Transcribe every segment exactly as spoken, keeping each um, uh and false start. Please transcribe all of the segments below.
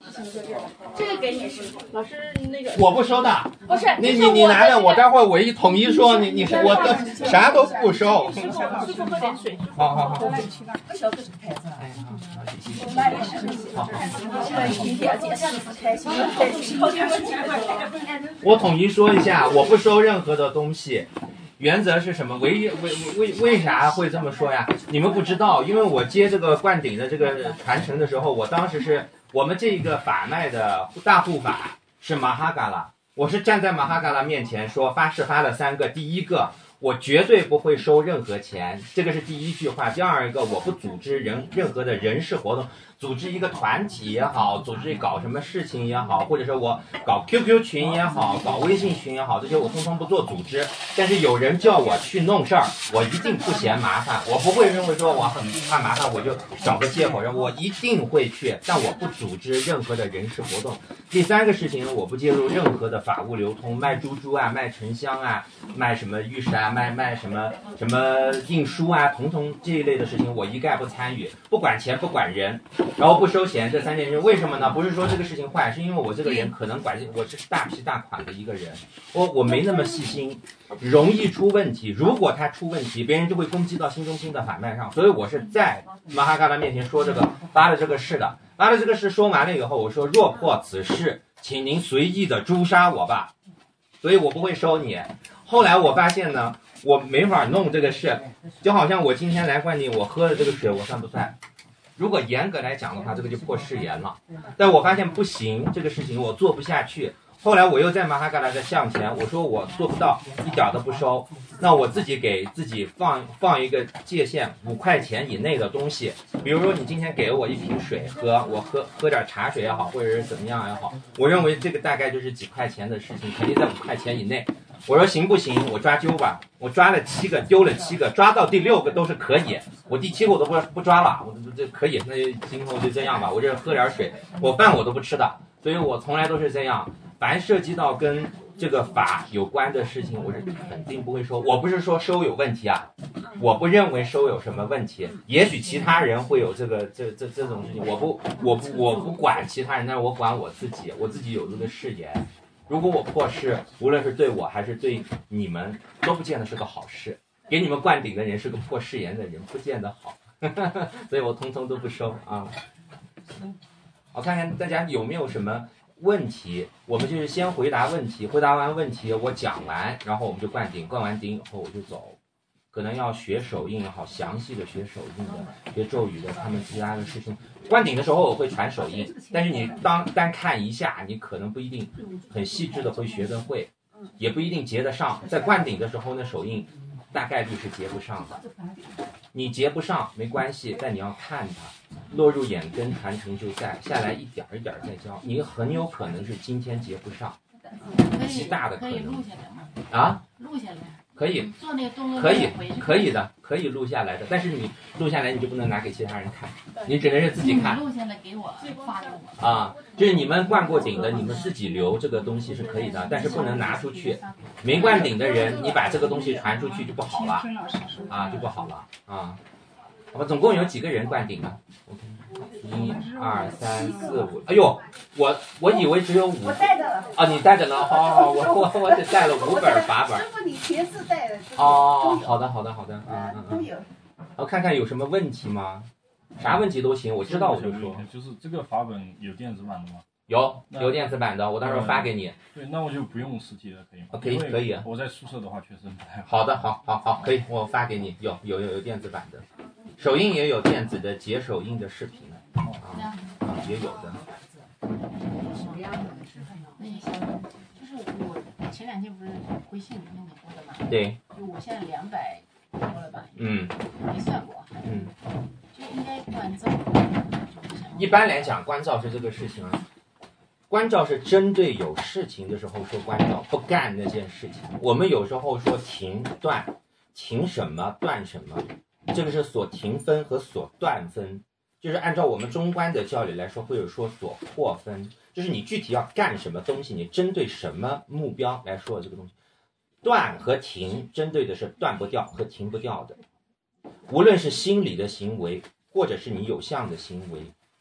这个给你，老师那个我不收的， 不是你你你拿着，我待会儿我一统一说你你我的啥都不收。 师傅师傅喝点水。 好好好。 不晓得是牌子啊。 哎好，谢谢。 买的是好。今天姐师傅开心，开心。 我统一说一下，我不收任何的东西。原则是什么？为为为为啥会这么说呀？你们不知道，因为我接这个灌顶的这个传承的时候，我当时是我们这个法脉的大护法是马哈嘎拉，我是站在马哈嘎拉面前说发誓发了三个，第一个我绝对不会收任何钱，这个是第一句话。第二个，我不组织人任何的人事活动。组织一个团体也好，组织搞什么事情也好，或者说我搞 Q Q 群也好，搞微信群也好，这些我通通不做组织。但是有人叫我去弄事儿，我一定不嫌麻烦，我不会认为说我很怕麻烦，我就找个借口，我一定会去，但我不组织任何的人事活动。第三个事情，我不介入任何的法务流通，卖珠珠啊，卖沉香啊，卖什么玉石啊，卖卖什么什么印书啊，统统这一类的事情，我一概不参与，不管钱不管人。然后不收钱，这三件事为什么呢？不是说这个事情坏，是因为我这个人可能管我是大批大款的一个人，我我没那么细心，容易出问题。如果他出问题，别人就会攻击到新中心的反脉上。所以我是在马哈嘎拉面前说这个发了这个誓的，发了这个誓说完了以后，我说若破此誓，请您随意的诛杀我吧。所以我不会收你。后来我发现呢，我没法弄这个事，就好像我今天来灌顶，我喝了这个水，我算不算？如果严格来讲的话，这个就破誓言了。但我发现不行，这个事情我做不下去。后来我又在马哈嘎拉的向前，我说我做不到，一点都不收。那我自己给自己放放一个界限，五块钱以内的东西。比如说你今天给了我一瓶水喝，我喝喝点茶水也好，或者是怎么样也好，我认为这个大概就是几块钱的事情，肯定在五块钱以内。我说行不行？我抓阄吧。我抓了七个，丢了七个，抓到第六个都是可以。我第七个我都不不抓了，我这可以，那就今后就这样吧。我这喝点水，我饭我都不吃的，所以我从来都是这样。凡涉及到跟这个法有关的事情，我是肯定不会收。我不是说收有问题啊，我不认为收有什么问题。也许其他人会有这个这这这种事情，我不我不我不管其他人，但是我管我自己，我自己有这个誓言。如果我破誓，无论是对我还是对你们，都不见得是个好事。给你们灌顶的人是个破誓言的人，不见得好，所以我通通都不收啊。我看看大家有没有什么问题，我们就是先回答问题，回答完问题我讲完，然后我们就灌顶，灌完顶以后我就走。可能要学手印也好，详细的学手印的，学咒语的，他们其他的事情。灌顶的时候我会传手印，但是你当单看一下，你可能不一定很细致的会学得会，也不一定结得上。在灌顶的时候呢，手印大概率是结不上的。你结不上没关系，但你要看它落入眼根，传承就在，下来一点一点再教。你很有可能是今天结不上，极大的可能。 可以录下来吗？ 啊？ 录下来。 可以， 做那个动作可以，可以的，可以录下来的。但是你录下来，你就不能拿给其他人看，你只能是自己看。 录下来给我发给我。 啊，就是你们灌过顶的，你们自己留这个东西是可以的，但是不能拿出去。没灌顶的人，你把这个东西传出去就不好了，啊，就不好了啊。我们总共有几个人灌顶呢？一二三四五，哎呦，我我以为只有五。 我带着了。 啊，你带着呢？好好好，我我我只带了五本法本。 师傅，你前世带的。 哦，好的好的好的，嗯嗯都有。 我看看有什么问题吗？啥问题都行，我知道我就说。 就是这个法本有电子版的吗？ 有有电子版的，我到时候发给你。 对，那我就不用实体的，可以吗？ 可以可以。 我在宿舍的话确实不太好。好的，好好好，可以，我发给你。有有有有电子版的，手印也有电子的解手印的视频啊啊也有的。 什么样的？那些相关，就是我前两天不是微信里面你播的吗？ 对。 就我现在两百多了吧？ 嗯。 没算过。 嗯。 就应该关照。 一般来讲，关照是这个事情啊。关照是针对有事情的时候说关照，不干那件事情。我们有时候说停断，停什么断什么，这个是所停分和所断分，就是按照我们中观的教理来说，会有说所破分，就是你具体要干什么东西，你针对什么目标来说这个东西。断和停针对的是断不掉和停不掉的，无论是心理的行为，或者是你有相的行为。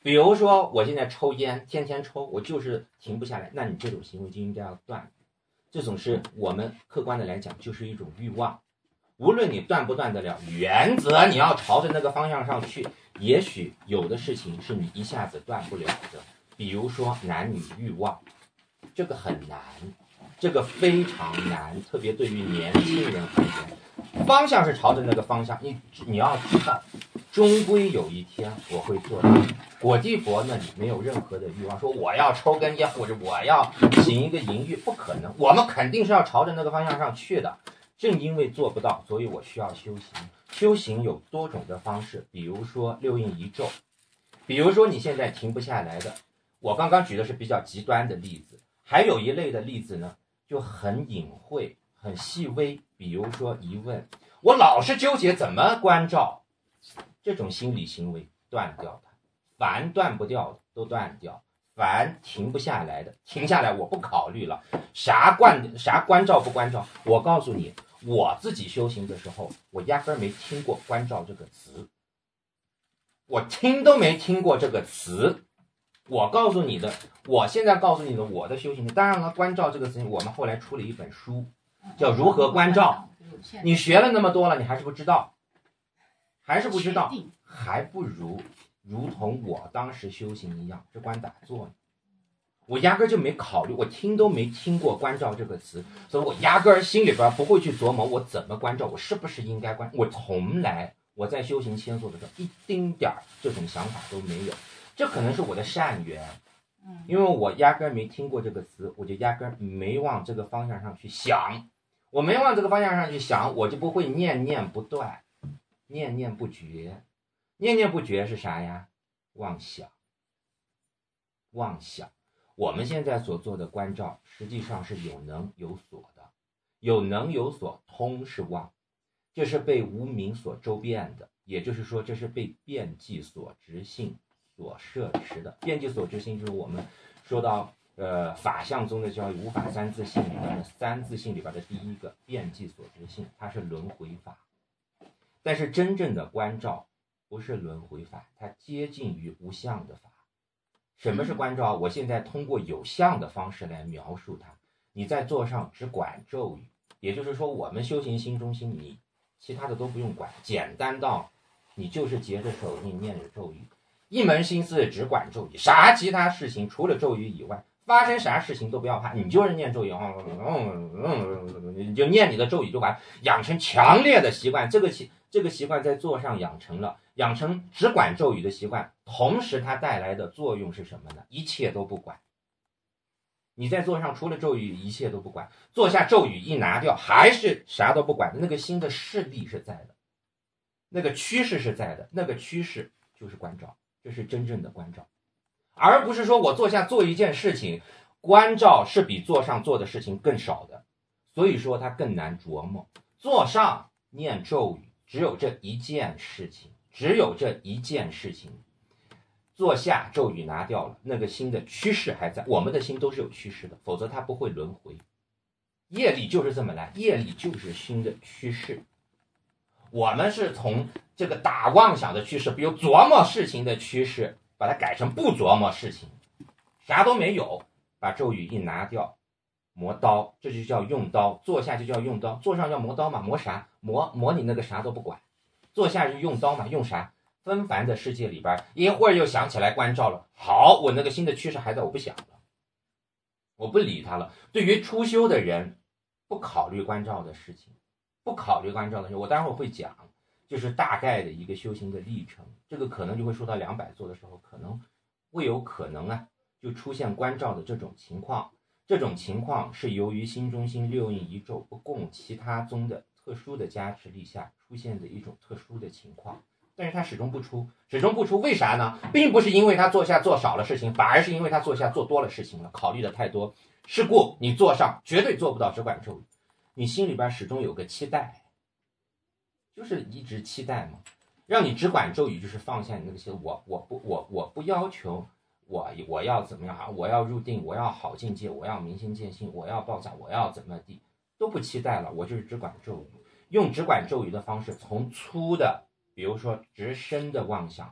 比如说我现在抽烟，天天抽，我就是停不下来，那你这种行为就应该要断。这种是我们客观的来讲，就是一种欲望。无论你断不断得了，原则你要朝着那个方向上去。也许有的事情是你一下子断不了的，比如说男女欲望，这个很难，这个非常难，特别对于年轻人而言，方向是朝着那个方向，你你要知道，终归有一天我会做到。果地佛那里没有任何的欲望，说我要抽根烟或者我要行一个淫欲，不可能，我们肯定是要朝着那个方向上去的。正因为做不到，所以我需要修行。修行有多种的方式，比如说六印一咒，比如说你现在停不下来的，我刚刚举的是比较极端的例子，还有一类的例子呢，就很隐晦、很细微，比如说疑问，我老是纠结怎么关照，这种心理行为断掉它，凡断不掉的都断掉，凡停不下来的停下来，我不考虑了，啥关啥关照不关照，我告诉你。我自己修行的时候，我压根儿没听过关照这个词，我听都没听过这个词。我告诉你的，我现在告诉你的，我的修行，当然了，关照这个词，我们后来出了一本书，叫《如何关照》。你学了那么多了，你还是不知道，还是不知道，还不如如同我当时修行一样，只管打坐呢。我压根儿就没考虑，我听都没听过关照这个词，所以我压根儿心里边不会去琢磨我怎么关照，我是不是应该关，我从来我在修行千座的时候一丁点儿这种想法都没有，这可能是我的善缘，因为我压根儿没听过这个词，我就压根儿没往这个方向上去想，我没往这个方向上去想，我就不会念念不断，念念不绝，念念不绝是啥呀？妄想，妄想。我们现在所做的关照实际上是有能有所的，有能有所，通是妄，这是被无明所周遍的，也就是说这是被遍计所执性所摄持的。遍计所执性就是我们说到呃法相宗的教育五法三自性里边的三自性里边的第一个遍计所执性，它是轮回法。但是真正的关照不是轮回法，它接近于无相的法。什么是关照？我现在通过有相的方式来描述它。你在座上只管咒语，也就是说我们修行心中心，你其他的都不用管，简单到你就是结着手印念着咒语，一门心思只管咒语，啥其他事情除了咒语以外，发生啥事情都不要怕，你就是念咒语，你就念你的咒语就完，养成强烈的习惯。这个习这个习惯在座上养成了，养成只管咒语的习惯，同时它带来的作用是什么呢？一切都不管。你在座上除了咒语一切都不管，坐下咒语一拿掉还是啥都不管，那个心的势力是在的，那个趋势是在的，那个趋势就是关照，这是真正的关照。而不是说我坐下做一件事情，关照是比坐上做的事情更少的，所以说它更难琢磨。坐上念咒语只有这一件事情，只有这一件事情。坐下咒语拿掉了，那个心的趋势还在，我们的心都是有趋势的，否则它不会轮回。业力就是这么来，业力就是心的趋势。我们是从这个打妄想的趋势，比如琢磨事情的趋势，把它改成不琢磨事情，啥都没有，把咒语一拿掉，磨刀，这就叫用刀。坐下就叫用刀，坐上要磨刀嘛，磨啥？磨磨你那个啥都不管，坐下就用刀嘛，用啥？纷繁的世界里边，一会儿又想起来关照了，好，我那个新的趋势还在，我不想了，我不理他了。对于初修的人，不考虑关照的事情，不考虑关照的事，我待会儿会讲，就是大概的一个修行的历程。这个可能就会说到两百座的时候，可能会有可能啊，就出现关照的这种情况。这种情况是由于心中心六印一咒不供其他宗的特殊的加持力下出现的一种特殊的情况。但是他始终不出，始终不出，为啥呢？并不是因为他坐下做少了事情，反而是因为他坐下做多了事情了，考虑的太多。是故你坐上绝对做不到只管咒语，你心里边始终有个期待，就是一直期待嘛。让你只管咒语，就是放下你那个心，我我不我我不要求我我要怎么样啊？我要入定，我要好境界，我要明心见性，我要爆炸，我要怎么地，都不期待了，我就是只管咒语，用只管咒语的方式，从粗的。比如说直深的妄想，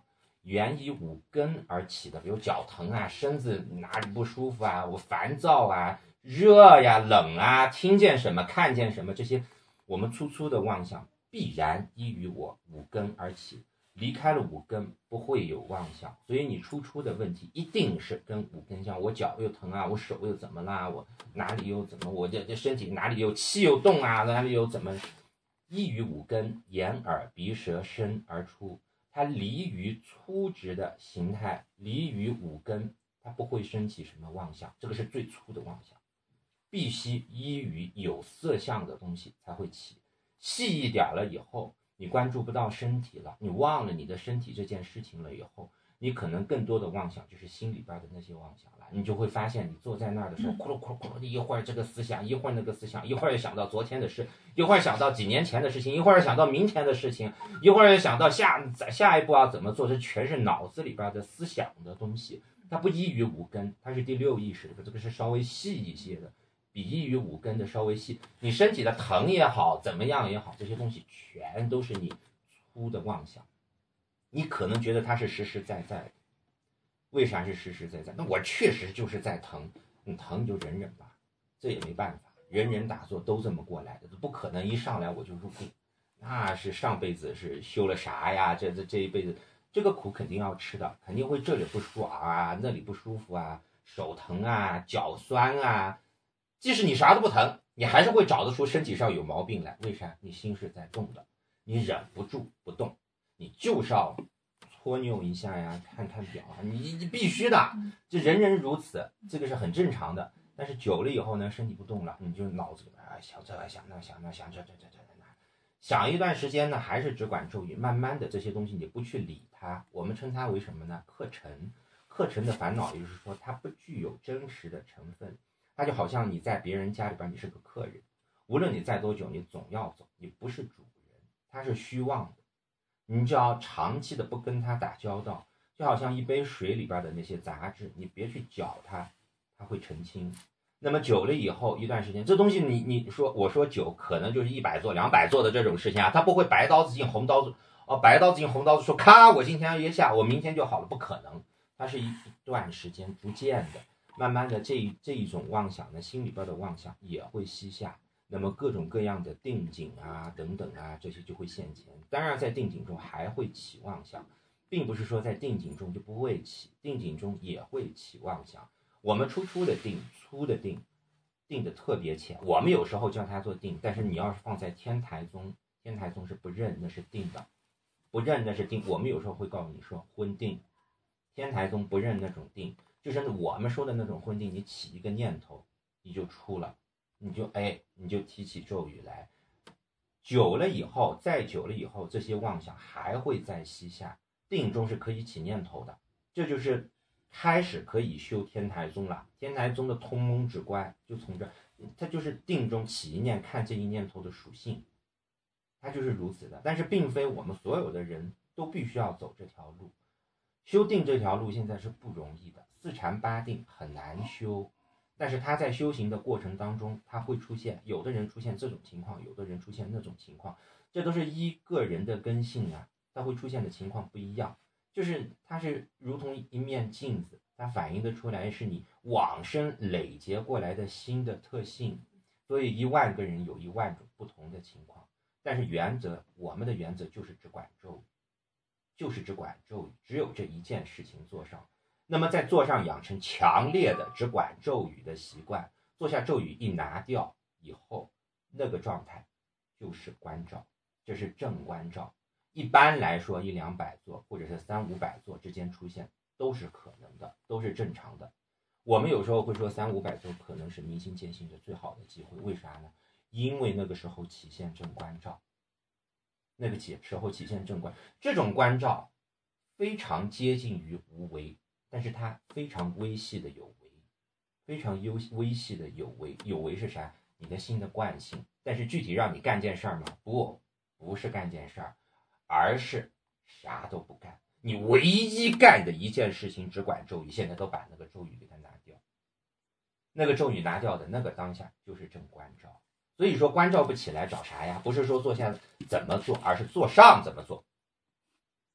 源于五根而起的，比如脚疼啊，身子哪里不舒服啊，我烦躁啊，热呀、冷啊，听见什么、看见什么，这些我们粗粗的妄想必然依于我五根而起，离开了五根不会有妄想，所以你初出的问题一定是跟五根相，我脚又疼啊，我手又怎么啦，我哪里又怎么，我这这身体哪里有气又动啊，哪里又怎么，依于五根，眼耳鼻舌身而出，它离于粗直的形态，离于五根，它不会升起什么妄想，这个是最粗的妄想，必须依于有色相的东西才会起。细一点了以后，你关注不到身体了，你忘了你的身体这件事情了以后，你可能更多的妄想就是心里边的那些妄想了。你就会发现你坐在那儿的时候，咕噜咕噜咕噜，一会儿这个思想，一会儿那个思想，一会儿又想到昨天的事，一会儿想到几年前的事情，一会儿想到明天的事情，一会儿又想到下下一步要怎么做，这全是脑子里边的思想的东西，它不依于五根，它是第六意识，这个是稍微细一些的，比依于五根的稍微细。你身体的疼也好，怎么样也好，这些东西全都是你粗的妄想，你可能觉得它是实实在在的。为啥是实实在在？那我确实就是在疼，你疼你就忍忍吧，这也没办法，人人打坐都这么过来的，不可能一上来我就入定，那是上辈子是修了啥呀？这这这一辈子这个苦肯定要吃的，肯定会这里不舒服啊，那里不舒服啊，手疼啊，脚酸啊，即使你啥都不疼，你还是会找得出身体上有毛病来。为啥？你心是在动的，你忍不住不动，你就是要搓扭一下呀，看看表啊，你你必须的，这人人如此，这个是很正常的。但是久了以后呢，身体不动了，你就脑子里边想这想那想那想这这这这那，想一段时间呢，还是只管咒语，慢慢的这些东西你不去理它，我们称它为什么呢？客尘。客尘的烦恼，也就是说它不具有真实的成分，它就好像你在别人家里边，你是个客人，无论你在多久，你总要走，你不是主人，它是虚妄的。你就要长期的不跟它打交道，就好像一杯水里边的那些杂质，你别去搅它，它会澄清。那么久了以后一段时间，这东西你你说我说久，可能就是一百做两百做的这种事情啊，它不会白刀子进红刀子哦，白刀子进红刀子说咔，我今天约下，我明天就好了，不可能，它是一段时间逐渐的，慢慢的这这一种妄想呢，心里边的妄想也会息下。那么各种各样的定境啊等等啊，这些就会现前。当然在定境中还会起妄想，并不是说在定境中就不会起，定境中也会起妄想。我们初初的定，粗的定，定的特别浅，我们有时候叫它做定，但是你要是放在天台宗，天台宗是不认那是定的，不认那是定。我们有时候会告诉你说昏定，天台宗不认那种定，就是我们说的那种昏定，你起一个念头你就出了，你就哎，你就提起咒语来，久了以后，再久了以后，这些妄想还会再息下。定中是可以起念头的，这就是开始可以修天台宗了。天台宗的通蒙之观就从这，它就是定中起一念，看这一念头的属性，它就是如此的。但是并非我们所有的人都必须要走这条路，修定这条路现在是不容易的，四禅八定很难修。但是他在修行的过程当中，他会出现有的人出现这种情况，有的人出现那种情况，这都是依个人的根性啊，他会出现的情况不一样。就是它是如同一面镜子，它反映的出来是你往生累劫过来的心的特性，所以一万个人有一万种不同的情况。但是原则，我们的原则就是只管咒语，就是只管咒语，只有这一件事情做上。那么在座上养成强烈的只管咒语的习惯，坐下咒语一拿掉以后，那个状态就是观照，这是正观照。一般来说一两百座或者是三五百座之间出现都是可能的，都是正常的。我们有时候会说三五百座可能是明心见性的最好的机会，为啥呢？因为那个时候起现正观照，那个时候起现正观，这种观照非常接近于无为，但是它非常微细的有为，非常微细的有为。有为是啥？你的心的惯性。但是具体让你干件事吗？不，不是干件事儿，而是啥都不干。你唯一干的一件事情只管咒语，现在都把那个咒语给它拿掉。那个咒语拿掉的那个当下就是正观照。所以说观照不起来找啥呀？不是说坐下怎么做，而是坐上怎么做。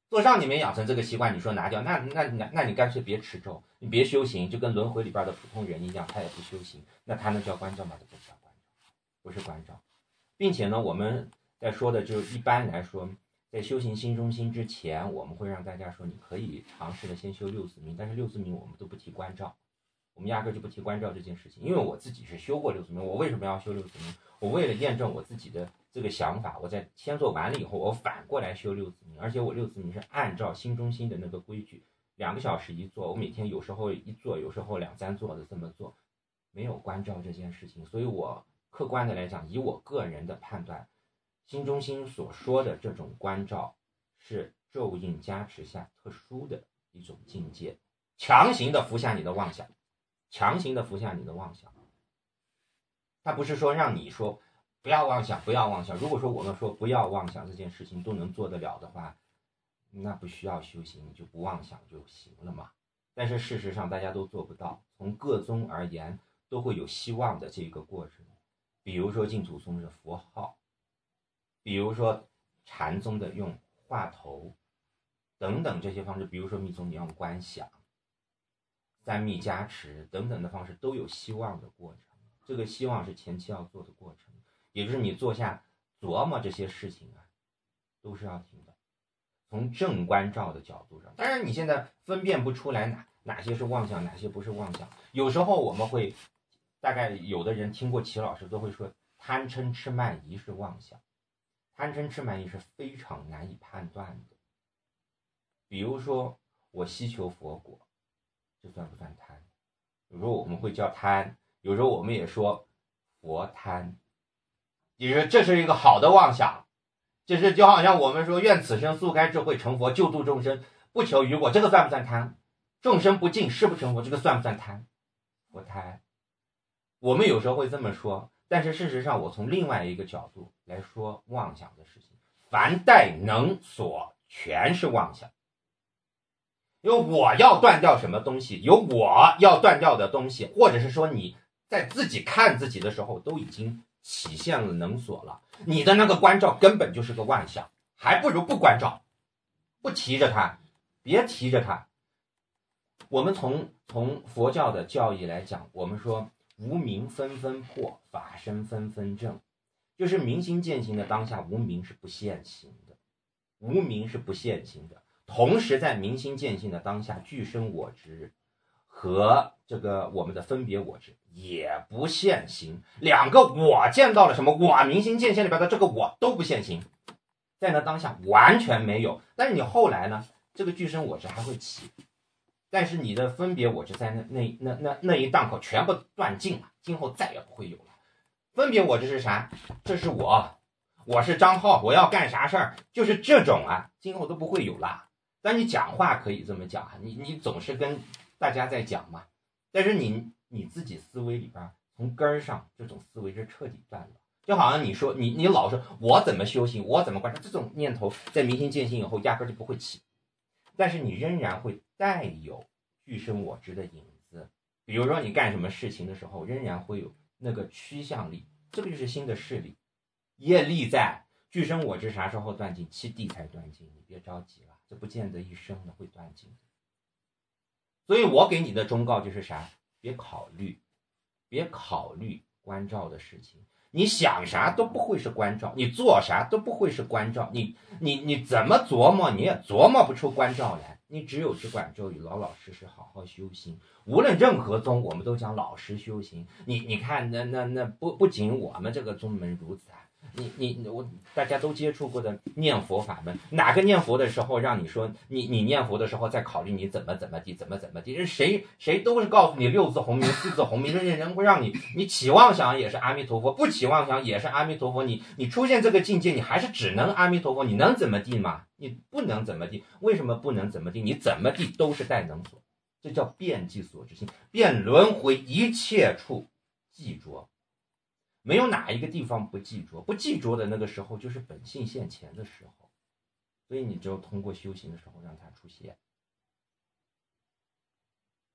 做上你没养成这个习惯，你说拿掉，那那那那你干脆别持咒，你别修行，就跟轮回里边的普通人一样，他也不修行，那他能叫关照吗？这不叫关照，不是关照。并且呢，我们在说的就一般来说，在修行心中心之前，我们会让大家说，你可以尝试的先修六字明，但是六字明我们都不提关照，我们压根就不提关照这件事情，因为我自己是修过六字明，我为什么要修六字明？我为了验证我自己的这个想法，我在先做完了以后，我反过来修六字明，而且我六字明是按照心中心的那个规矩，两个小时一做，我每天有时候一做，有时候两三做的这么做，没有关照这件事情，所以我客观的来讲，以我个人的判断，心中心所说的这种关照是咒印加持下特殊的一种境界，强行的服下你的妄想，强行的服下你的妄想。他不是说让你说不要妄想，不要妄想。如果说我们说不要妄想这件事情都能做得了的话，那不需要修行，你就不妄想就行了嘛。但是事实上大家都做不到，从各宗而言都会有希望的这个过程。比如说净土宗的佛号，比如说禅宗的用话头等等这些方式，比如说密宗你用观想、三密加持等等的方式，都有希望的过程。这个希望是前期要做的过程，也就是你坐下琢磨这些事情啊，都是要听的。从正关照的角度上，当然你现在分辨不出来哪哪些是妄想，哪些不是妄想。有时候我们会，大概有的人听过齐老师都会说，贪嗔痴慢疑是妄想。贪嗔痴慢疑是非常难以判断的。比如说我希求佛果，这算不算贪？有时候我们会叫贪，有时候我们也说佛贪，也就是这是一个好的妄想，就是就好像我们说愿此生速开智慧成佛，救度众生，不求于果，这个算不算贪？众生不敬誓不成佛，这个算不算贪？佛贪。我们有时候会这么说，但是事实上我从另外一个角度来说妄想的事情，凡待能所全是妄想。因为我要断掉什么东西，有我要断掉的东西，或者是说你在自己看自己的时候都已经起现了能所了，你的那个关照根本就是个妄想，还不如不关照，不提着它，别提着它。我们从从佛教的教义来讲，我们说无明纷纷破，法身纷纷正，就是明心见性的当下，无明是不现行的，无明是不现行的。同时在明心见性的当下，具身我执和这个我们的分别我执也不现行，两个我见到了什么，我明心见性里边的这个我都不现行，在那当下完全没有。但是你后来呢，这个具身我执还会起，但是你的分别我执在那那那那那一档口全部断尽了，今后再也不会有了。分别我执是啥？这是我，我是张浩，我要干啥事儿，就是这种啊，今后都不会有了。但你讲话可以这么讲，你你总是跟大家在讲嘛，但是你你自己思维里边从根儿上这种思维是彻底断了。就好像你说你你老说我怎么修行，我怎么观察，这种念头在明心见性以后压根就不会起，但是你仍然会带有具身我执的影子。比如说你干什么事情的时候，仍然会有那个趋向力，这个就是新的势力。业力在，具身我执啥时候断尽？七地才断尽，你别着急了，这不见得一生的会断尽。所以我给你的忠告就是啥？别考虑，别考虑关照的事情。你想啥都不会是关照，你做啥都不会是关照，你你你怎么琢磨你也琢磨不出关照来。你只有只管咒语，老老实实好好修行。无论任何宗，我们都讲老实修行。你你看，那那那不不仅我们这个宗门如此啊，你你我大家都接触过的念佛法门，哪个念佛的时候让你说你你念佛的时候再考虑你怎么怎么地怎么怎么地？谁谁都是告诉你六字洪名四字洪名，这人会让你你起妄想也是阿弥陀佛，不起妄想也是阿弥陀佛。你你出现这个境界，你还是只能阿弥陀佛，你能怎么地吗？你不能怎么地。为什么不能怎么地？你怎么地都是带能所，这叫遍计所之心，遍轮回一切处记着。没有哪一个地方不记着，不记着的那个时候就是本性现前的时候，所以你只有通过修行的时候让它出现。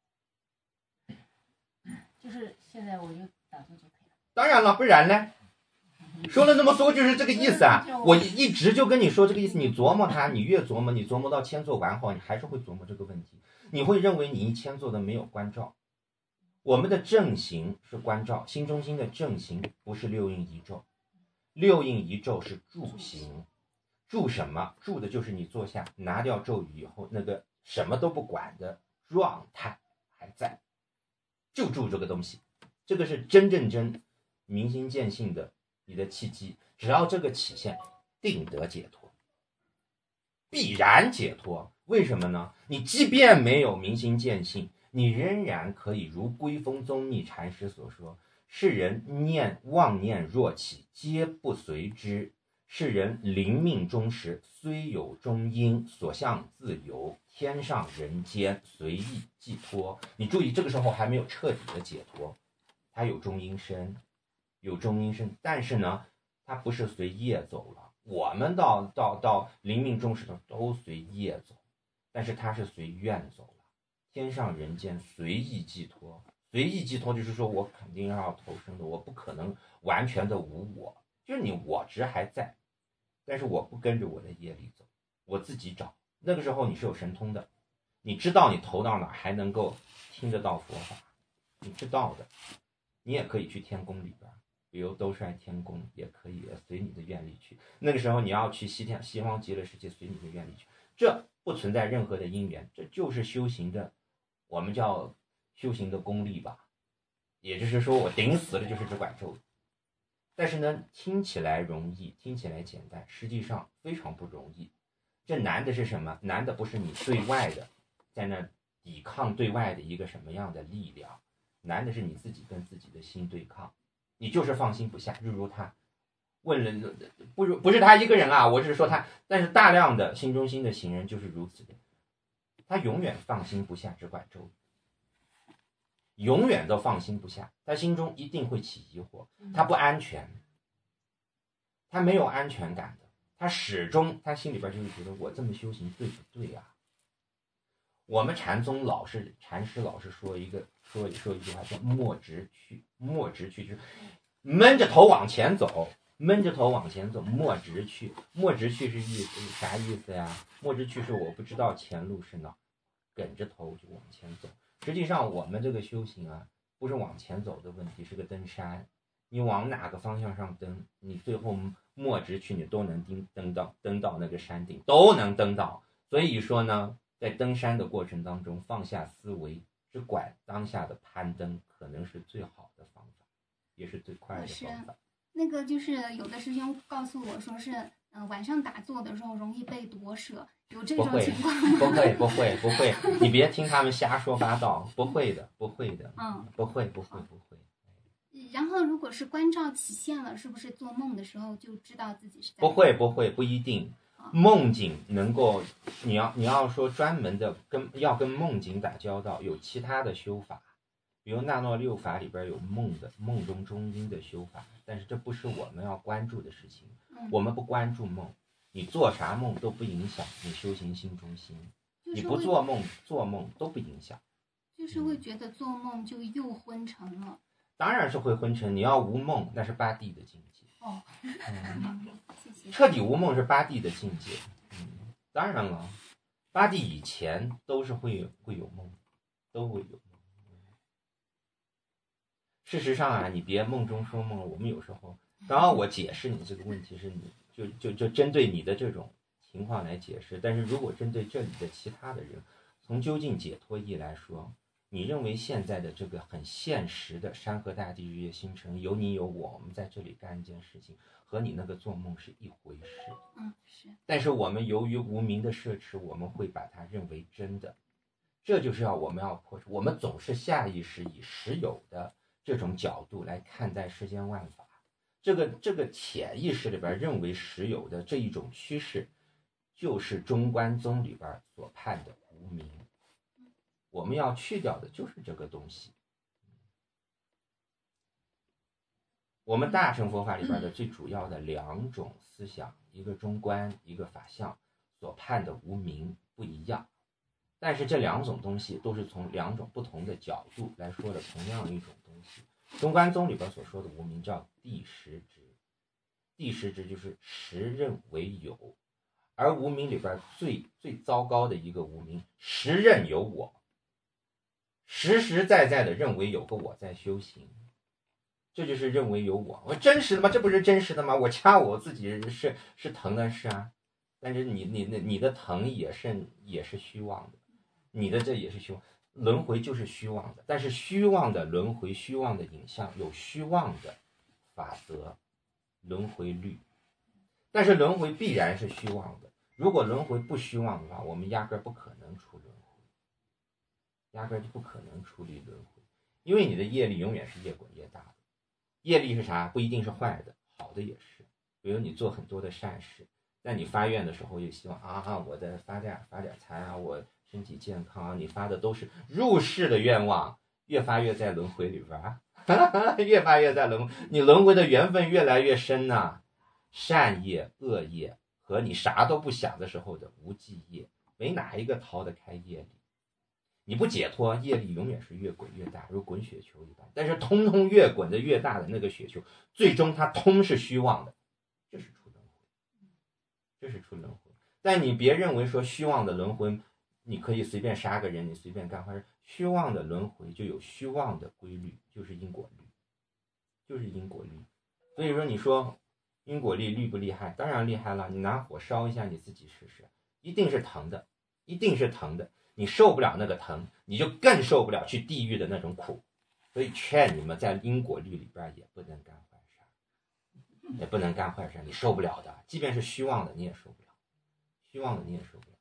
就是现在我就打坐就可以了。 当然了，不然呢？ 说了那么多就是这个意思啊！我一直就跟你说这个意思，你琢磨它，你越琢磨，你琢磨到千做完后，你还是会琢磨这个问题。你会认为你一千做的没有关照。我们的正行是关照，心中心的正行不是六应一咒，六应一咒是助行。助什么？助的就是你坐下，拿掉咒语以后，那个什么都不管的状态还在，就助这个东西。这个是真正真明心见性的你的契机，只要这个起现，定得解脱，必然解脱。为什么呢？你即便没有明心见性，你仍然可以如归峰宗密禅师所说，世人念妄念若起，皆不随之。世人临命终时，虽有中阴，所向自由，天上人间随意寄托。你注意，这个时候还没有彻底的解脱，它有中阴身，有中阴身，但是呢，它不是随业走了。我们到到到临命终时都随业走，但是它是随愿走了。天上人间随意寄托，随意寄托就是说我肯定要投生的，我不可能完全的无我，就是你我执还在，但是我不跟着我的业力走，我自己找。那个时候你是有神通的，你知道你投到哪还能够听得到佛法，你知道的，你也可以去天宫里边，比如兜率天宫也可以随你的愿力去。那个时候你要去西天西方极乐世界，随你的愿力去，这不存在任何的因缘，这就是修行的，我们叫修行的功力吧。也就是说我顶死了就是只管咒，但是呢听起来容易，听起来简单，实际上非常不容易。这难的是什么？难的不是你对外的在那抵抗对外的一个什么样的力量，难的是你自己跟自己的心对抗。你就是放心不下，就如他问了，不如不是他一个人啊，我只是说他，但是大量的心中心的行人就是如此的，他永远放心不下，只管咒，永远都放心不下，他心中一定会起疑惑，他不安全，他没有安全感的，他始终他心里边就是觉得我这么修行对不对啊？我们禅宗老是禅师老是说一个说说一句话叫莫直去，莫直去就是闷着头往前走，闷着头往前走，莫直去，莫直去是意思啥意思呀？莫直去是我不知道前路是哪，梗着头就往前走。实际上我们这个修行啊，不是往前走的问题，是个登山。你往哪个方向上登，你最后莫直去，你都能登登到登到那个山顶，都能登到。所以说呢，在登山的过程当中，放下思维，只管当下的攀登，可能是最好的方法，也是最快的方法。 那个就是有的师兄告诉我说是，嗯、呃，晚上打坐的时候容易被夺舍，有这种情况吗？ 不会，不会，不会，你别听他们瞎说八道，不会的，不会的， 嗯， 不会，不会，不会。 然后，如果是关照起现了，是不是做梦的时候就知道自己是在？ 不会，不会，不一定。梦境能够，你要你要说专门的跟要跟梦境打交道，有其他的修法，比如纳诺六法里边有梦的梦中中阴的修法，但是这不是我们要关注的事情。 嗯、 我们不关注梦，你做啥梦都不影响你修行心中心。你不做梦，做梦都不影响。 就是会觉得做梦就又昏沉了。 当然是会昏沉，你要无梦，那是八地的境界。 哦， 嗯， 谢谢。 彻底无梦是八地的境界。嗯，当然了，八地以前都是会会有梦，都会有梦。事实上啊，你别梦中说梦，我们有时候，刚刚我解释你这个问题是你就就就针对你的这种情况来解释，但是如果针对这里的其他的人，从究竟解脱意来说。你认为现在的这个很现实的山河大地日月星辰，有你有我，我们在这里干一件事情，和你那个做梦是一回事。 嗯，是。 但是我们由于无明的摄持，我们会把它认为真的，这就是要我们要破除。我们总是下意识以实有的这种角度来看待世间万法，这个这个潜意识里边认为实有的这一种趋势，就是中观宗里边所判的无明。我们要去掉的就是这个东西。我们大乘佛法里边的最主要的两种思想，一个中观，一个法相，所判的无明不一样，但是这两种东西都是从两种不同的角度来说的同样一种东西。中观宗里边所说的无明叫第十执， 第十支就是时认为有，而无明里边最最糟糕的一个无明，时认有我，实实在在的认为有个我在修行，这就是认为有我。我真实的吗？这不是真实的吗？我掐我自己是是疼的，是啊，但是你你你你的疼也是也是虚妄的，你的这也是虚妄。轮回就是虚妄的，但是虚妄的轮回，虚妄的影像有虚妄的法则，轮回律。但是轮回必然是虚妄的，如果轮回不虚妄的话，我们压根儿不可能出轮回，压根儿就不可能处理轮回，因为你的业力永远是越滚越大的。业力是啥？不一定是坏的，好的也是。比如你做很多的善事，在你发愿的时候也希望啊，我的发点发点财啊，我身体健康啊，你发的都是入世的愿望，越发越在轮回里边啊，越发越在轮回，你轮回的缘分越来越深呐、啊。善业、恶业和你啥都不想的时候的无记业，没哪一个逃得开业力。你不解脱，业力永远是越滚越大，如滚雪球一般。但是通通越滚的越大的那个雪球，最终它通是虚妄的，这是出轮回，这是出轮回。但你别认为说虚妄的轮回，你可以随便杀个人，你随便干坏事。虚妄的轮回就有虚妄的规律，就是因果律，就是因果律。所以说，你说因果律厉不厉害？当然厉害了。你拿火烧一下你自己试试，一定是疼的，一定是疼的。你受不了那个疼，你就更受不了去地狱的那种苦。所以劝你们在因果律里边也不能干坏事，也不能干坏事，你受不了的。即便是虚妄的你也受不了，虚妄的你也受不了。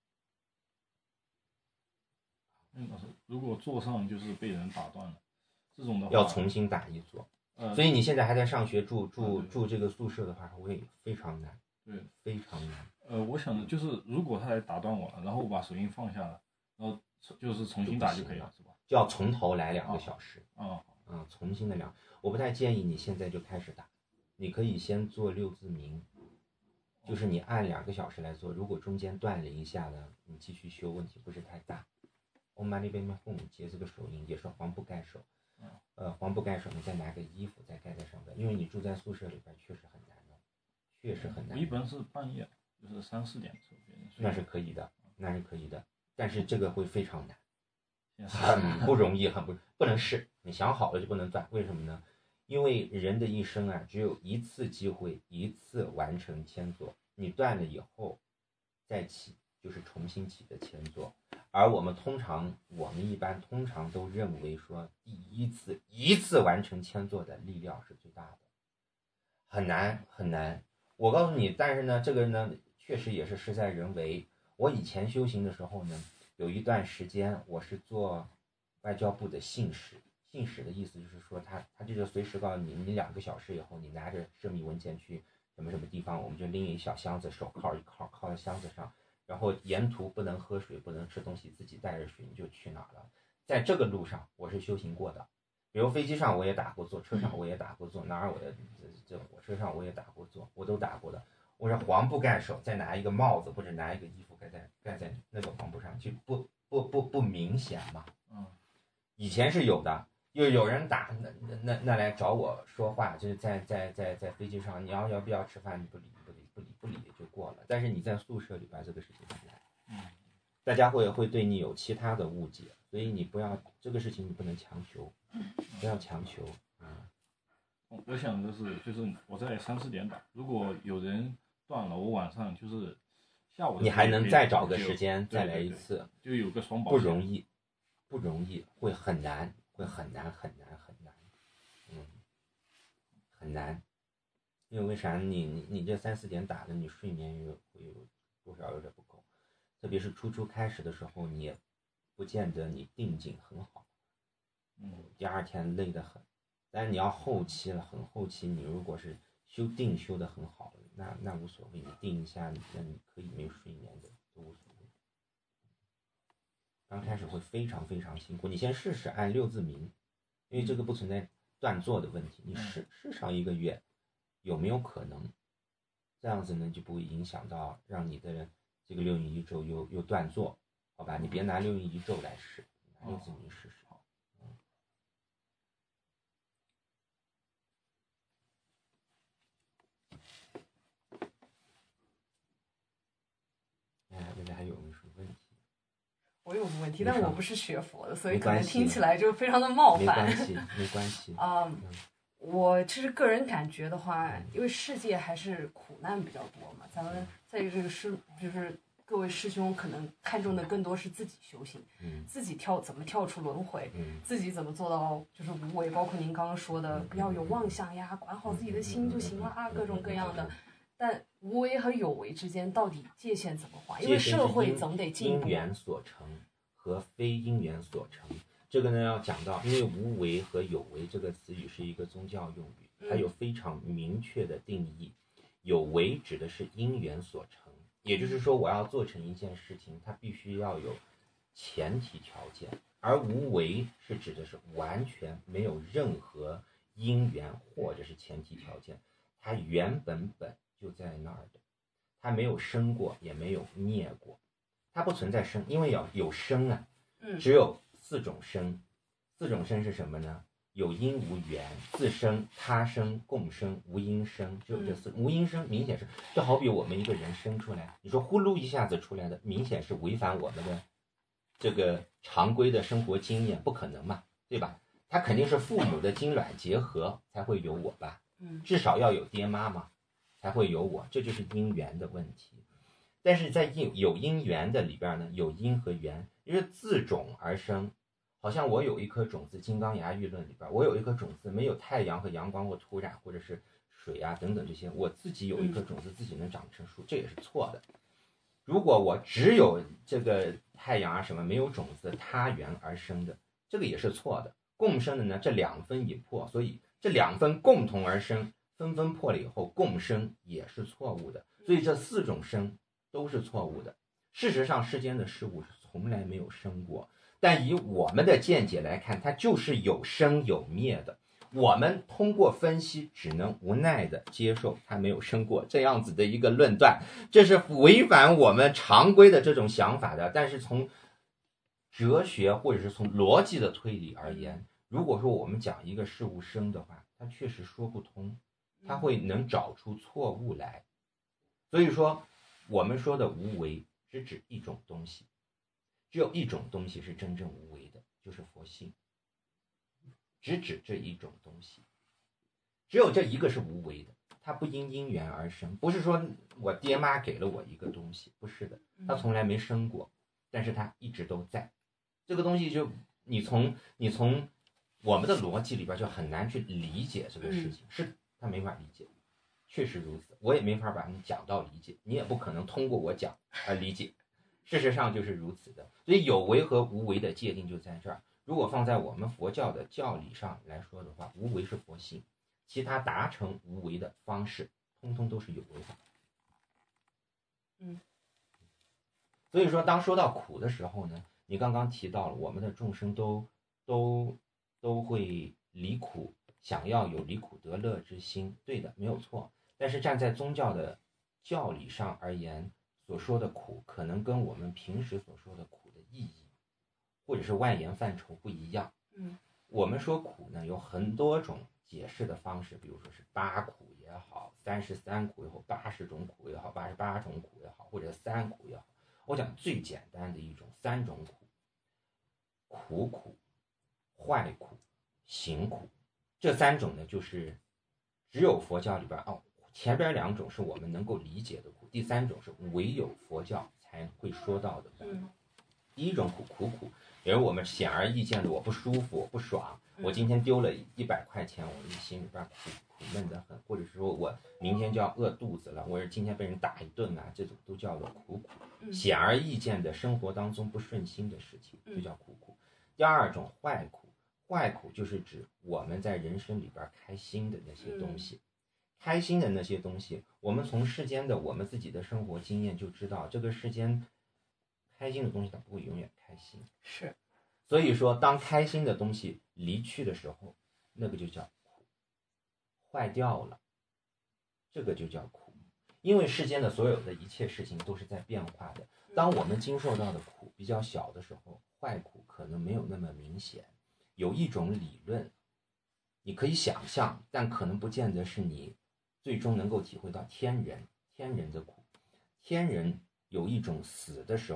嗯，老师，如果座上就是被人打断了，这种的话要重新打一座。 呃、 所以你现在还在上学住住住这个宿舍的话，会非常难， 对， 非常难。 呃，我想的就是，如果他来打断我了，然后我把手印放下了，然后就是重新打就可以了，是吧？ 就要从头来两个小时。 啊、哦， 嗯，重新的两，我不太建议你现在就开始打，你可以先做六字明，就是你按两个小时来做，如果中间断了一下呢，你继续修，问题不是太大。Om Mani Padme Hum结这个手印也是黄布盖手，呃，黄布盖手你再拿个衣服再盖在上面，因为你住在宿舍里边确实很难的，确实很难。 我一般是半夜，就是三四点的时候， 那是可以的，那是可以的，但是这个会非常难， 很很不容易，很不不能试。你想好了就不能断，为什么呢？因为人的一生啊，只有一次机会，一次完成千座，你断了以后再起，就是重新起的千座。而我们通常，我们一般通常都认为说，第一次一次完成千座的力量是最大的，很难很难。我告诉你，但是呢，这个呢，确实也是事在人为。我以前修行的时候呢，有一段时间我是做外交部的信使，信使的意思就是说他，他就是随时告诉你，你两个小时以后，你拿着涉密文件去什么什么地方，我们就拎一小箱子，手铐一铐铐在箱子上。然后沿途不能喝水，不能吃东西，自己带着水你就去哪了。在这个路上我是修行过的，比如飞机上我也打过坐，车上我也打过坐，哪儿我也这火车上我也打过坐，我都打过的。我是黄布盖手，再拿一个帽子或者拿一个衣服盖在盖在那个黄布上，就不不不不明显嘛。 嗯， 以前是有的，又有人打那那那那来找我说话，就是在在在在飞机上，你要要不要吃饭，你不理不理不理不理就过了。但是你在宿舍里边这个事情很难， 嗯， 大家会会对你有其他的误解，所以你不要这个事情你不能强求，不要强求啊。 嗯、我想的是，就是我在三四点打，如果有人断了，我晚上就是下午的你还能再找个时间再来一次， 对对对，就有个双保不容易，不容易，会很难，会很难很难很难，嗯，很难。因为为啥你你你这三四点打的，你睡眠有会有多少有点不够，特别是初初开始的时候，你也不见得你定劲很好， 嗯， 第二天累得很。但是你要后期了，很后期，你如果是修定修得很好，那那无所谓，你定一下，那你可以没有睡眠的都无所谓。刚开始会非常非常辛苦，你先试试按六字明，因为这个不存在断座的问题，你试试上一个月。有没有可能这样子呢，就不会影响到让你的这个六运一咒又又断座，好吧？你别拿六运一咒来试，拿六字明试试。嗯。 有个问题， 没事但我不是学佛的，所以没关系可能听起来就非常的冒没犯。 关系，没关系。 啊、 嗯我其实个人感觉的话，因为世界还是苦难比较多嘛，咱们在这个师就是各位师兄可能看重的更多是自己修行， 嗯自己跳怎么跳出轮回， 嗯自己怎么做到就是无为，包括您刚刚说的不要有妄想呀，管好自己的心就行了啊，各种各样的。但无为和有为之间到底界限怎么划？因为社会总得进步。 因缘所成和非因缘所成，这个呢要讲到，因为无为和有为这个词语是一个宗教用语，它有非常明确的定义。有为指的是因缘所成，也就是说我要做成一件事情，它必须要有前提条件，而无为是指的是完全没有任何因缘或者是前提条件，它原本本就在那儿的，它没有生过也没有灭过，它不存在生，因为有有生啊，只有四种生。四种生是什么呢？有因无缘，自生、他生、共生、无因生，只有这四。无因生明显是，就好比我们一个人生出来，你说呼噜一下子出来的，明显是违反我们的这个常规的生活经验，不可能嘛，对吧？他肯定是父母的精卵结合才会有我吧，至少要有爹妈嘛，才会有我，这就是因缘的问题。但是在有有因缘的里边呢，有因和缘，因为自种而生。好像我有一颗种子，《金刚牙喻论》里边，我有一颗种子，没有太阳和阳光或土壤或者是水啊等等这些，我自己有一颗种子，自己能长成树，这也是错的。如果我只有这个太阳啊什么，没有种子，他缘而生的，这个也是错的。共生的呢，这两分已破，所以这两分共同而生，分分破了以后共生也是错误的。所以这四种生都是错误的。事实上，世间的事物是从来没有生过。但以我们的见解来看，它就是有生有灭的。我们通过分析，只能无奈的接受它没有生过这样子的一个论断，这是违反我们常规的这种想法的。但是从哲学或者是从逻辑的推理而言，如果说我们讲一个事物生的话，它确实说不通，它会能找出错误来。所以说，我们说的无为只指一种东西。只有一种东西是真正无为的，就是佛性，只指这一种东西，只有这一个是无为的，它不因因缘而生，不是说我爹妈给了我一个东西，不是的，它从来没生过，但是它一直都在。这个东西就你从你从我们的逻辑里边就很难去理解这个事情，是它没法理解，确实如此，我也没法把你讲到理解，你也不可能通过我讲而理解。事实上就是如此的，所以有为和无为的界定就在这儿。如果放在我们佛教的教理上来说的话，无为是佛性，其他达成无为的方式，通通都是有为法。 嗯， 所以说，当说到苦的时候呢，你刚刚提到了我们的众生都都都会离苦，想要有离苦得乐之心，对的，没有错。但是站在宗教的教理上而言，所说的苦可能跟我们平时所说的苦的意义或者是外延范畴不一样。 嗯， 我们说苦呢有很多种解释的方式，比如说是八苦也好，三十三苦也好，八十种苦也好，八十八种苦也好，或者三苦也好。我讲最简单的一种三种苦：苦苦、坏苦、行苦。这三种呢，就是只有佛教里边哦。前边两种是我们能够理解的苦，第三种是唯有佛教才会说到的苦。第一种苦，苦苦，比如我们显而易见的，我不舒服，我不爽，我今天丢了一百块钱，我心里边苦苦闷得很，或者说我明天就要饿肚子了，我是今天被人打一顿啊，这种都叫做苦苦。显而易见的生活当中不顺心的事情，就叫苦苦。第二种坏苦，坏苦就是指我们在人生里边开心的那些东西。开心的那些东西，我们从世间的我们自己的生活经验就知道，这个世间开心的东西它不会永远开心。 是， 所以说当开心的东西离去的时候，那个就叫苦，坏掉了，这个就叫苦。因为世间的所有的一切事情都是在变化的，当我们经受到的苦比较小的时候，坏苦可能没有那么明显。有一种理论你可以想象，但可能不见得是你最终能够体会到天人天人的苦。天人有一种死的时候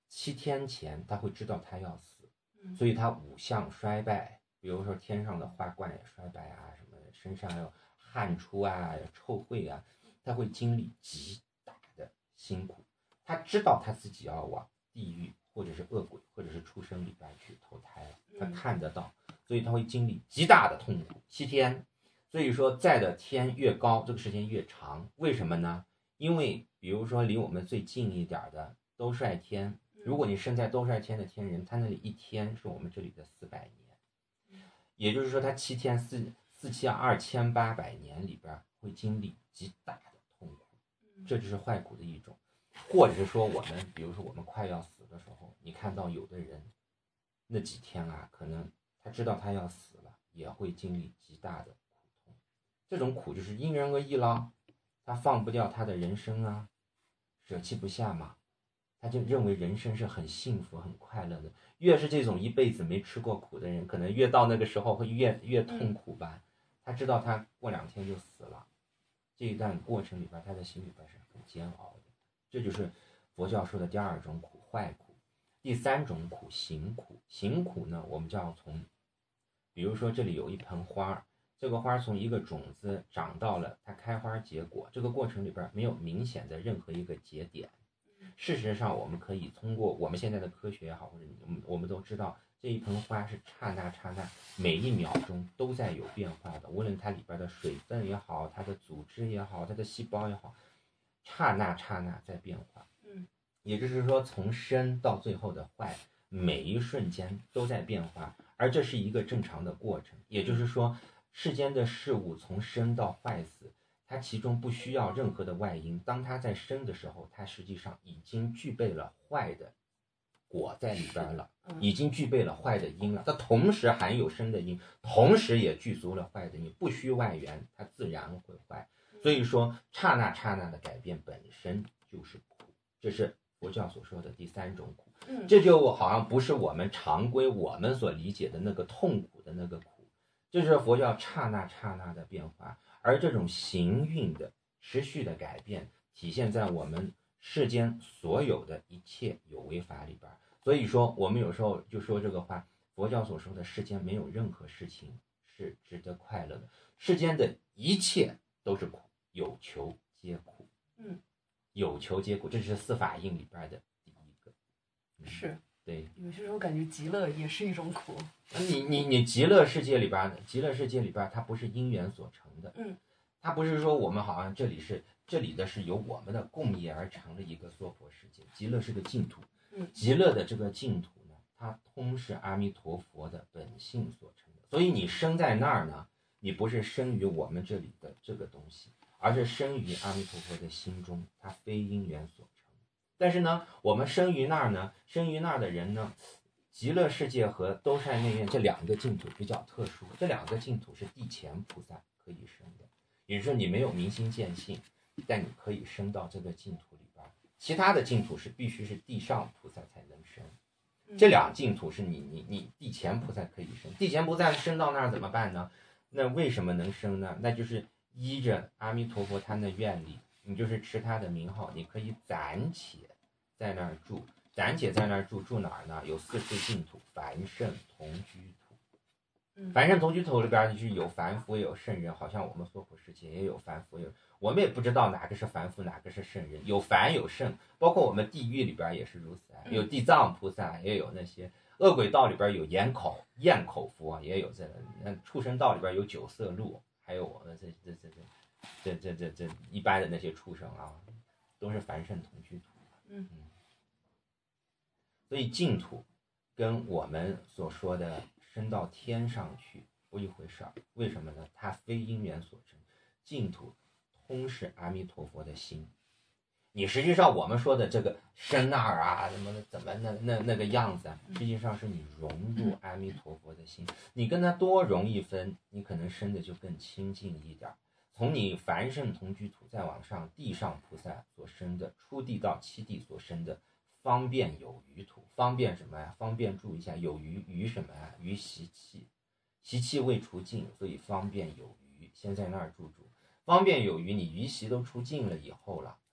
七天前他会知道他要死，所以他五项衰败，比如说天上的花冠也衰败啊，什么身上有汗出啊、臭秽啊，他会经历极大的辛苦。他知道他自己要往地狱或者是恶鬼或者是畜生里边去投胎了，他看得到，所以他会经历极大的痛苦七天。所以说在的天越高，这个时间越长。为什么呢？因为比如说离我们最近一点的兜率天，如果你生在兜率天的天人，他那里一天是我们这里的四百年，也就是说他七天四四七二千八百年里边会经历极大的痛苦，这就是坏苦的一种。或者是说我们比如说我们快要死的时候，你看到有的人那几天啊，可能他知道他要死了，也会经历极大的苦痛。这种苦就是因人而异了，他放不掉他的人生啊，舍弃不下嘛，他就认为人生是很幸福很快乐的。越是这种一辈子没吃过苦的人，可能越到那个时候会越越痛苦吧。他知道他过两天就死了，这一段过程里边他的心里边是很煎熬的。这就是佛教说的第二种苦，坏苦。第三种苦，行苦。行苦呢，我们就要从，比如说这里有一盆花，这个花从一个种子长到了它开花结果，这个过程里边没有明显的任何一个节点。事实上我们可以通过我们现在的科学也好，或者我们都知道这一盆花是刹那刹那每一秒钟都在有变化的，无论它里边的水分也好，它的组织也好，它的细胞也好，刹那刹那在变化。嗯，也就是说从生到最后的坏，每一瞬间都在变化，而这是一个正常的过程。也就是说世间的事物从生到坏死，它其中不需要任何的外因，当它在生的时候，它实际上已经具备了坏的果在里边了，已经具备了坏的因了，它同时含有生的因，同时也具足了坏的因，不需外援，它自然会坏。所以说刹那刹那的改变本身就是苦，这是佛教所说的第三种苦。这就好像不是我们常规我们所理解的那个痛苦的那个苦，这是佛教刹那刹那的变化。而这种行运的持续的改变体现在我们世间所有的一切有为法里边。所以说我们有时候就说这个话，佛教所说的世间没有任何事情是值得快乐的，世间的一切都是苦，有求皆苦。嗯，有求皆苦，这是四法印里边的第一个。 嗯、是， 对。 有些时候感觉极乐也是一种苦。 你你你极乐世界里边，极乐世界里边它不是因缘所成的。嗯，它不是说我们好像这里是这里的是由我们的共业而成的一个娑婆世界，极乐是个净土。嗯，极乐的这个净土呢，它通是阿弥陀佛的本性所成的，所以你生在那儿呢，你不是生于我们这里的这个东西，而是生于阿弥陀佛的心中，它非因缘所成。但是呢，我们生于那儿呢，生于那儿的人呢，极乐世界和兜率内院这两个净土比较特殊，这两个净土是地前菩萨可以生的，也就是说你没有明心见性，但你可以升到这个净土里边。其他的净土是必须是地上菩萨才能升，这两净土是你你你地前菩萨可以升，地前菩萨升到那儿怎么办呢？那为什么能升呢？那就是依着阿弥陀佛他的愿力，你就是持他的名号，你可以暂且在那儿住，暂且在那儿住，住哪儿呢？有四处净土，凡圣同居土。凡圣同居土里边就是有凡夫也有圣人，好像我们娑婆世界也有凡夫，有我们也不知道哪个是凡夫哪个是圣人，有凡有圣，包括我们地狱里边也是如此，有地藏菩萨，也有那些恶鬼道里边有眼口咽口佛，也有这个，那畜生道里边有九色鹿，还有我们这这这这这这这这一般的那些畜生啊，都是凡圣同居土。嗯嗯，所以净土跟我们所说的升到天上去不一回事儿，为什么呢？它非因缘所成，净土通是阿弥陀佛的心。你实际上我们说的这个升那儿啊，怎么怎么那那那个样子啊，实际上是你融入阿弥陀佛的心，你跟他多融一分，你可能升的就更亲近一点。从你凡圣同居土再往上，地上菩萨所生的，初地到七地所生的方便有余土，方便什么呀？方便注意一下，有余余什么呀？余习气，习气未除尽，所以方便有余，先在那儿住住。方便有余，你余习都除尽了以后了，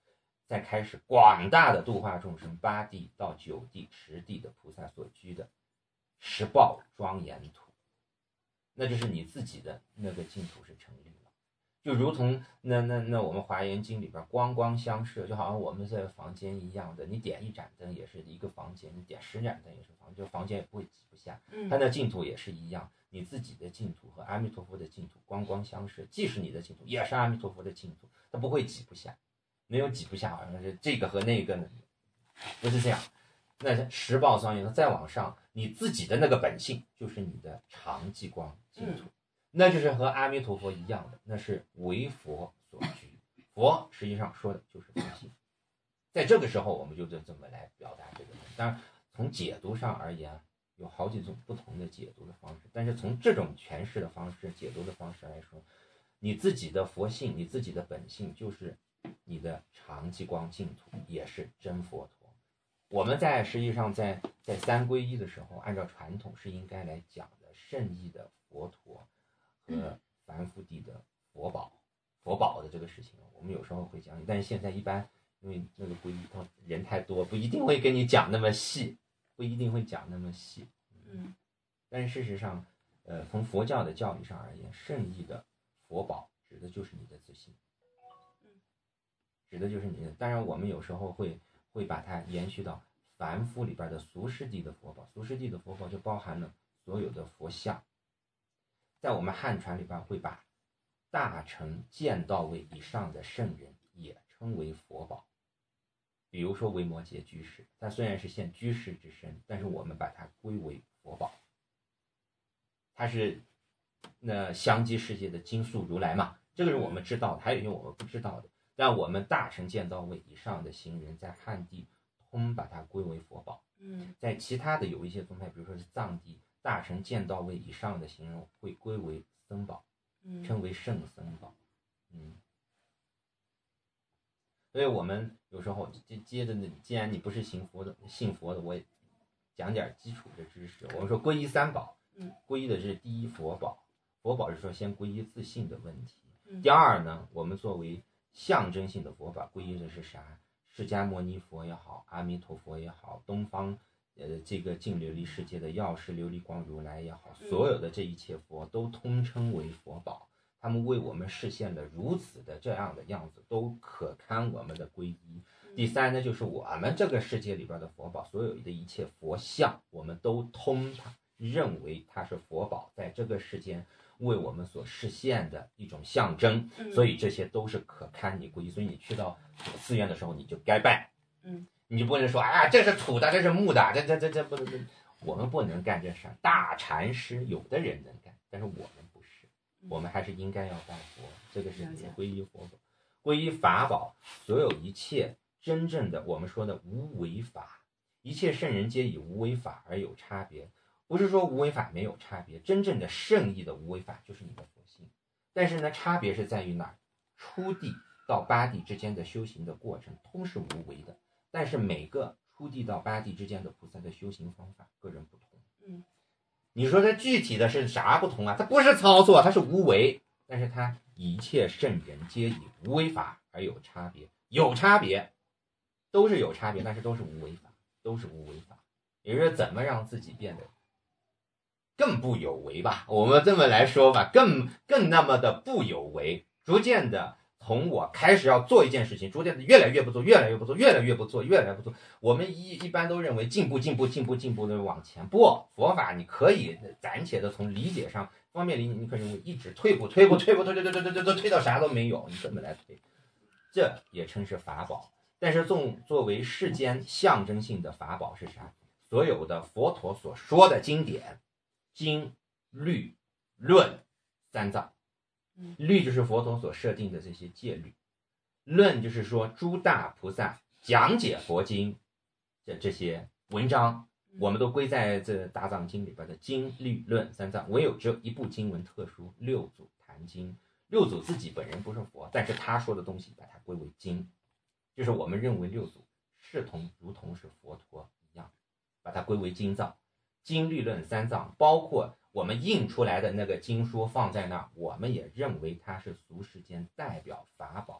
再开始广大的度化众生，八地到九地、十地的菩萨所居的十报庄严土，那就是你自己的那个净土是成立了。就如同那那那我们华严经里边光光相射，就好像我们在房间一样的，你点一盏灯也是一个房间，你点十盏灯也是房间，就房间也不会挤不下。它的净土也是一样，你自己的净土和阿弥陀佛的净土光光相射，既是你的净土，也是阿弥陀佛的净土，它不会挤不下，没有挤不下，好像是这个和那个呢，不是这样。那十报庄严，再往上，你自己的那个本性就是你的常寂光净土。嗯，那就是和阿弥陀佛一样的，那是为佛所居。佛实际上说的就是佛性，在这个时候我们就这么来表达这个。当然，从解读上而言，有好几种不同的解读的方式，但是从这种诠释的方式、解读的方式来说，你自己的佛性、你自己的本性就是你的常寂光净土，也是真佛陀。我们在实际上在在三皈依的时候，按照传统是应该来讲的圣意的佛陀和凡夫地的佛宝，佛宝的这个事情，我们有时候会讲，但是现在一般因为那个皈依人太多，不一定会跟你讲那么细，不一定会讲那么细。嗯，但是事实上，呃，从佛教的教理上而言，圣意的佛宝指的就是你的自信，指的就是你的。当然，我们有时候会会把它延续到凡夫里边的俗世地的佛宝，俗世地的佛宝就包含了所有的佛像。在我们汉传里边会把大乘见道位以上的圣人也称为佛宝，比如说维摩诘居士，他虽然是现居士之身，但是我们把它归为佛宝。他是那香积世界的金素如来嘛，这个是我们知道的，还有一些我们不知道的。但我们大乘见道位以上的行人，在汉地通把它归为佛宝。嗯，在其他的有一些宗派，比如说是藏地，大乘见道位以上的行人会归为僧宝，称为圣僧宝。嗯，所以我们有时候接接着呢，既然你不是信佛的，信佛的，我也讲点基础的知识。我们说皈依三宝，嗯，皈依的是第一佛宝，佛宝是说先归依自信的问题。第二呢，我们作为象征性的佛法，皈依的是啥？释迦牟尼佛也好，阿弥陀佛也好，东方呃这个净琉璃世界的药师琉璃光如来也好，所有的这一切佛都通称为佛宝，他们为我们实现了如此的这样的样子，都可堪我们的皈依。第三呢，就是我们这个世界里边的佛宝，所有的一切佛像，我们都通它，认为它是佛宝，在这个世间为我们所实现的一种象征，所以这些都是可堪你皈依。所以你去到寺院的时候，你就该拜，嗯，你就不能说啊，这是土的，这是木的，这这这这不能，我们不能干这事。大禅师有的人能干，但是我们不是，我们还是应该要拜佛，这个是皈依佛宝，皈依法宝，所有一切真正的我们说的无为法，一切圣人皆以无为法而有差别。不是说无为法没有差别，真正的圣意的无为法就是你的佛性，但是呢，差别是在于哪儿？初地到八地之间的修行的过程通是无为的，但是每个初地到八地之间的菩萨的修行方法个人不同。嗯，你说它具体的是啥不同啊？它不是操作，它是无为，但是它一切圣人皆以无为法而有差别，有差别，都是有差别，但是都是无为法，都是无为法。也就是怎么让自己变得更不有为吧，我们这么来说吧，更更那么的不有为，逐渐的从我开始要做一件事情，逐渐的越来越不做，越来越不做，越来越不做，越来越不做。我们一一般都认为进步进步进步进步的往前，不，佛法你可以暂且的从理解上方面理解，你可以认为一直退步退步退步退退退退退退退退到啥都没有，你怎么来退？这也称是法宝。但是作作为世间象征性的法宝是啥？所有的佛陀所说的经典。经、律、论三藏，律就是佛陀所设定的这些戒律，论就是说诸大菩萨讲解佛经的这些文章，我们都归在这大藏经里边的经、律、论三藏。唯有只有一部经文特殊，六祖坛经。六祖自己本人不是佛，但是他说的东西把它归为经，就是我们认为六祖视同如同是佛陀一样，把它归为经藏。经律论三藏，包括我们印出来的那个经书放在那儿，我们也认为它是俗世间代表法宝的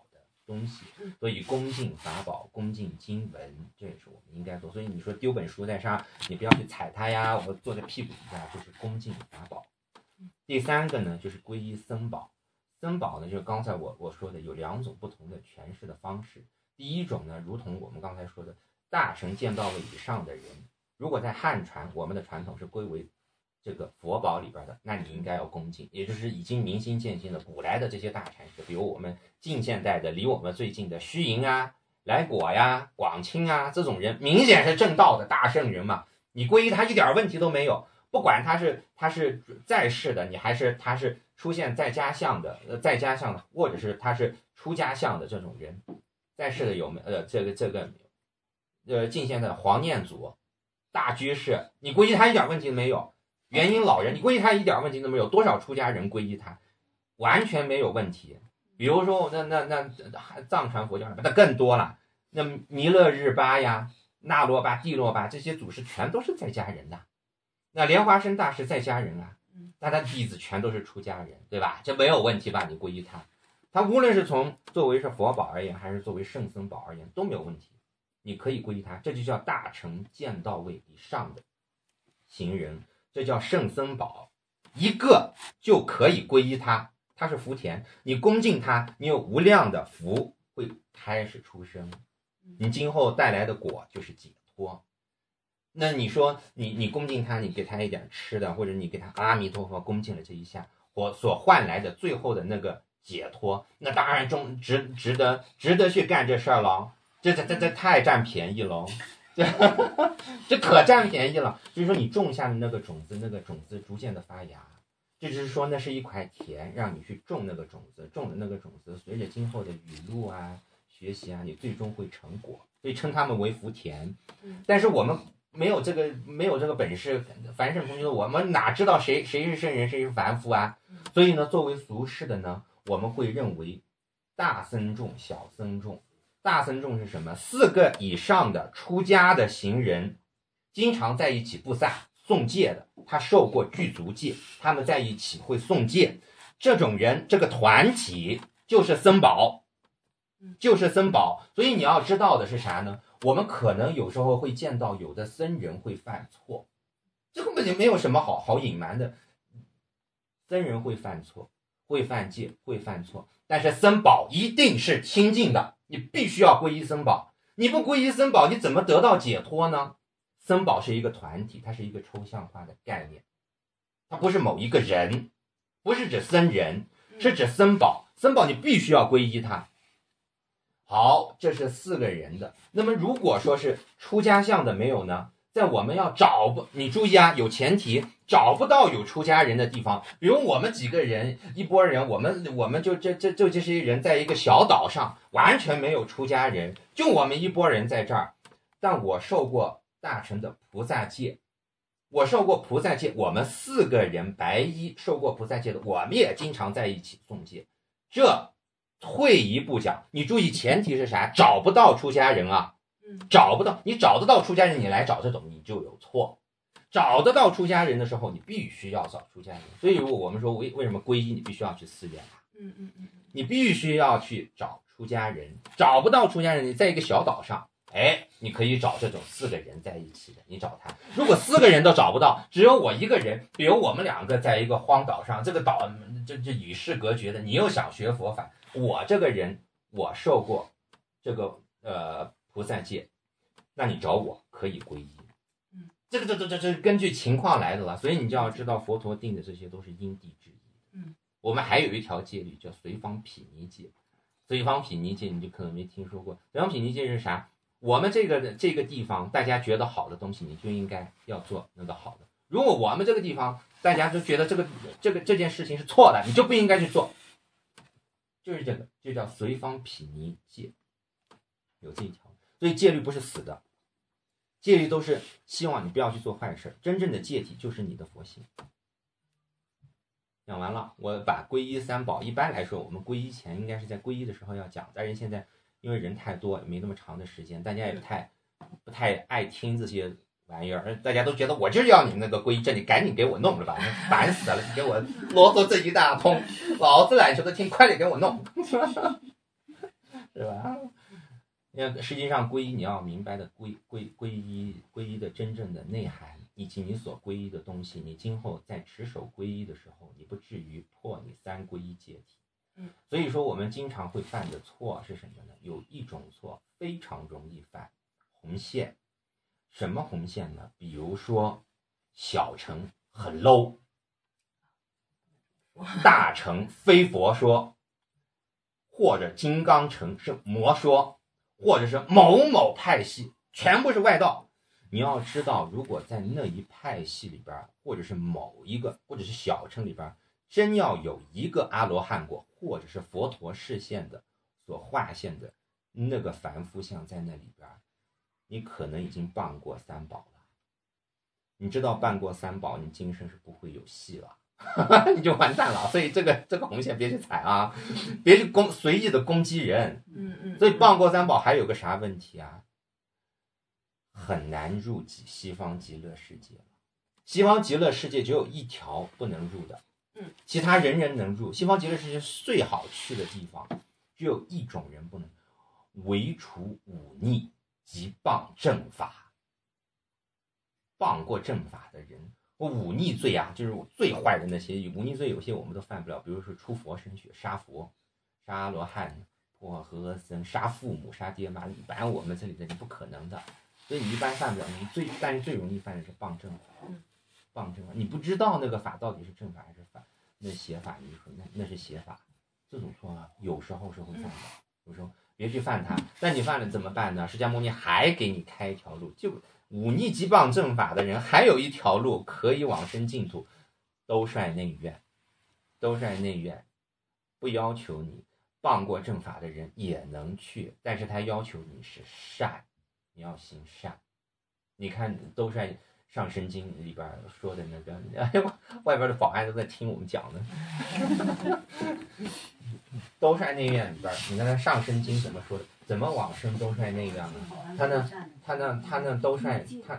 东西。所以恭敬法宝，恭敬经文，这也是我们应该做。所以你说丢本书在上，你不要去踩它呀，我坐在屁股底下，这是恭敬法宝。第三个呢，就是皈依僧宝。僧宝呢，就是刚才我我说的有两种不同的诠释的方式。第一种呢，如同我们刚才说的，大乘见道位以上的人，如果在汉传，我们的传统是归为这个佛宝里边的，那你应该要恭敬，也就是已经明心见性的古来的这些大禅师，比如我们近现代的离我们最近的虚云啊、来果呀、广清啊，这种人明显是正道的大圣人嘛，你皈依他一点问题都没有。不管他是他是在世的，你还是他是出现在家相的，呃，在家相的，或者是他是出家相的这种人，在世的有没呃这个这个呃近现在的黄念祖、大居士，你皈依他一点问题都没有。元婴老人，你皈依他一点问题都没有。多少出家人皈依他，完全没有问题。比如说那那那藏传佛教那更多了，那弥勒日巴呀、那罗巴、地洛巴这些祖师全都是在家人的。那莲花生大师在家人啊，那他弟子全都是出家人，对吧？这没有问题吧？你皈依他，他无论是从作为是佛宝而言，还是作为圣僧宝而言都没有问题，你可以皈依他，这就叫大乘见道位以上的行人，这叫圣僧宝，一个就可以皈依他，他是福田，你恭敬他，你有无量的福会开始出生，你今后带来的果就是解脱。那你说你你恭敬他，你给他一点吃的，或者你给他阿弥陀佛恭敬了这一下，我所换来的最后的那个解脱，那当然中值值得值得去干这事儿了，这这这这太占便宜了，这这可占便宜了。就是说你种下的那个种子，那个种子逐渐的发芽，这就是说那是一块田，让你去种那个种子，种的那个种子随着今后的语录啊、学习啊，你最终会成果，所以称他们为福田。但是我们没有这个没有这个本事，凡圣同学，我们哪知道谁谁是圣人，谁是凡夫啊？所以呢，作为俗世的呢，我们会认为大僧众、小僧众。大僧众是什么？四个以上的出家的行人，经常在一起布萨诵戒的，他受过具足戒，他们在一起会诵戒。这种人，这个团体就是僧宝，就是僧宝。所以你要知道的是啥呢？我们可能有时候会见到有的僧人会犯错，这根本就没有什么好好隐瞒的。僧人会犯错，会犯戒，会犯错，但是僧宝一定是清净的，你必须要皈依僧宝。你不皈依僧宝，你怎么得到解脱呢？僧宝是一个团体，它是一个抽象化的概念，它不是某一个人，不是指僧人，是指僧宝。僧宝你必须要皈依他。好，这是四个人的。那么如果说是出家相的没有呢？在我们要找不，你注意啊，有前提，找不到有出家人的地方，比如我们几个人，一拨人，我们我们就这这就这些人在一个小岛上，完全没有出家人，就我们一拨人在这儿。但我受过大乘的菩萨戒，我受过菩萨戒，我们四个人白衣受过菩萨戒的，我们也经常在一起诵戒。这退一步讲，你注意前提是啥？找不到出家人啊，找不到，你找得到出家人，你来找这种你就有错。找得到出家人的时候，你必须要找出家人。所以我们说为为什么皈依，你必须要去寺院啊， 嗯嗯嗯， 你必须要去找出家人。找不到出家人，你在一个小岛上，哎，你可以找这种四个人在一起的，你找他。如果四个人都找不到，只有我一个人，比如我们两个在一个荒岛上，这个岛这这与世隔绝的，你又想学佛法，我这个人我受过这个呃菩萨戒，那你找我可以皈依。 嗯， 这个这这这这根据情况来的了，所以你就要知道佛陀定的这些都是因地制宜。 嗯， 我们还有一条戒律叫随方毗尼戒。随方毗尼戒你就可能没听说过。随方毗尼戒是啥？我们这个这个地方大家觉得好的东西，你就应该要做那个好的。如果我们这个地方大家都觉得这个这个这件事情是错的，你就不应该去做。就是这个，就叫随方毗尼戒，有这一条。所以戒律不是死的，戒律都是希望你不要去做坏事。真正的戒体就是你的佛性。讲完了，我把皈依三宝，一般来说我们皈依前应该是在皈依的时候要讲，但是现在因为人太多，也没那么长的时间，大家也不太不太爱听这些玩意儿，大家都觉得我就是要你那个皈依证，你赶紧给我弄了吧，烦死了，你给我啰嗦这一大通，老子懒球的听，快点给我弄。 是吧？那实际上皈依你要明白的皈皈皈依皈依的真正的内涵，以及你所皈依的东西，你今后在持守皈依的时候，你不至于破你三皈依解体。 嗯， 所以说我们经常会犯的错是什么呢？有一种错非常容易犯，红线。什么红线呢？比如说小乘很 low， 大乘非佛说，或者金刚乘是魔说，或者是某某派系，全部是外道。你要知道，如果在那一派系里边，或者是某一个，或者是小乘里边，真要有一个阿罗汉果，或者是佛陀视线的所划线的那个凡夫像在那里边，你可能已经傍过三宝了。你知道傍过三宝，你今生是不会有戏了。你就完蛋了，所以这个这个红线别去踩啊，别去攻随意的攻击人。 嗯嗯。 所以傍过三宝还有个啥问题啊？很难入极西方极乐世界。西方极乐世界只有一条不能入的， 嗯， 其他人人能入。西方极乐世界最好去的地方，只有一种人不能，唯除忤逆及谤正法。谤过正法的人。忤逆罪啊，就是最坏的那些忤逆罪，有些我们都犯不了，比如说出佛身血、杀佛、杀阿罗汉、破和僧、杀父母、杀爹妈，一般我们这里的人不可能的，所以你一般犯不了。你最但是最容易犯的是谤正法，谤正法，你不知道那个法到底是正法还是反，那邪法，你说那那是邪法，这种错啊，有时候是会犯的，有时候别去犯它，但你犯了怎么办呢？释迦牟尼还给你开一条路，就。忤逆及谤正法的人还有一条路可以往生净土，兜率内院。兜率内院不要求你，谤过正法的人也能去，但是他要求你是善，你要行善。你看兜率上生经里边说的那个，哎，外边的保安都在听我们讲呢。兜率内院里边，你看他上生经怎么说的？怎么往生兜率内院呢？他呢，他呢，他呢，兜率他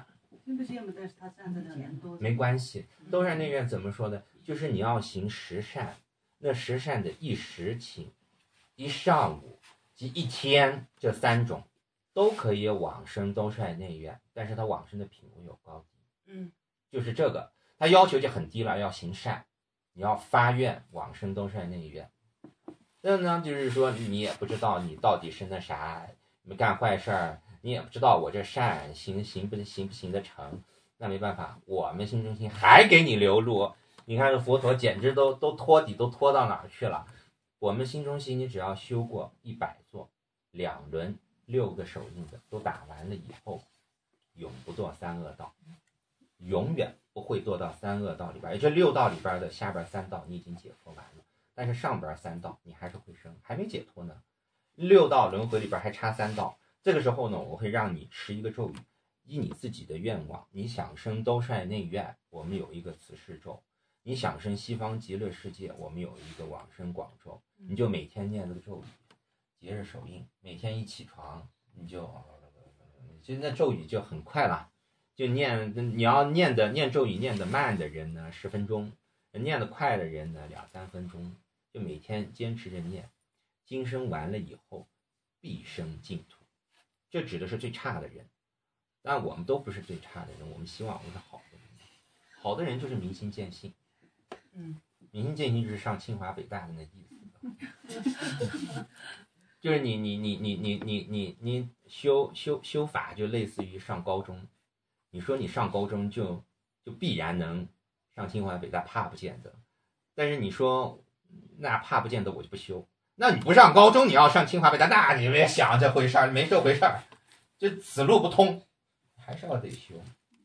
没关系。兜率内院怎么说的？就是你要行十善，那十善的一时请、一上午及一天这三种，都可以往生兜率内院，但是他往生的品位有高低。 嗯， 就是这个，他要求就很低了，要行善，你要发愿往生兜率内院。那呢，就是说你也不知道你到底是那啥，你干坏事儿，你也不知道我这善行行不行不行得成，那没办法，我们心中心还给你留路。你看这佛陀简直都都托底都托到哪儿去了？我们心中心，你只要修过一百座、两轮、六个手印的都打完了以后，永不堕三恶道，永远不会堕到三恶道里边。也就六道里边的下边三道你已经解脱完了。但是上边三道你还是会生，还没解脱呢。六道轮回里边还差三道，这个时候呢，我会让你持一个咒语，依你自己的愿望，你想生兜率内院，我们有一个慈氏咒；你想生西方极乐世界，我们有一个往生广咒。你就每天念这个咒语，节日手印，每天一起床你就，其实那咒语就很快了，就念。你要念的念咒语念得慢的人呢，十分钟；念得快的人呢，两三分钟。就每天坚持着念，今生完了以后必生净土。这指的是最差的人，但我们都不是最差的人，我们希望我们是好的人。好的人就是明心见性， 嗯， 明心见性就是上清华北大的那意思，就是你你你你你你你你修修修法就类似于上高中，你说你上高中就就必然能上清华北大，怕不见得。但是你说那怕不见得我就不修，那你不上高中你要上清华北大，那你别想这回事儿，没这回事儿，就此路不通，还是要得修。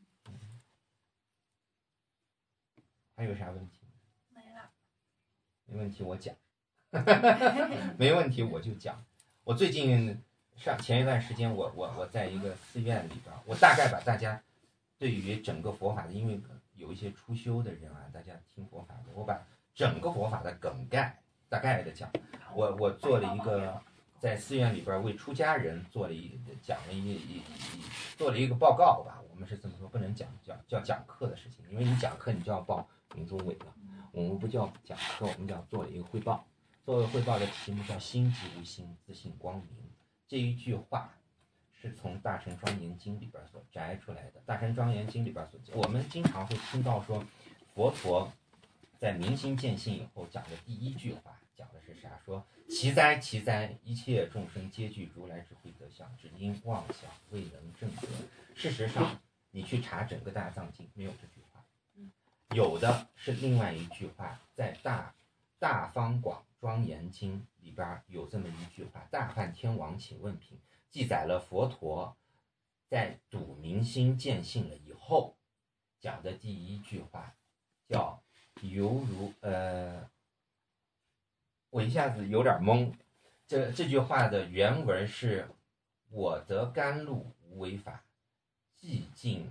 还有啥问题？ 没了。 没问题我讲，没问题我就讲。我最近上前一段时间我，我我在一个寺院里边，我大概把大家对于整个佛法的，因为有一些初修的人啊，大家听佛法的，我把整个佛法的梗概大概的讲。我我做了一个在寺院里边为出家人做了一讲了一一一做了一个报告吧。我们是这么说，不能讲叫叫讲课的事情，因为你讲课你就要报明宗伟了。我们不叫讲课，我们叫做了一个汇报。 作为汇报的题目叫心即无心，自性光明。这一句话是从《大乘庄严经》里边所摘出来的。《大乘庄严经》里边所，我们经常会听到说，佛陀在明心见性以后讲的第一句话，讲的是啥？说其哉其哉，一切众生皆具如来智慧德相，只因妄想未能证得。事实上，你去查整个大藏经，没有这句话，有的是另外一句话，在大大方广庄严经里边有这么一句话：大梵天王请问品，记载了佛陀在睹明心见性了以后讲的第一句话，叫犹如呃，我一下子有点懵。这这句话的原文是：我得甘露无为法，寂静。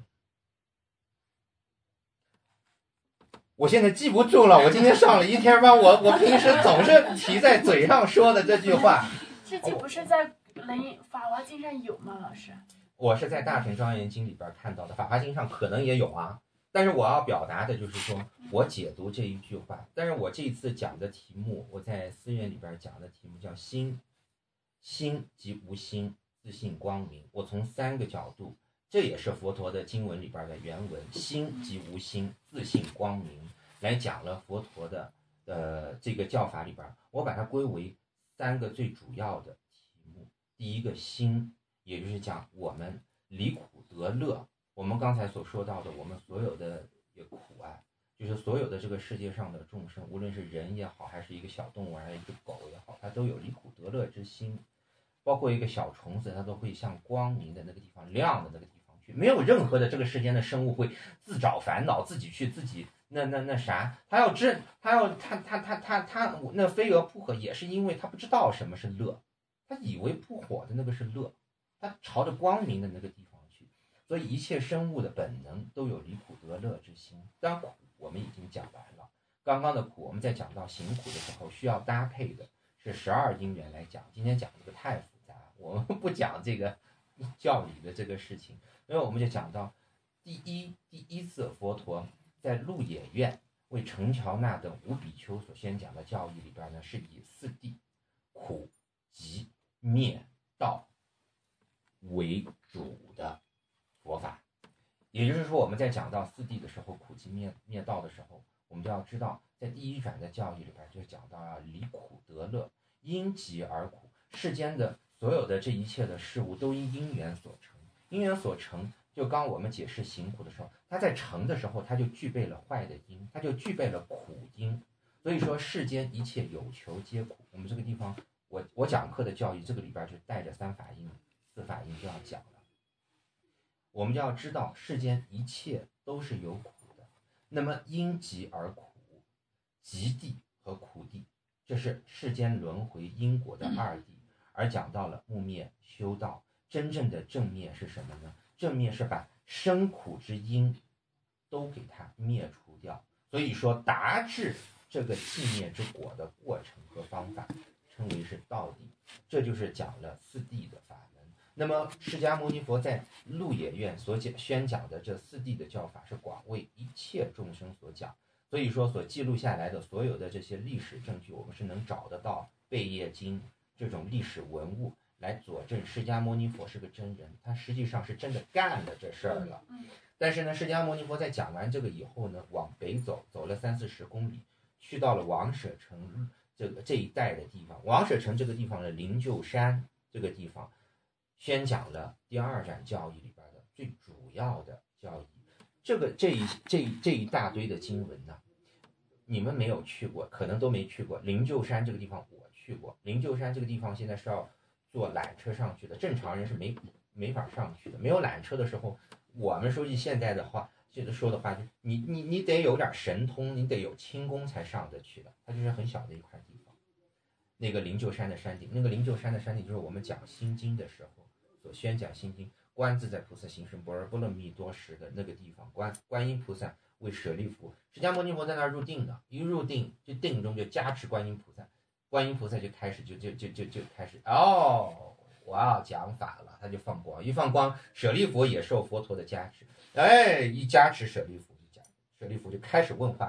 我现在记不住了，我今天上了一天班，我我平时总是提在嘴上说的这句话。 这句不是在《法华经》上有吗，老师？ 我是在《大乘庄严经》里边看到的，《法华经》上可能也有啊。但是我要表达的就是说，我解读这一句话。但是我这一次讲的题目，我在寺院里边讲的题目叫心，心即无心，自性光明。我从三个角度，这也是佛陀的经文里边的原文，心即无心，自性光明，来讲了佛陀的呃这个教法里边，我把它归为三个最主要的题目。第一个心，也就是讲我们离苦得乐。我们刚才所说到的，我们所有的也苦啊，就是所有的这个世界上的众生，无论是人也好，还是一个小动物，还是一只狗也好，它都有离苦得乐之心。包括一个小虫子，它都会向光明的那个地方、亮的那个地方去。没有任何的这个世间的生物会自找烦恼，自己去自己那那那啥，它要知，它要它它它它它那飞蛾扑火，也是因为它不知道什么是乐，它以为扑火的那个是乐，它朝着光明的那个地方去。所以一切生物的本能都有离苦得乐之心。当然苦我们已经讲完了，刚刚的苦我们在讲到行苦的时候需要搭配的是十二因缘来讲，今天讲这个太复杂，我们不讲这个教理的这个事情，因为我们就讲到第一第一次佛陀在鹿野苑为陈乔那等五比丘所宣讲的教义里边呢，是以四谛苦集灭道为主的佛法。也就是说，我们在讲到四谛的时候，苦集灭灭道的时候，我们就要知道，在第一转的教义里边就讲到要离苦得乐，因集而苦。世间的所有的这一切的事物都因因缘所成，因缘所成，就刚我们解释行苦的时候，它在成的时候，它就具备了坏的因，它就具备了苦因。所以说，世间一切有求皆苦。我们这个地方，我我讲课的教义，这个里边就带着三法印、四法印就要讲了。我们就要知道，世间一切都是有苦的。那么因集而苦，集谛和苦谛，这是世间轮回因果的二谛。而讲到了木灭修道，真正的正灭是什么呢？正灭是把生苦之因都给它灭除掉。所以说，达至这个寂灭之果的过程和方法，称为是道谛。这就是讲了四谛的法门。那么释迦牟尼佛在鹿野苑所讲宣讲的这四谛的教法，是广为一切众生所讲。所以说，所记录下来的所有的这些历史证据，我们是能找得到贝叶经这种历史文物来佐证释迦牟尼佛是个真人，他实际上是真的干了这事儿了。但是呢，释迦牟尼佛在讲完这个以后呢，往北走，走了三四十公里，去到了王舍城这个这一带的地方。王舍城这个地方的灵鹫山这个地方，宣讲了第二展教义里边的最主要的教义。这个这一这一这一大堆的经文呢，你们没有去过，可能都没去过。灵鹫山这个地方我去过，灵鹫山这个地方现在是要坐缆车上去的，正常人是没没法上去的。没有缆车的时候，我们说句现在的话，现在说的话，就你你你得有点神通，你得有轻功才上得去的。它就是很小的一块地方。那个灵鹫山的山顶，那个灵鹫山的山顶就是我们讲心经的时候所宣讲心经。观自在菩萨行深般若波罗蜜多时的那个地方，观观音菩萨为舍利弗，释迦牟尼佛在那儿入定的，一入定就定中就加持观音菩萨，观音菩萨就开始就就就就就开始哦，我要讲法了，他就放光，一放光，舍利弗也受佛陀的加持，哎，一加持舍利弗，一加舍利弗就开始问话，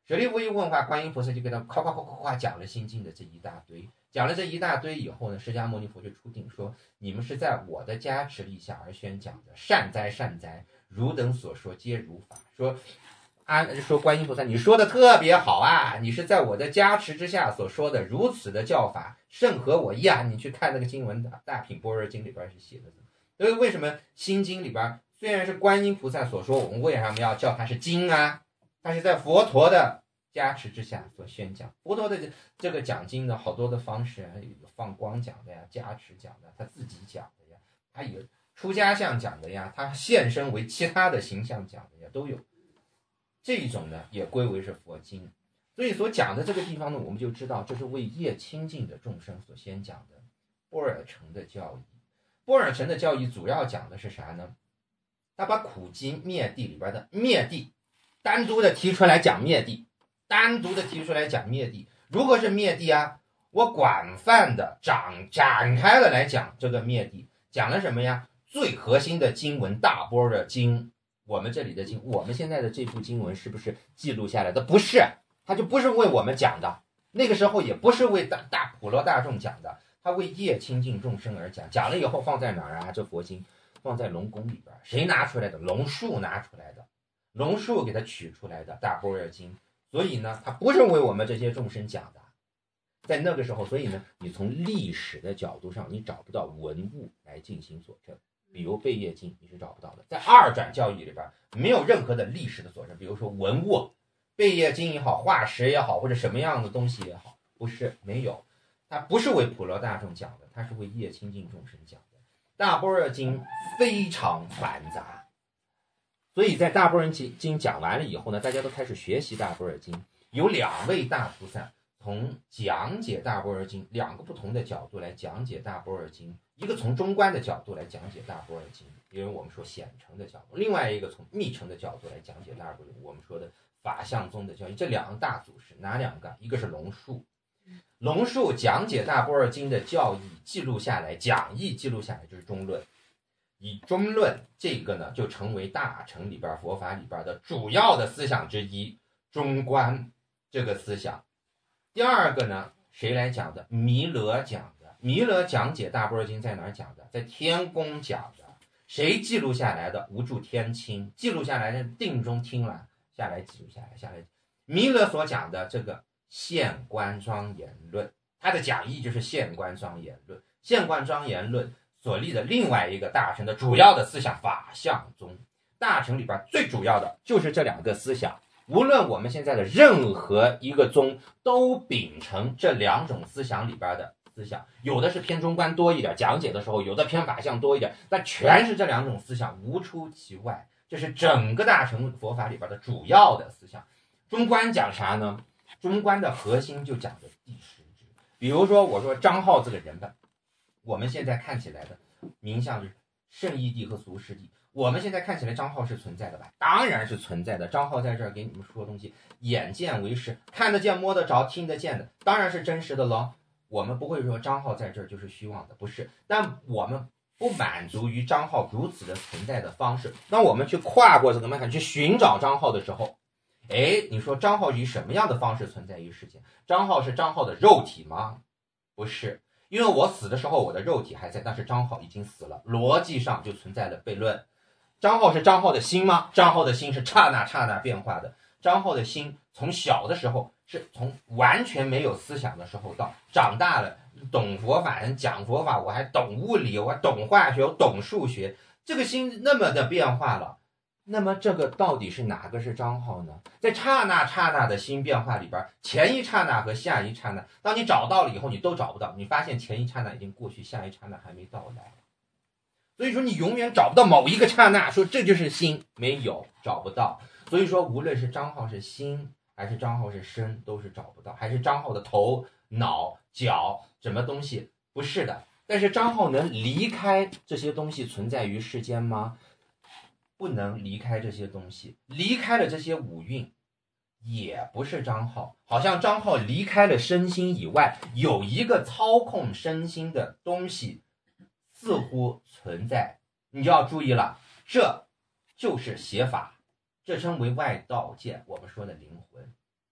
舍利弗一问话，观音菩萨就给他夸夸夸夸夸讲了心经的这一大堆，讲了这一大堆以后呢，释迦牟尼佛就出定说，你们是在我的加持力下而宣讲的，善哉善哉，汝等所说皆如法。说啊，说观音菩萨，你说的特别好啊，你是在我的加持之下所说的，如此的教法，甚合我意啊！你去看那个经文，《大品般若经》里边是写的。所以为什么心经里边虽然是观音菩萨所说，我们为什么要叫它是经啊？它是在佛陀的加持之下所宣讲。佛陀的这个讲经的好多的方式啊，有放光讲的呀，加持讲的，他自己讲的呀，他有出家相讲的呀，他现身为其他的形象讲的呀，都有。这种呢也归为是佛经。所以所讲的这个地方呢，我们就知道这是为业清净的众生所先讲的般若乘的教义。般若乘的教义主要讲的是啥呢？他把苦集灭地里边的灭地单独的提出来讲灭地，单独的提出来讲灭地。如何是灭地啊？我广泛的展展开了来讲这个灭地，讲了什么呀？最核心的经文大般若经，我们这里的经，我们现在的这部经文是不是记录下来的？不是，它就不是为我们讲的，那个时候也不是为大大普罗大众讲的，它为业清净众生而讲。讲了以后放在哪儿啊？这佛经放在龙宫里边，谁拿出来的？龙树拿出来的，龙树给它取出来的大般若经。所以呢，它不是为我们这些众生讲的。在那个时候，所以呢，你从历史的角度上，你找不到文物来进行佐证。比如贝叶经，你是找不到的。在二转教义里边，没有任何的历史的佐证。比如说文物，贝叶经也好，化石也好，或者什么样的东西也好，不是没有。它不是为普罗大众讲的，它是为业清净众生讲的。大般若经非常繁杂，所以在大般若经讲完了以后呢，大家都开始学习大般若经。有两位大菩萨从讲解大般若经两个不同的角度来讲解大般若经，一个从中观的角度来讲解大般若经，因为我们说显成的角度；另外一个从密成的角度来讲解大般若经，我们说的法相宗的教义。这两个大祖师哪两个？一个是龙树，龙树讲解大般若经的教义记录下来，讲义记录下来就是中论。以中论这个呢，就成为大乘里边佛法里边的主要的思想之一，中观这个思想。第二个呢，谁来讲的？弥勒讲的。弥勒讲解大般若经在哪儿讲的？在天宫讲的。谁记录下来的？无住天亲记录下来的，定中听了下来，记录下来下来。弥勒所讲的这个现观庄严论，他的讲义就是现观庄严论。现观庄严论所立的另外一个大乘的主要的思想法相宗。大乘里边最主要的就是这两个思想。无论我们现在的任何一个宗都秉承这两种思想里边的思想，有的是偏中观多一点，讲解的时候有的偏法相多一点，但全是这两种思想，无出其外。这是整个大乘佛法里边的主要的思想。中观讲啥呢？中观的核心就讲的第十支。比如说我说张浩这个人吧，我们现在看起来的名相就是圣义帝和俗世帝。我们现在看起来张浩是存在的吧？当然是存在的。张浩在这儿给你们说东西，眼见为实，看得见摸得着听得见的，当然是真实的了。我们不会说张浩在这儿就是虚妄的，不是。但我们不满足于张浩如此的存在的方式，当我们去跨过这个门槛去寻找张浩的时候，哎，你说张浩以什么样的方式存在于世间？张浩是张浩的肉体吗？不是。因为我死的时候我的肉体还在，但是张浩已经死了，逻辑上就存在了悖论。张浩是张浩的心吗？张浩的心是刹那刹那变化的。张浩的心从小的时候是从完全没有思想的时候到长大了懂佛法，人讲佛法，我还懂物理，我还懂化学，我懂数学，这个心那么的变化了。那么这个到底是哪个是张浩呢？在刹那刹那的心变化里边，前一刹那和下一刹那，当你找到了以后你都找不到，你发现前一刹那已经过去，下一刹那还没到来。所以说你永远找不到某一个刹那说这就是心，没有，找不到。所以说无论是张浩是心还是张浩是身都是找不到，还是张浩的头脑脚什么东西，不是的。但是张浩能离开这些东西存在于世间吗？不能离开这些东西，离开了这些五蕴也不是张浩。好像张浩离开了身心以外，有一个操控身心的东西似乎存在，你就要注意了，这就是邪法，这称为外道见，我们说的灵魂。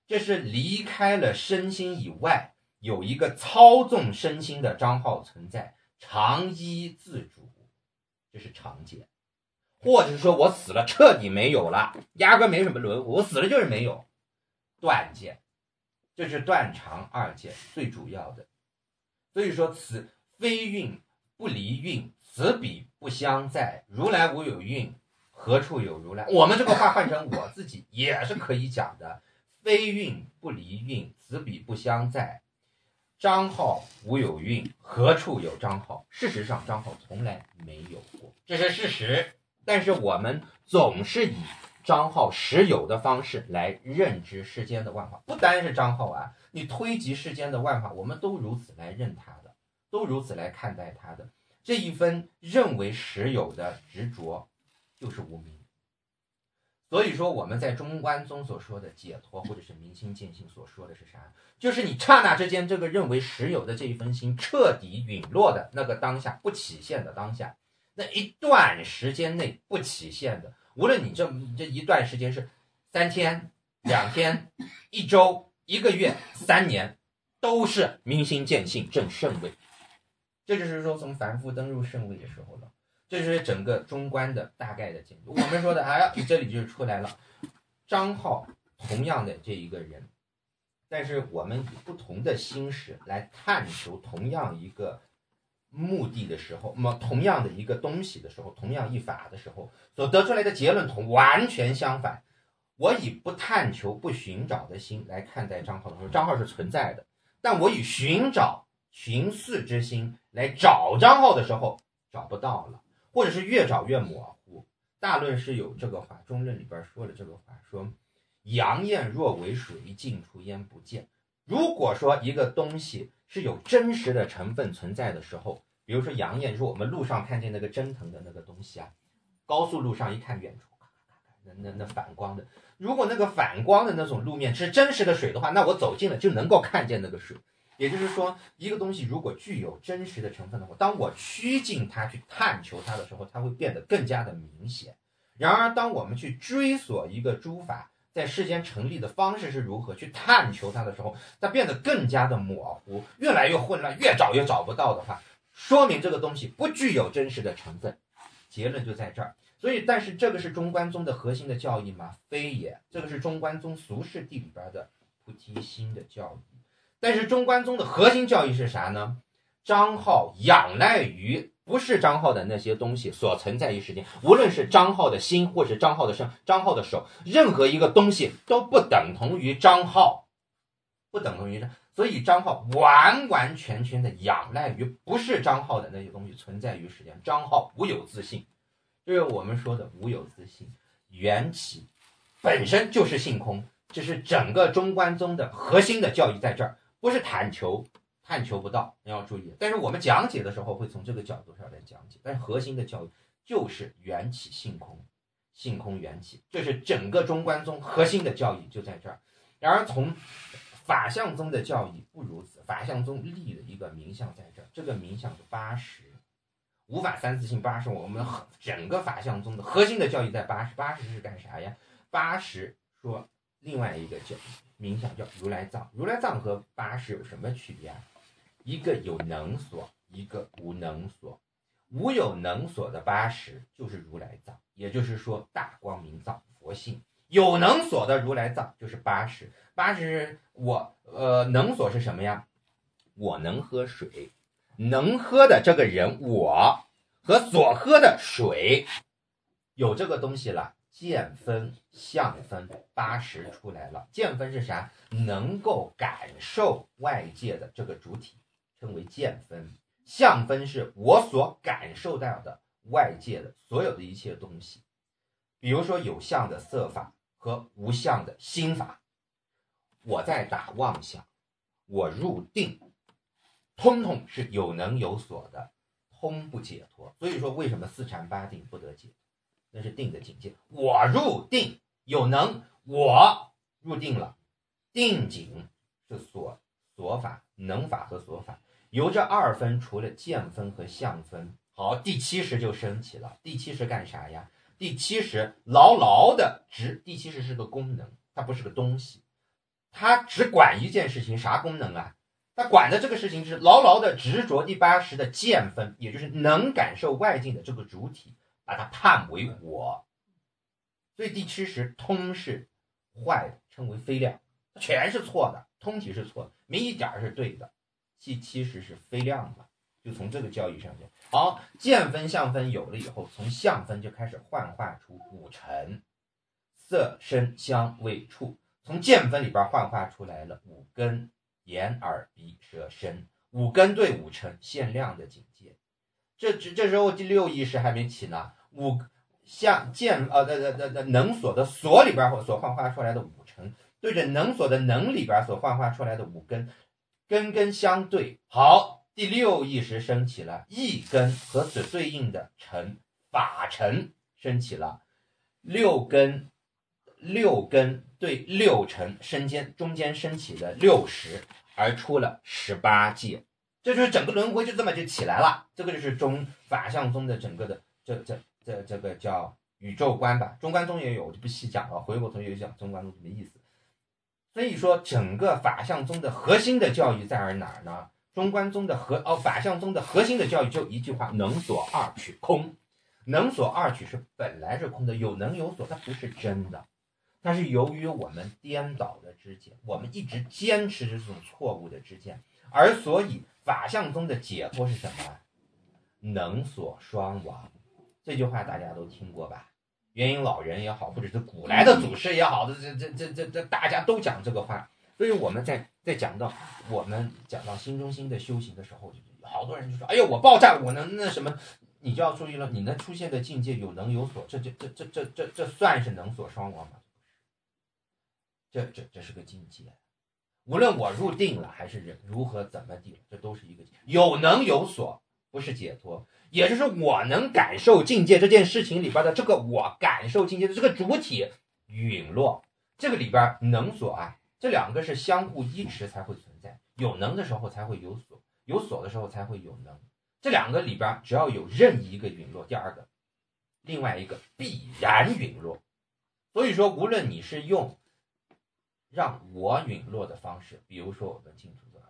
这是离开了身心以外，有一个操纵身心的章号存在，常依自主，这是常见。或者是说我死了彻底没有了，压根没什么轮回，我死了就是没有，断见，这是断常二见最主要的。所以说此非运不离运，此彼不相在，如来无有运，何处有如来？我们这个话换成我自己也是可以讲的，非运不离运，此彼不相在，章号无有运，何处有章号？事实上章号从来没有过，这是事实。但是我们总是以章号实有的方式来认知世间的万化，不单是章号啊，你推及世间的万化，我们都如此来认它的，都如此来看待它的。这一分认为实有的执着就是无明。所以说我们在中观宗所说的解脱，或者是明心见性所说的是啥？就是你刹那之间这个认为实有的这一分心彻底陨落的那个当下，不起现的当下，那一段时间内不起现的，无论你这这一段时间是三天、两天、一周、一个月、三年，都是明心见性正圣位。这就是说从凡夫登入圣位的时候了。这是整个中观的大概的见解。我们说的，哎，这里就出来了，章号同样的这一个人，但是我们以不同的心识来探求同样一个目的的时候，那么同样的一个东西的时候，同样一法的时候，所得出来的结论同完全相反。我以不探求、不寻找的心来看待章号的时候，章号是存在的；但我以寻找、寻似之心来找章号的时候，找不到了。或者是越找越模糊。大论是有这个话，中论里边说了这个话，说阳焰若为水，尽处焉不见。如果说一个东西是有真实的成分存在的时候，比如说阳焰，说我们路上看见那个蒸腾的那个东西啊，高速路上一看远处那那那反光的，如果那个反光的那种路面是真实的水的话，那我走近了就能够看见那个水。也就是说，一个东西如果具有真实的成分的话，当我趋近它去探求它的时候，它会变得更加的明显。然而当我们去追索一个诸法在世间成立的方式是如何，去探求它的时候，它变得更加的模糊，越来越混乱，越找越找不到的话，说明这个东西不具有真实的成分。结论就在这儿。所以但是这个是中观宗的核心的教义吗？非也，这个是中观宗俗世谛里边的菩提心的教义。但是中观宗的核心教义是啥呢？章号仰赖于不是章号的那些东西所存在于世间，无论是章号的心或是章号的身、章号的手，任何一个东西都不等同于章号，不等同于章，所以章号完完全全的仰赖于不是章号的那些东西存在于世间，章号无有自性，这是我们说的无有自性，缘起本身就是性空，这是整个中观宗的核心的教义在这儿。不是探求，探求不到，你要注意。但是我们讲解的时候会从这个角度上来讲解，但是核心的教育就是缘起性空，性空缘起，这是整个中观宗核心的教义就在这儿。然而从法相宗的教义不如此，法相宗立了一个名相在这儿，这个名相是八十，无法三自性八十，我们整个法相宗的核心的教义在八十，八十是干啥呀？八十说另外一个教名相叫如来藏，如来藏和八十有什么区别啊？一个有能所，一个无能所。无有能所的八十就是如来藏，也就是说大光明藏佛性。有能所的如来藏就是八十，八十我呃能所是什么呀？我能喝水，能喝的这个人我和所喝的水有这个东西了。见分、相分，八十出来了。见分是啥？能够感受外界的这个主体，称为见分。相分是我所感受到的外界的所有的一切东西，比如说有相的色法和无相的心法。我在打妄想，我入定，通通是有能有所的，通不解脱。所以说，为什么四禅八定不得解脱？那是定的境界。我入定有能，我入定了，定境是所所法、能法和所法。由这二分，除了见分和相分，好，第七识就升起了。第七识干啥呀？第七识牢牢的执，第七识是个功能，它不是个东西。 他只管一件事情，啥功能啊？他管的这个事情是牢牢的执着第八识的见分，也就是能感受外境的这个主体，把它判为我。所以第七识通是坏的，称为非量，全是错的，通体是错的，没一点是对的。第七识是非量的，就从这个教义上讲。好，见分相分有了以后，从相分就开始幻化出五尘，色声香味触，从见分里边幻化出来了五根，眼耳鼻舌身，五根对五尘限量的境界。这这时候第六意识还没起呢，五像见呃的的的能所的所里边所幻化出来的五尘，对着能所的能里边所幻化出来的五根，根根相对。好，第六意识升起了，意根和所对应的尘法尘升起了，六根六根对六尘身间中间升起了六识，而出了十八界。这就是整个轮回就这么就起来了。这个就是中法相宗的整个的这这这这个叫宇宙观吧，中观宗也有，我就不细讲了，回过头又讲中观宗没意思。所以说整个法相宗的核心的教育在而哪儿呢？中观宗的核哦法相宗的核心的教育就一句话：能所二取空。能所二取是本来是空的，有能有所，它不是真的，它是由于我们颠倒的知见，我们一直坚持着这种错误的知见，而所以法相宗的解脱是什么？能所双亡。这句话大家都听过吧？元婴老人也好，或者是古来的祖师也好，这这这这这大家都讲这个话。所以我们在在讲到我们讲到心中心的修行的时候，好多人就说：“哎呦，我爆炸，我能那什么？”你就要注意了，你能出现的境界有能有所，这这这这这这这算是能所双亡吗？这这这是个境界。无论我入定了还是人如何怎么地，这都是一个有能有所，不是解脱。也就是我能感受境界这件事情里边的这个我感受境界的这个主体陨落，这个里边能所啊，这两个是相互依持才会存在。有能的时候才会有所，有所的时候才会有能。这两个里边只要有任意一个陨落，第二个另外一个必然陨落。所以说无论你是用让我陨落的方式，比如说我们进出的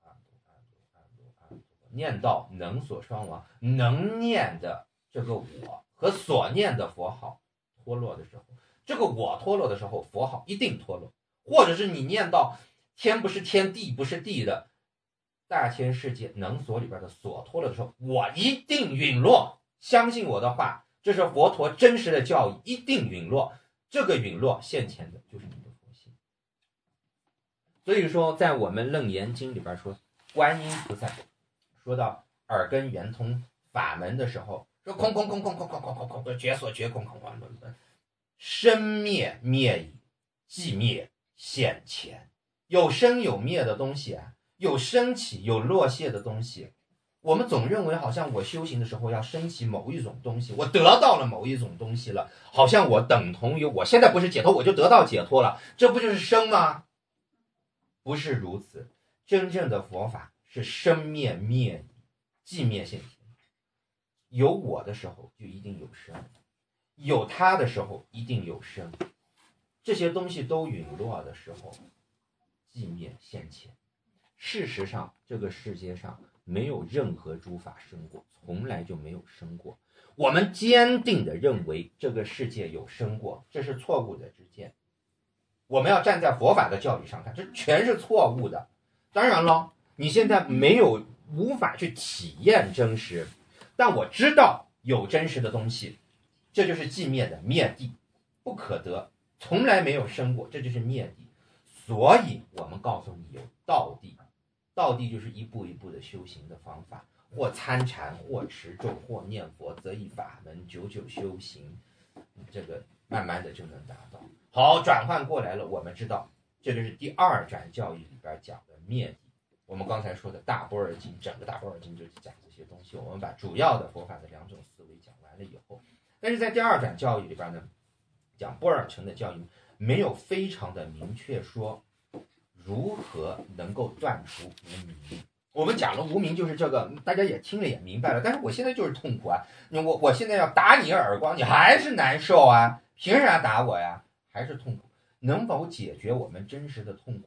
念到能所双亡，能念的这个我和所念的佛号脱落的时候，这个我脱落的时候，佛号一定脱落。或者是你念到天不是天，地不是地的大千世界能所里边的所脱落的时候，我一定陨落。相信我的话，这是佛陀真实的教义，一定陨落。这个陨落现前的就是你的佛性。所以说在我们楞严经里边说，观音菩萨说到耳根圆通法门的时候，说空空空空空空空空空，觉所觉空空空空，生灭灭已，寂灭现前。有生有灭的东西啊，有升起有落谢的东西。我们总认为好像我修行的时候要升起某一种东西，我得到了某一种东西了，好像我等同于我现在不是解脱，我就得到解脱了，这不就是生吗？不是如此。真正的佛法是生灭灭寂灭现前。有我的时候就一定有生，有他的时候一定有生，这些东西都陨落的时候，寂灭现前。事实上这个世界上没有任何诸法生过，从来就没有生过。我们坚定地认为这个世界有生过，这是错误的知见。我们要站在佛法的教理上看，这全是错误的。当然了，你现在没有无法去体验真实，但我知道有真实的东西，这就是寂灭的灭地，不可得，从来没有生过，这就是灭地。所以我们告诉你有道地，道地就是一步一步的修行的方法，或参禅，或持咒，或念佛，择一法门，久久修行，这个慢慢的就能达到。好，转换过来了，我们知道这就是第二转教育里边讲的灭地。我们刚才说的大般若经，整个大般若经就讲这些东西，我们把主要的佛法的两种思维讲完了以后，但是在第二转教育里边呢，讲般若乘的教育没有非常的明确说如何能够断除无明。我们讲了无明就是这个，大家也听了也明白了，但是我现在就是痛苦啊，我我现在要打你耳光，你还是难受啊，凭啥打我呀？还是痛苦。能否解决我们真实的痛苦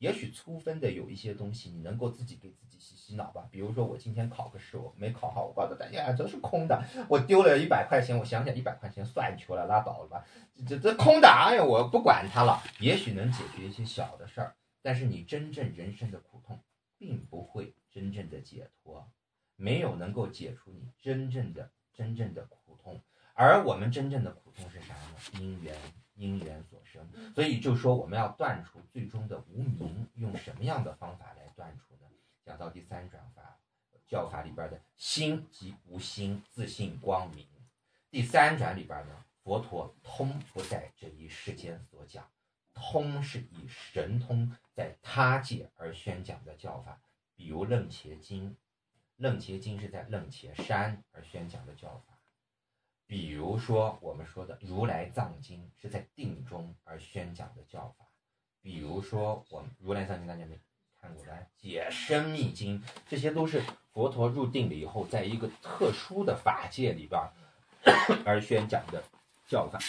也许粗分的有一些东西，你能够自己给自己洗洗脑吧。比如说我今天考个试，我没考好，我告诉大家，这是空的。我丢了一百块钱，我想想一百块钱算球了，拉倒了吧，这这空的，哎呀，我不管它了。也许能解决一些小的事儿，但是你真正人生的苦痛，并不会真正的解脱，没有能够解除你真正的真正的苦痛。而我们真正的苦痛是啥呢？因缘。因缘所生，所以就说我们要断除最终的无明，用什么样的方法来断除呢？讲到第三转法教法里边的心即无心，自性光明。第三转里边呢，佛陀通不在这一世间所讲，通是以神通在他界而宣讲的教法，比如楞伽经，楞伽经是在楞伽山而宣讲的教法。比如说我们说的如来藏经是在定中而宣讲的教法，比如说我们如来藏经大家没看过来解深密经，这些都是佛陀入定了以后在一个特殊的法界里边而宣讲的教法。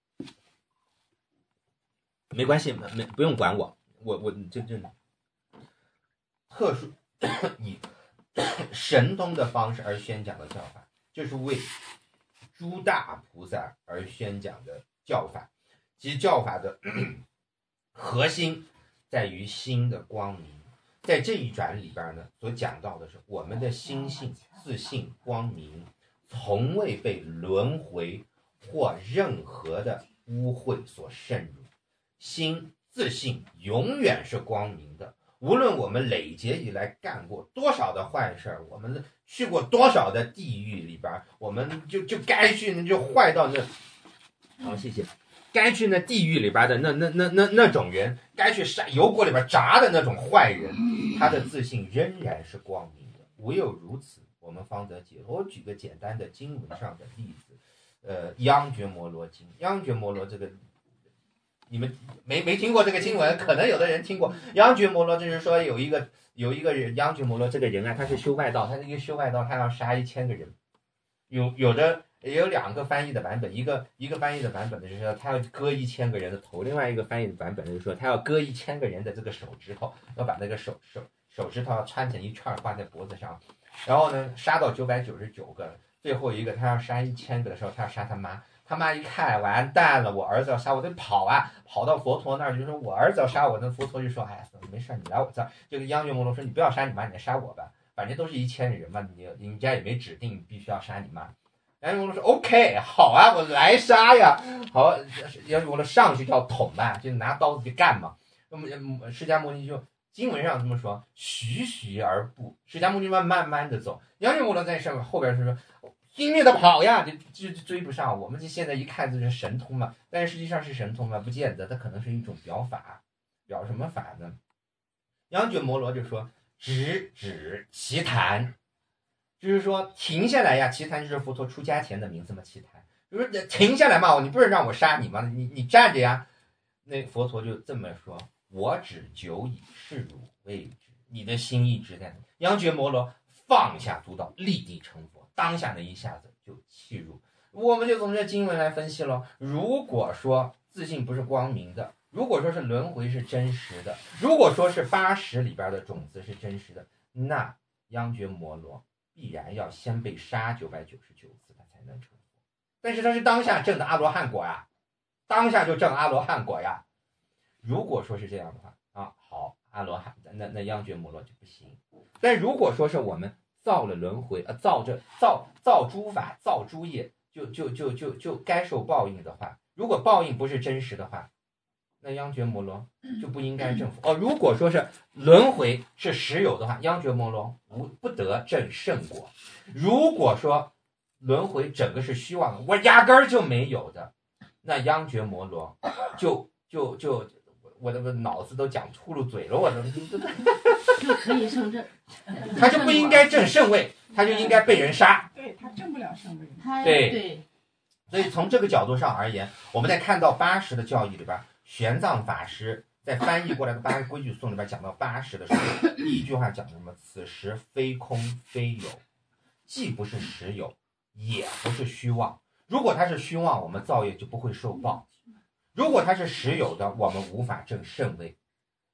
没关系，没不用管我，我我这这特殊以神通的方式而宣讲的教法，就是为诸大菩萨而宣讲的教法。其实教法的核心在于心的光明。在这一转里边呢，所讲到的是我们的心性自性光明，从未被轮回或任何的污秽所渗入，心自性永远是光明的。无论我们累劫以来干过多少的坏事，我们去过多少的地狱里边，我们就就该去就坏到那，好，谢谢，该去那地狱里边的那那那那那种人，该去山油锅里边炸的那种坏人，他的自信仍然是光明的。唯有如此，我们方得解脱。我举个简单的经文上的例子，呃，央觉摩罗经，央觉摩罗这个。你们没没听过这个经文，可能有的人听过。央觉摩罗就是说有一个有一个人，央觉摩罗这个人啊，他是修外道，他是一个修外道，他要杀一千个人。有有的也有两个翻译的版本，一个一个翻译的版本呢就是说他要割一千个人的头，另外一个翻译的版本就是说他要割一千个人的这个手指头，要把那个手手手指头要穿成一串挂在脖子上，然后呢杀到九百九十九个，最后一个他要杀一千个的时候，他要杀他妈。他妈一看完蛋了，我儿子要杀我，得跑啊，跑到佛陀那儿就说我儿子要杀我。那佛陀就说，哎，没事，你来我这儿。这个央觉摩罗说，你不要杀你妈，你来杀我吧，反正都是一千人嘛，你人家也没指定必须要杀你妈。央觉摩罗说 OK 好啊，我来杀呀。好，央觉摩罗上去就要捅嘛，就拿刀子去干嘛。那么释迦牟尼就经文上这么说，徐徐而步，释迦牟尼慢慢慢的走，央觉摩罗在上面后边是说拼命的跑呀，就就追不上。我们这现在一看就是神通嘛，但是实际上是神通吗？不见得，它可能是一种表法。表什么法呢？央觉摩罗就说直指其坛，就是说停下来呀。其坛就是佛陀出家前的名字嘛，其坛就是停下来嘛，你不是让我杀你吗？你你站着呀。那佛陀就这么说，我只久矣，是汝未知。你的心一直在那。央觉摩罗放下屠刀，立地成佛。当下的一下子就契入，我们就从这经文来分析了。如果说自信不是光明的，如果说是轮回是真实的，如果说是八识里边的种子是真实的，那央觉摩罗必然要先被杀九百九十九次，他才能成佛。但是他是当下证的阿罗汉果呀，当下就证阿罗汉果呀。如果说是这样的话啊，好，阿罗汉，那那央觉摩罗就不行。但如果说是我们造了轮回，呃，造着造造诸法，造诸业，就就就就就该受报应的话，如果报应不是真实的话，那央觉摩罗就不应该证佛。哦，如果说是轮回是实有的话，央觉摩罗无不得证圣果。如果说轮回整个是虚妄的，我压根儿就没有的，那央觉摩罗就就就我的脑子都讲秃噜嘴了，我都就可以胜正。 他就不应该证圣位，他就应该被人杀。 对，他证不了圣位。 他对对， 所以从这个角度上而言，我们在看到八识的教义里边，玄奘法师在翻译过来的《八识规矩颂》里边讲到八识的时候，第一句话讲什么？此时非空非有，既不是实有，也不是虚妄。如果它是虚妄，我们造业就不会受报；如果它是实有的，我们无法证圣位。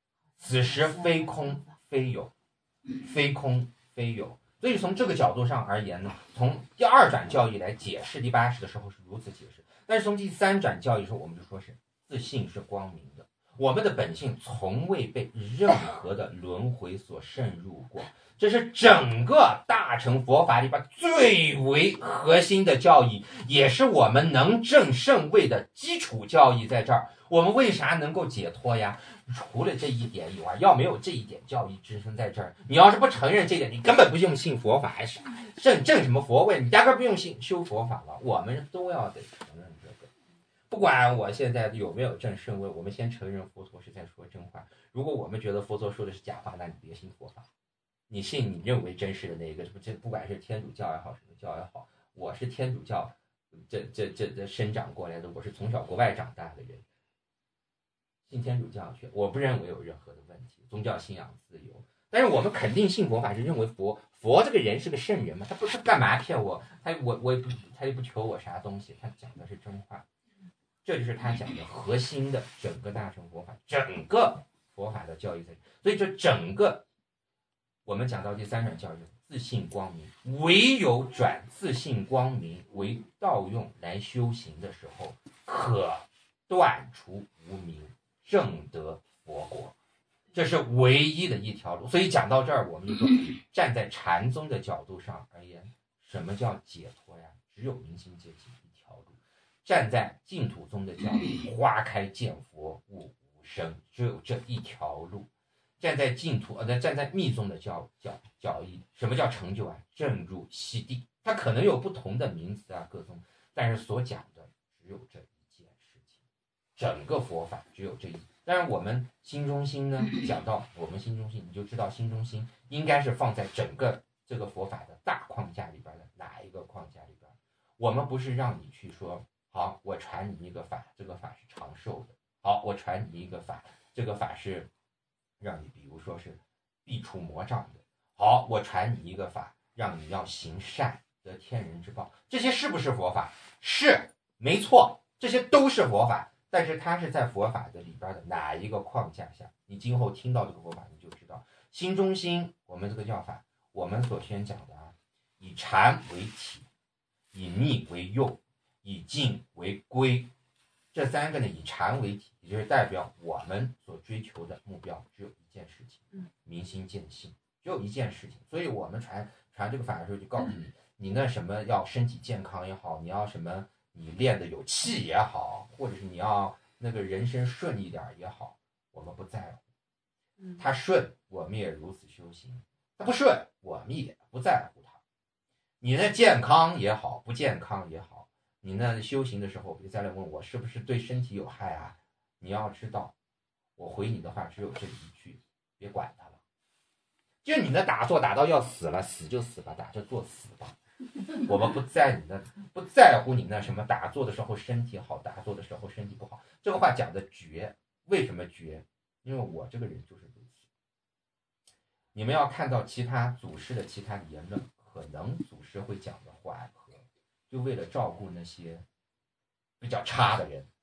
此时非空非有，非空非有。所以从这个角度上而言呢，从第二转教义来解释第八识的时候是如此解释，但是从第三转教义的时候，我们就说是自性是光明的，我们的本性从未被任何的轮回所渗入过，这是整个大乘佛法里边最为核心的教义，也是我们能证圣位的基础教义。在这儿我们为啥能够解脱呀？除了这一点以外，要没有这一点教义支撑在这儿，你要是不承认这点，你根本不用信佛法，证证什么佛位，你压根不用信修佛法了。我们都要得承认这个，不管我现在有没有证圣位，我们先承认佛陀是在说真话。如果我们觉得佛陀说的是假话，那你别信佛法，你信你认为真实的那个，这不管是天主教也好，什么教也好，我是天主教这这这这生长过来的，我是从小国外长大的人。信天主教去，我不认为有任何的问题，宗教信仰自由。但是我们肯定信佛法，是认为佛佛这个人是个圣人嘛，他不是干嘛骗我，他我我也不他也不求我啥东西，他讲的是真话，这就是他讲的核心的整个大乘佛法，整个佛法的教义在。所以这整个我们讲到第三转教育，自性光明，唯有转自性光明为道用来修行的时候，可断除无明，正得佛国，这是唯一的一条路。所以讲到这儿，我们就说，站在禅宗的角度上而言，什么叫解脱呀？只有明心见性一条路。站在净土宗的角度，花开见佛，悟无生，只有这一条路。站在净土呃，站在密宗的教教教义，什么叫成就啊？正入悉地。它可能有不同的名词啊，各宗，但是所讲的只有这一件事情。整个佛法只有这一，但是我们心中心呢，讲到我们心中心，你就知道心中心应该是放在整个这个佛法的大框架里边的哪一个框架里边。我们不是让你去说，好，我传你一个法，这个法是长寿的，好，我传你一个法，这个法是让你比如说是避除魔障的，好，我传你一个法，让你要行善得天人之报，这些是不是佛法？是，没错，这些都是佛法。但是它是在佛法的里边的哪一个框架下？你今后听到这个佛法，你就知道心中心。我们这个教法，我们所宣讲的啊，以禅为体，以密为用，以静为归。这三个呢，以禅为体，也就是代表我们所追求的目标只有一件事情，明心见性，只有一件事情。所以我们传传这个法的时候，就告诉你，你那什么要身体健康也好，你要什么。你练的有气也好，或者是你要那个人生顺一点也好，我们不在乎。他顺，我们也如此修行；他不顺，我们也不在乎他。你那健康也好，不健康也好，你那修行的时候，别再来问我是不是对身体有害啊？你要知道，我回你的话只有这一句：别管他了。就你那打坐打到要死了，死就死吧，打就坐死吧。我们不在你那，不在乎你那什么打坐的时候身体好，打坐的时候身体不好。这个话讲的绝，为什么绝？因为我这个人就是如此。你们要看到其他祖师的其他的言论，可能祖师会讲的缓和，就为了照顾那些比较差的人。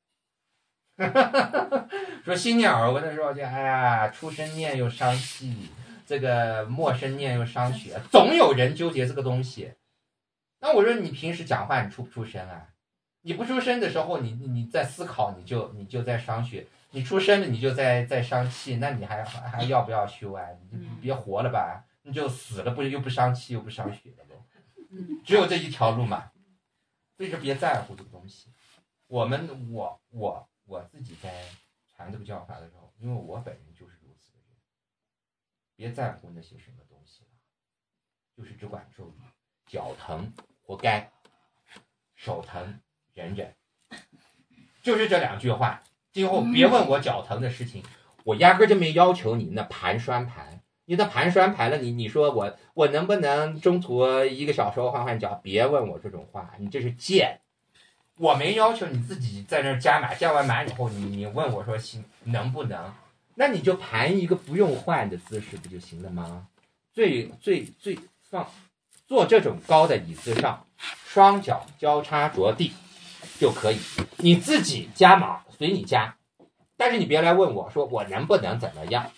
说心念耳闻的时候就哎呀，出生念又伤气，这个末生念又伤血，总有人纠结这个东西。那我说你平时讲话你出不出声啊？你不出声的时候，你你在思考，你就你就在伤血；你出声了，你就在在伤气。那你还还要不要修啊？你就别活了吧，你就死了，不又不伤气又不伤血了喽？只有这一条路嘛。所以说别在乎这个东西。我们我我我自己在传这个教法的时候，因为我本人就是如此的人，别在乎那些什么东西了，就是只管咒语。脚疼活该，手疼忍忍，就是这两句话。今后别问我脚疼的事情，我压根就没要求你那盘栓盘，你那盘栓盘了，你你说我我能不能中途一个小时后换换脚？别问我这种话，你这是贱。我没要求你自己在那加码，加完码以后，你你问我说行能不能？那你就盘一个不用换的姿势不就行了吗？最最最放。坐这种高的椅子上，双脚交叉着地就可以。你自己加码随你加，但是你别来问我说我能不能怎么样。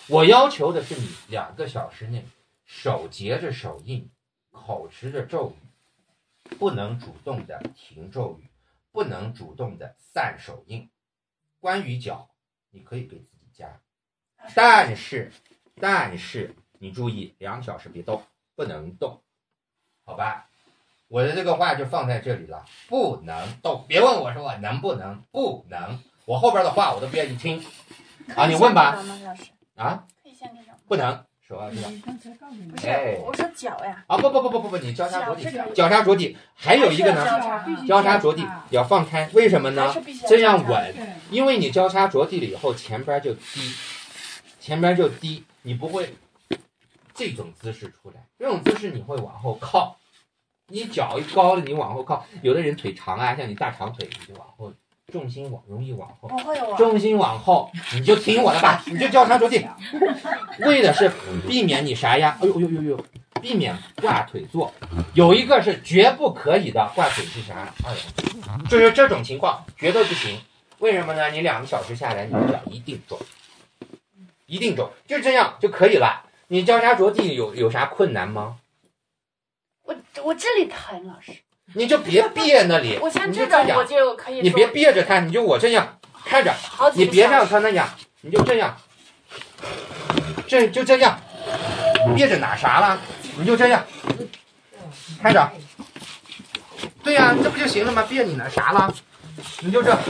我要求的是你两个小时内手结着手印，口持着咒语，不能主动的停咒语，不能主动的散手印。关于脚，你可以给自己加，但是但是你注意，两小时别动，不能动，好吧？我的这个话就放在这里了，不能动。别问我说我能不能，不能。我后边的话我都不愿意听啊！你问吧。啊？ 可以先这种。 不能，手要这样。 不是， 哎我说脚呀。 啊不不不不不不，你交叉着地，交叉着地。还有一个呢，交叉着地要放开，为什么呢？这样稳，因为你交叉着地了以后，前边就低，前边就低，你不会这种姿势出来，这种姿势你会往后靠。你脚一高了，你往后靠。有的人腿长啊，像你大长腿，你就往后，重心往容易往后。 不会我。 重心往后，你就听我的吧，你就交叉着地，为的是避免你啥呀？哎呦呦呦呦，避免挂腿坐。有一个是绝不可以的，挂腿是啥？哎呀，就是这种情况绝对不行。为什么呢？你两个小时下来，你的脚一定肿，一定肿，就这样就可以了。你交叉着地有有啥困难吗？ 我我这里疼，老师。 你就别憋那里。 我像这种我就可以。 你别憋着它，你就我这样看着，你别让它那样，你就这样，这就这样，憋着哪啥了？你就这样，看着。对呀、啊，这不就行了吗？憋你那啥了？你就这，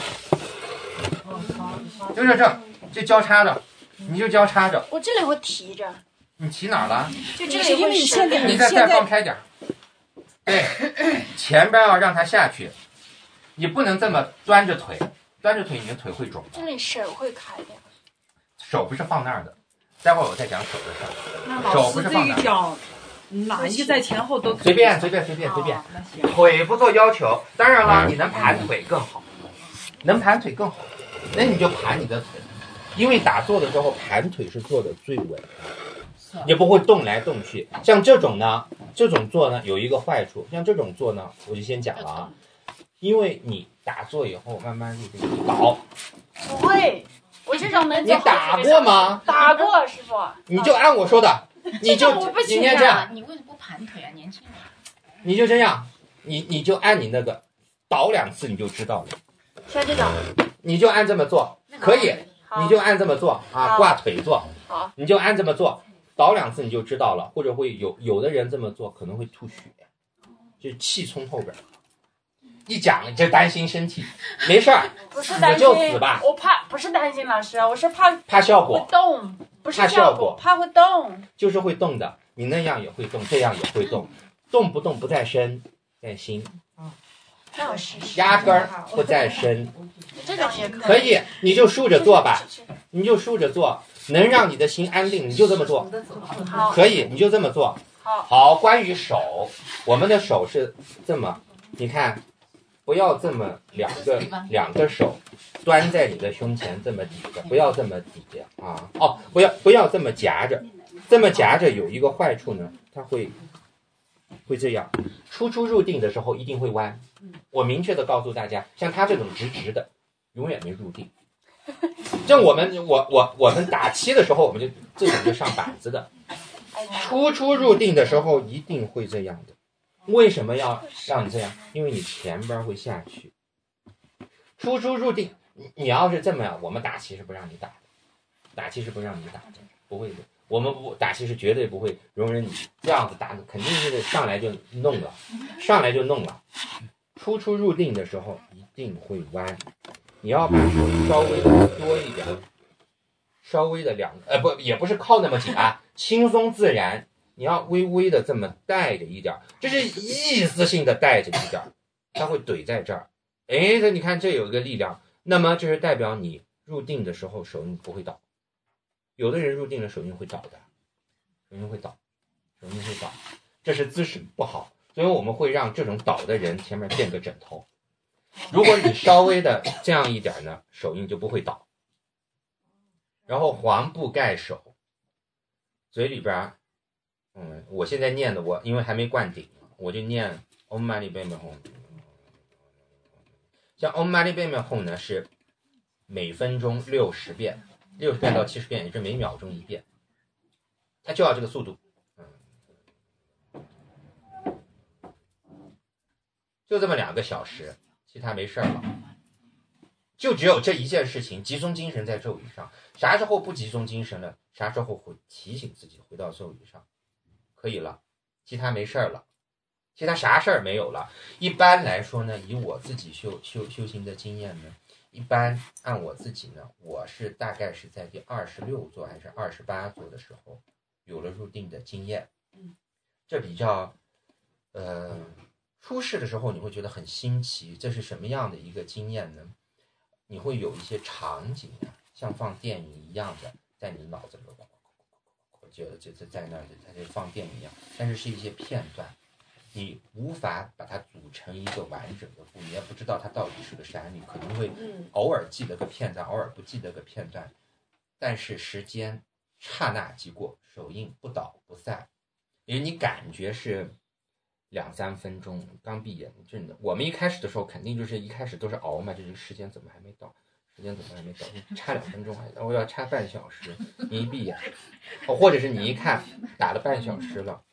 就是这，这交叉着，你就交叉着。 我这里会提着。 你提哪儿了？ 就这里，因为你现在你再再放开点。对，前边要让它下去，你不能这么端着腿，端着腿你的腿会肿。 这里手会开掉。 手不是放那儿的，待会儿我再讲手的事儿。手不是放那儿。 脚哪一个在前后都随便随便随便随便，腿不做要求。当然了，你能盘腿更好，能盘腿更好，那你就盘你的腿，因为打坐的时候盘腿是做的最稳的。也不会动来动去。像这种呢，这种做呢有一个坏处，像这种做呢，我就先讲了啊，因为你打坐以后慢慢就倒。 不会，我这种能。 你打过吗？ 打过，师傅。 你就按我说的，你就今天这样。 你为什么不盘腿啊？年轻人。 你就这样，你你就按你那个倒两次你就知道了。 像这种。 你就按这么做，可以，你就按这么做啊，挂腿做。 好。 你就按这么做。倒两次你就知道了，或者会有有的人这么做可能会吐血，就气从后边。一讲你就担心身体，没事儿， 不是担心， 就死吧。 我怕不是担心老师，我是怕怕效果会动，不是怕效果，怕会动， 就是会动的。你那样也会动，这样也会动，动不动不在身，在心。 那我试试。 压根儿不在身， 这种也可以。 可以，你就竖着做吧，你就竖着做。能让你的心安定，你就这么做，可以，你就这么做。好，关于手，我们的手是这么，你看，不要这么两个两个手端在你的胸前这么抵着，不要这么抵着啊！哦，不要不要这么夹着，这么夹着有一个坏处呢，它会会这样，出出入定的时候一定会弯。我明确的告诉大家，像他这种直直的，永远没入定。像我们我我我们打七的时候，我们就这种就上板子的，出出入定的时候一定会这样的。为什么要让你这样？因为你前边会下去。出出入定，你你要是这么样，我们打七是不让你打的，打七是不让你打的，不会的。我们不打七是绝对不会容忍你这样子打的，肯定是上来就弄了，上来就弄了。出出入定的时候一定会弯。你要把手稍微的多一点，稍微的两呃不也不是靠那么紧啊，轻松自然。你要微微的这么带着一点，这是意思性的带着一点，它会怼在这儿。哎，这你看这有一个力量，那么这是代表你入定的时候手印不会倒。有的人入定的手印会倒的，手印会倒，手印会倒，这是姿势不好，所以我们会让这种倒的人前面垫个枕头。如果你稍微的这样一点呢，手印就不会倒。然后黄布盖手，嘴里边，嗯，我现在念的我因为还没灌顶，我就念 Om Mani Padme Hum。像 Om Mani Padme Hum 呢是每分钟六十遍， 六十遍到七十遍，也是每秒钟一遍，它就要这个速度，嗯，就这么两个小时，其他没事了，就只有这一件事情，集中精神在咒语上。啥时候不集中精神了，啥时候会提醒自己回到咒语上，可以了，其他没事了。其他啥事儿没有了。一般来说呢，以我自己修修修行的经验呢，一般按我自己呢，我是大概是在第二十六座还是二十八座的时候，有了入定的经验。 嗯， 这比较，呃，出世的时候你会觉得很新奇，这是什么样的一个经验呢？你会有一些场景啊，像放电影一样的，在你脑子里，我觉得就就在那儿，它就放电影一样，但是是一些片段。你无法把它组成一个完整的故，你也不知道它到底是个啥，你可能会偶尔记得个片段，偶尔不记得个片段，但是时间刹那即过，手印不倒不散，因为你感觉是两三分钟，刚闭眼，真的，我们一开始的时候肯定就是一开始都是熬嘛，这个时间怎么还没到？时间怎么还没到？差两分钟还，我要差半小时，你一闭眼，或者是你一看打了半小时了。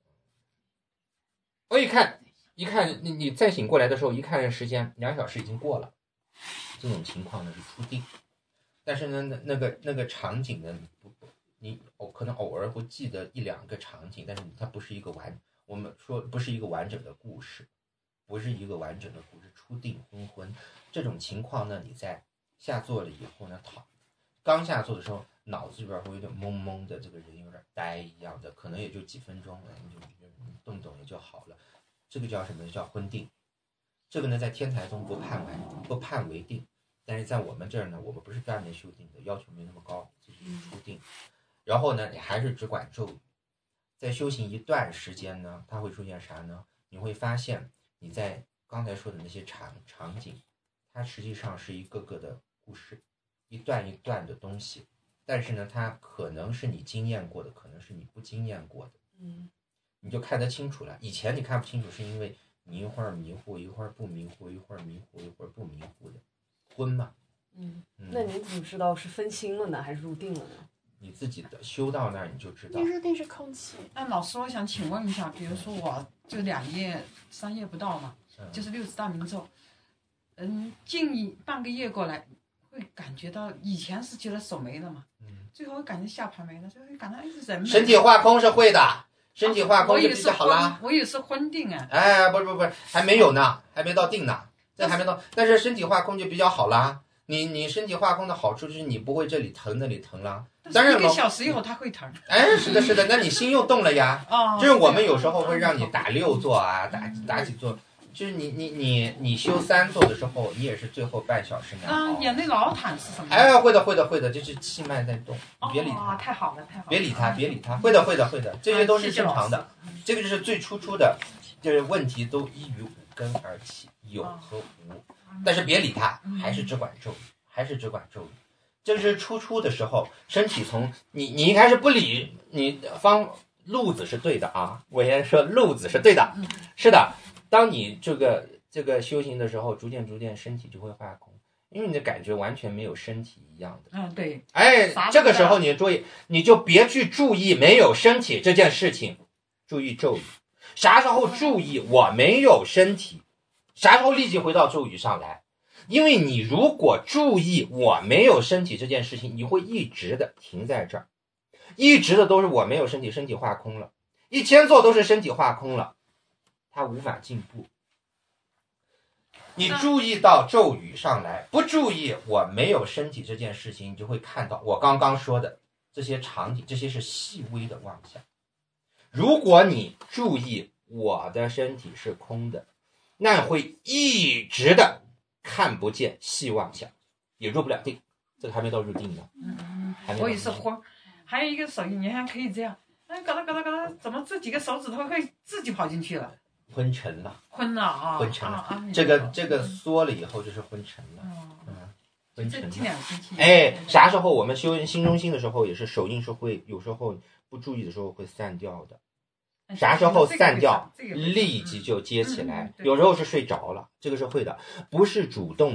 我一看，一看你你再醒过来的时候，一看时间两小时已经过了，这种情况呢是初定，但是呢那那个那个场景呢，不你偶可能偶尔会记得一两个场景，但是它不是一个完，我们说不是一个完整的故事，不是一个完整的故事。初定昏昏这种情况呢，你在下座了以后呢，躺刚下座的时候，脑子里边会有点懵懵的，这个人有点呆一样的，可能也就几分钟了，你就动动也就好了。这个叫什么？叫昏定。这个呢，在天台宗不判为不判为定，但是在我们这儿呢，我们不是专门修定的，要求没那么高，这就是初定。然后呢，你还是只管咒语。在修行一段时间呢，它会出现啥呢？你会发现你在刚才说的那些场场景，它实际上是一个个的故事，一段一段的东西。但是呢，它可能是你经验过的，可能是你不经验过的。 嗯， 你就看得清楚了。以前你看不清楚，是因为你一会儿迷糊，一会儿不迷糊，一会儿迷糊，一会儿不迷糊的，昏嘛。 嗯，那您怎么知道是分心了呢，还是入定了呢？ 你自己的修到那儿你就知道。 入定是空气。 那老师，我想请问一下，比如说我就两页、三页不到嘛， 嗯、 就是六十大明咒，嗯，近一半个月过来，会感觉到以前是觉得手没了嘛，嗯，最后感觉下盘没了，最后感到哎人没了。 身体化空是会的。身体化空就比较好啦， 我也是昏定啊。 哎，不是不是不是，还没有呢，还没到定呢，这还没到。但是身体化空就比较好啦。你你身体化空的好处就是你不会这里疼那里疼啦。当然一个小时以后它会疼。 哎，是的是的，那你心又动了呀。 哦。 就是我们有时候会让你打六座啊，打打几座。就是你你你你修三座的时候，你也是最后半小时难熬。 啊，眼泪老淌是什么？ 哎，会的会的会的，就是气脉在动，你别理它。 哦，太好了太好了。 别理它别理它，会的会的会的，这些都是正常的。这个就是最初初的，就是问题都依于五根而起，有和无。但是别理它，还是只管咒语，还是只管咒语。这是初初的时候，身体从你你一开始不理你方路子是对的啊，我先说路子是对的，是的。当你这个这个修行的时候，逐渐逐渐身体就会化空，因为你的感觉完全没有身体一样的。 嗯，对。 哎，这个时候你注意，你就别去注意没有身体这件事情，注意咒语。啥时候注意我没有身体？啥时候立即回到咒语上来？因为你如果注意我没有身体这件事情，你会一直的停在这儿，一直的都是我没有身体，身体化空了，一千座都是身体化空了。他无法进步。你注意到咒语上来，不注意我没有身体这件事情，你就会看到我刚刚说的这些场景，这些是细微的妄想。如果你注意我的身体是空的，那会一直的看不见细妄想，也入不了定。这个还没到入定呢。 嗯，我也是昏。还有一个手印，你还可以这样，哎，嘎哒嘎哒嘎哒，怎么这几个手指头会自己跑进去了？ 昏沉了， 昏了啊， 昏沉了， 啊啊、 这个这个缩了以后就是昏沉了，嗯，昏沉了。 哎，啥时候我们修心中心的时候，也是手印是会有时候不注意的时候会散掉的，啥时候散掉，立即就接起来，有时候是睡着了，这个是会的，不是主动的，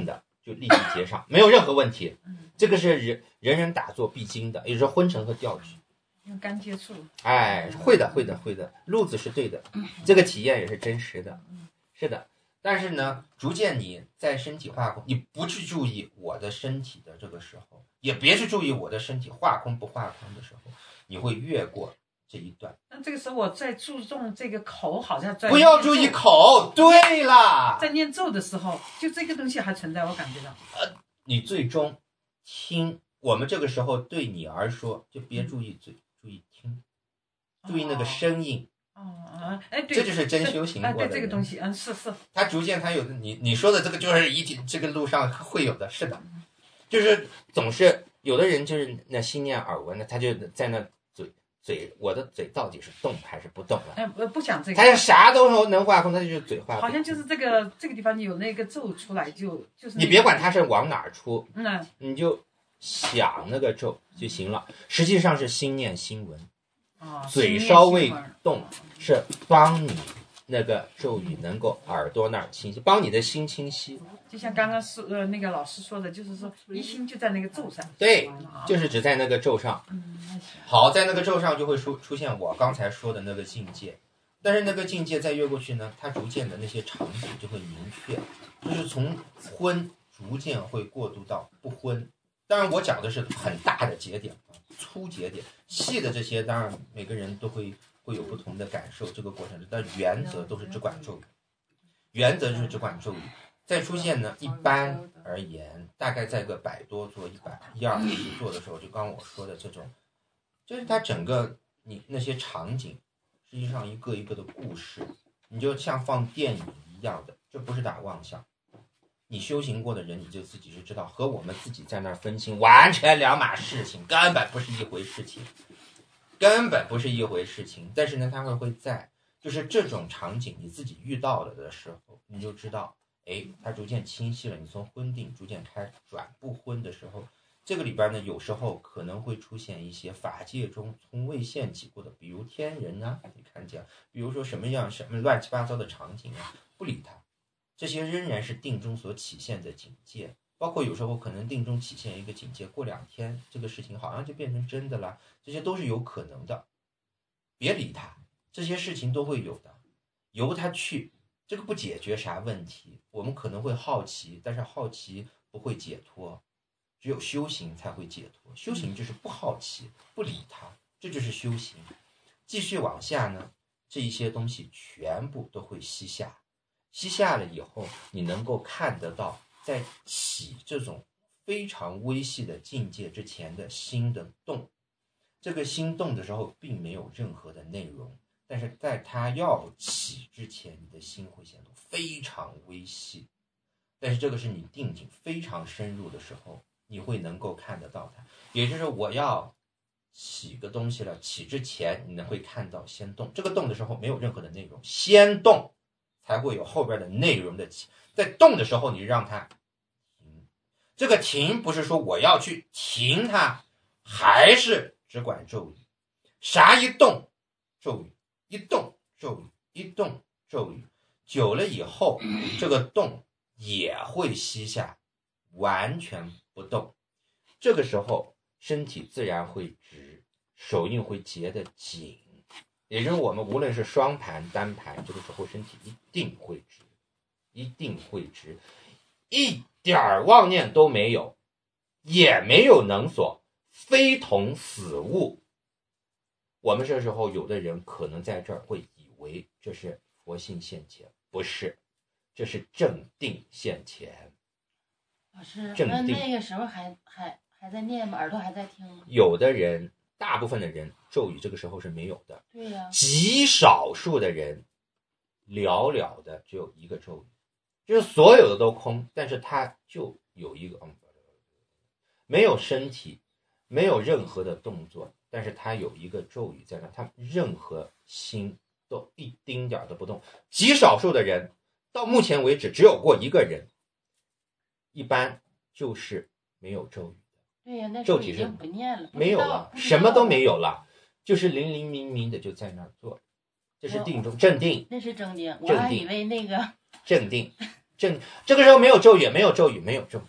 就立即接上，没有任何问题。这个是人人人打坐必经的，也就是昏沉和调举。 用肝接触。 哎，会的，会的，会的，路子是对的，这个体验也是真实的，是的。但是呢，逐渐你在身体化空，你不去注意我的身体的这个时候，也别去注意我的身体化空不化空的时候，你会越过这一段。 那这个时候我在注重这个口，好像在不要注意口。对啦， 在念咒的时候，就这个东西还存在，我感觉到。 呃，你最终听，我们这个时候对你而说，就别注意嘴，注意听，注意那个声音。 哦，哎，对， 这就是真修行过的。 哎，对这个东西，嗯，是是。 他逐渐他有的，你你说的这个就是一体，这个路上会有的，是的，就是总是有的人就是那心念耳闻的，他就在那嘴嘴，我的嘴到底是动还是不动了？ 哎，不不讲这个。 他啥都能化空，他就是嘴化空。 好像就是这个这个地方有那个咒出来就就是、那個。 你别管他是往哪儿出， 嗯， 你就想那个咒就行了。实际上是心念心闻。 哦、 嘴稍微动，是帮你那个咒语能够耳朵那儿清晰，帮你的心清晰。 就像刚刚说呃那个老师说的，就是说一心就在那个咒上。 对，就是只在那个咒上。好，在那个咒上就会出出现我刚才说的那个境界，但是那个境界再越过去呢，它逐渐的那些场景就会明确，就是从昏逐渐会过渡到不昏。当然我讲的是很大的节点，粗节点，细的这些当然每个人都会会有不同的感受，这个过程但原则都是只管咒语，原则就是只管咒语。再出现呢，一般而言大概在个百多座一百一二十座的时候，就刚我说的这种，就是它整个你那些场景实际上一个一个的故事，你就像放电影一样的，这不是打妄想。你修行过的人，你就自己是知道，和我们自己在那儿分心完全两码事情，根本不是一回事情，根本不是一回事情。但是呢，它会会在，就是这种场景你自己遇到了的时候，你就知道，哎，它逐渐清晰了。你从昏定逐渐开始转不昏的时候，这个里边呢，有时候可能会出现一些法界中从未现起过的，比如天人啊，你看见，比如说什么样什么乱七八糟的场景啊，不理它。这些仍然是定中所体现的境界，包括有时候可能定中体现一个境界，过两天这个事情好像就变成真的了，这些都是有可能的。别理他，这些事情都会有的，由他去，这个不解决啥问题。我们可能会好奇，但是好奇不会解脱，只有修行才会解脱。修行就是不好奇，不理他，这就是修行。继续往下呢，这一些东西全部都会息下。息下了以后，你能够看得到在起这种非常微细的境界之前的心的动，这个心动的时候并没有任何的内容，但是在它要起之前，你的心会显得非常微细，但是这个是你定境非常深入的时候，你会能够看得到它。也就是我要起个东西了，起之前你会看到先动，这个动的时候没有任何的内容，先动才会有后边的内容的起。在动的时候你让它停，这个停不是说我要去停它，还是只管咒语，啥一动咒语，一动咒语，一动咒语，久了以后这个动也会息下，完全不动。这个时候身体自然会直，手印会结得紧，也就是我们无论是双盘单盘，这个时候身体一定会直，一定会直，一点妄念都没有，也没有能所，非同死物。我们这时候有的人可能在这儿会以为这是佛性现前，不是，这是正定现前。 老师，那那个时候还还还在念吗？耳朵还在听吗？ 有的人，大部分的人咒语这个时候是没有的。 对呀、啊。 极少数的人，寥寥的只有一个咒语，就是所有的都空，但是他就有一个，没有身体，没有任何的动作，但是他有一个咒语在那，他任何心都一丁点都不动。极少数的人，到目前为止只有过一个人，一般就是没有咒语的。 对呀、啊，那咒体是不念了， 没有了，什么都没有了，就是零零明明的就在那儿做，这是定中正定。 那是正定，我还以为那个正定正，这个时候没有咒语，没有咒语，没有咒语，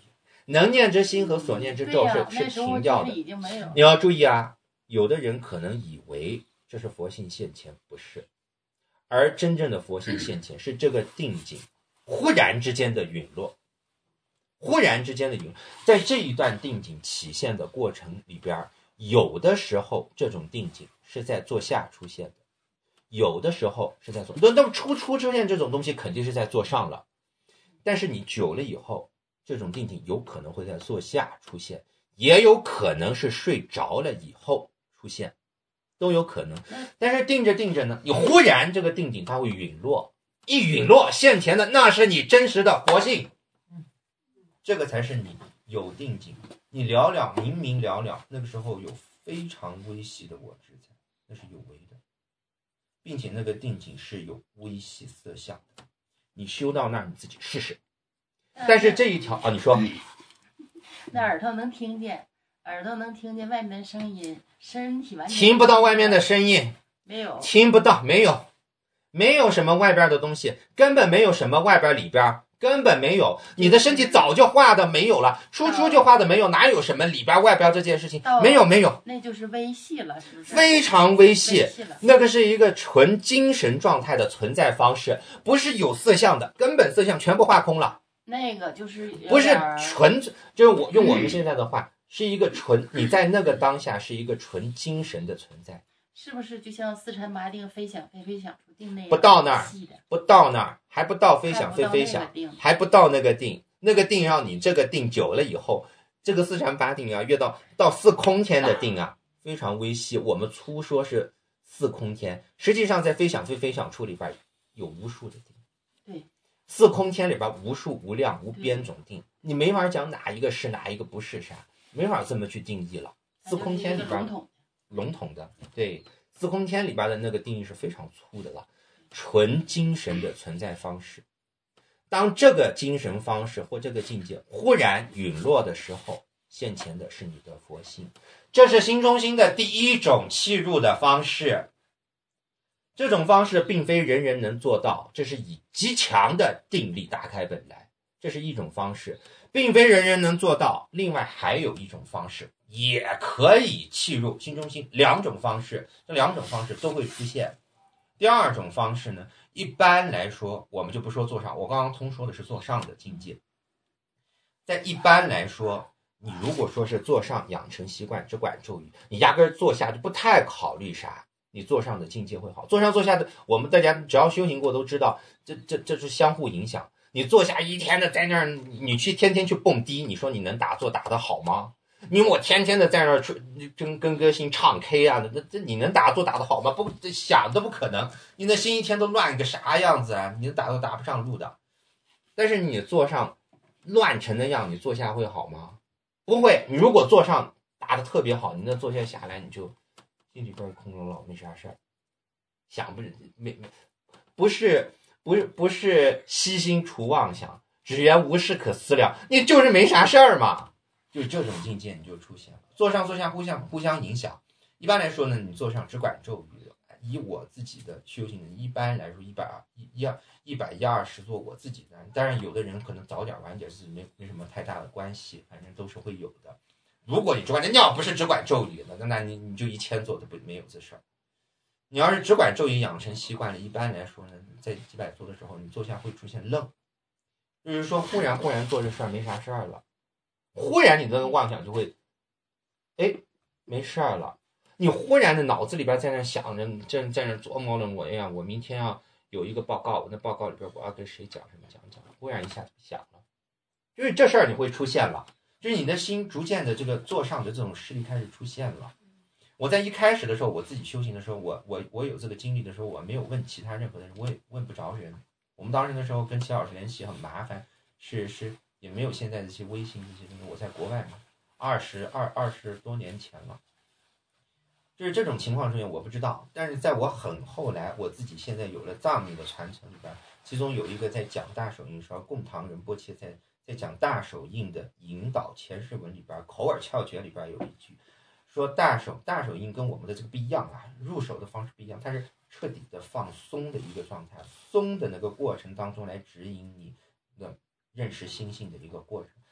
能念之心和所念之咒是、 嗯、 是停掉的。 已经没有。 你要注意啊，有的人可能以为这是佛性现前，不是，而真正的佛性现前是这个定境忽然之间的陨落，忽然之间的陨落，在这一段定境起现的过程里边，有的时候这种定境是在坐下出现的，有的时候是在坐，那么初初出现这种东西肯定是在坐上了，但是你久了以后，这种定境有可能会在坐下出现，也有可能是睡着了以后出现，都有可能。但是定着定着呢，你忽然这个定境它会陨落，一陨落现前的那是你真实的佛性，这个才是你有定境。你了了明明了了，那个时候有非常微细的我执在，那是有为的，并且那个定境是有微细色相的。你修到那儿你自己试试。但是这一条啊，你说， 那耳朵能听见，耳朵能听见外面的声音，身体完全听不到外面的声音， 没有， 听不到，没有，没有什么外边的东西，根本没有什么外边里边，根本没有，你的身体早就化的没有了，初初就化的没有，哪有什么里边外边这件事情？没有没有， 那就是微细了，是不是？ 非常微细，那个是一个纯精神状态的存在方式，不是有色相的，根本色相全部化空了。 那个就是不是纯，就是我用我们现在的话，是一个纯，你在那个当下是一个纯精神的存在， 是不是就像四禅八定飞想飞飞想出定那样？ 不到那儿，不到那儿，还不到飞想飞飞想，还不到那个定，那个定让你这个定久了以后，这个四禅八定啊，越到到四空天的定啊，非常微细。我们粗说是四空天，实际上在飞想飞飞想处里边有无数的定。 对。 四空天里边无数无量无边种定，你没法讲哪一个是哪一个不是啥，没法这么去定义了。四空天里边笼统的，对，四空天里边的那个定义是非常粗的了，纯精神的存在方式。当这个精神方式或这个境界忽然陨落的时候，现前的是你的佛性，这是心中心的第一种契入的方式。这种方式并非人人能做到，这是以极强的定力打开本来，这是一种方式，并非人人能做到。另外还有一种方式也可以契入心中心，两种方式，这两种方式都会出现。第二种方式呢，一般来说我们就不说坐上，我刚刚通说的是坐上的境界。在一般来说，你如果说是坐上养成习惯只管咒语，你压根坐下就不太考虑啥，你坐上的境界会好。坐上坐下的，我们大家只要修行过都知道，这这这是相互影响。你坐下一天的在那儿，你去天天去蹦迪，你说你能打坐打得好吗？你我天天的在那儿跟跟歌星唱 K 啊，这这你能打坐打得好吗？不想都不可能。你那心一天都乱个啥样子啊？你打都打不上路的。但是你坐上乱成那样，你坐下会好吗？不会。你如果坐上打得特别好，你那坐下下来你就心里边空落落，没啥事儿，想不没没不是不是不是悉心除妄想，只缘无事可思量，你就是没啥事儿嘛。就这种境界你就出现了，坐上坐下互相互相影响。一般来说呢，你坐上只管咒语，以我自己的修行，一般来说一百一一一百一二十做我自己的，当然有的人可能早点晚点是没没什么太大的关系，反正都是会有的。如果你只管你要不是只管咒语的，那你你就一千做的不没有这事儿。你要是只管咒语养成习惯了，一般来说呢，在几百做的时候，你坐下会出现愣，就是说忽然忽然做这事儿没啥事儿了。忽然你的妄想就会，哎，没事儿了。你忽然的脑子里边在那想着，在在那琢磨了我，哎呀，我明天要有一个报告，我那报告里边我要跟谁讲什么讲讲，忽然一下子想了，就是这事儿你会出现了，就是你的心逐渐的这个坐上的这种势力开始出现了。我在一开始的时候，我自己修行的时候，我我我有这个经历的时候，我没有问其他任何的人，我也问不着人。我们当时的时候跟齐老师联系很麻烦，是是。也没有现在这些微信这些东西，我在国外嘛，二十二二十多年前了，就是这种情况出现我不知道，但是在我很后来，我自己现在有了藏密的传承里边，其中有一个在讲大手印说，贡唐仁波切在在讲大手印的引导前世文里边，口耳窍诀里边有一句说，大手大手印跟我们的这个不一样啊，入手的方式不一样，它是彻底的放松的一个状态，松的那个过程当中来指引你的认识心性的一个过程，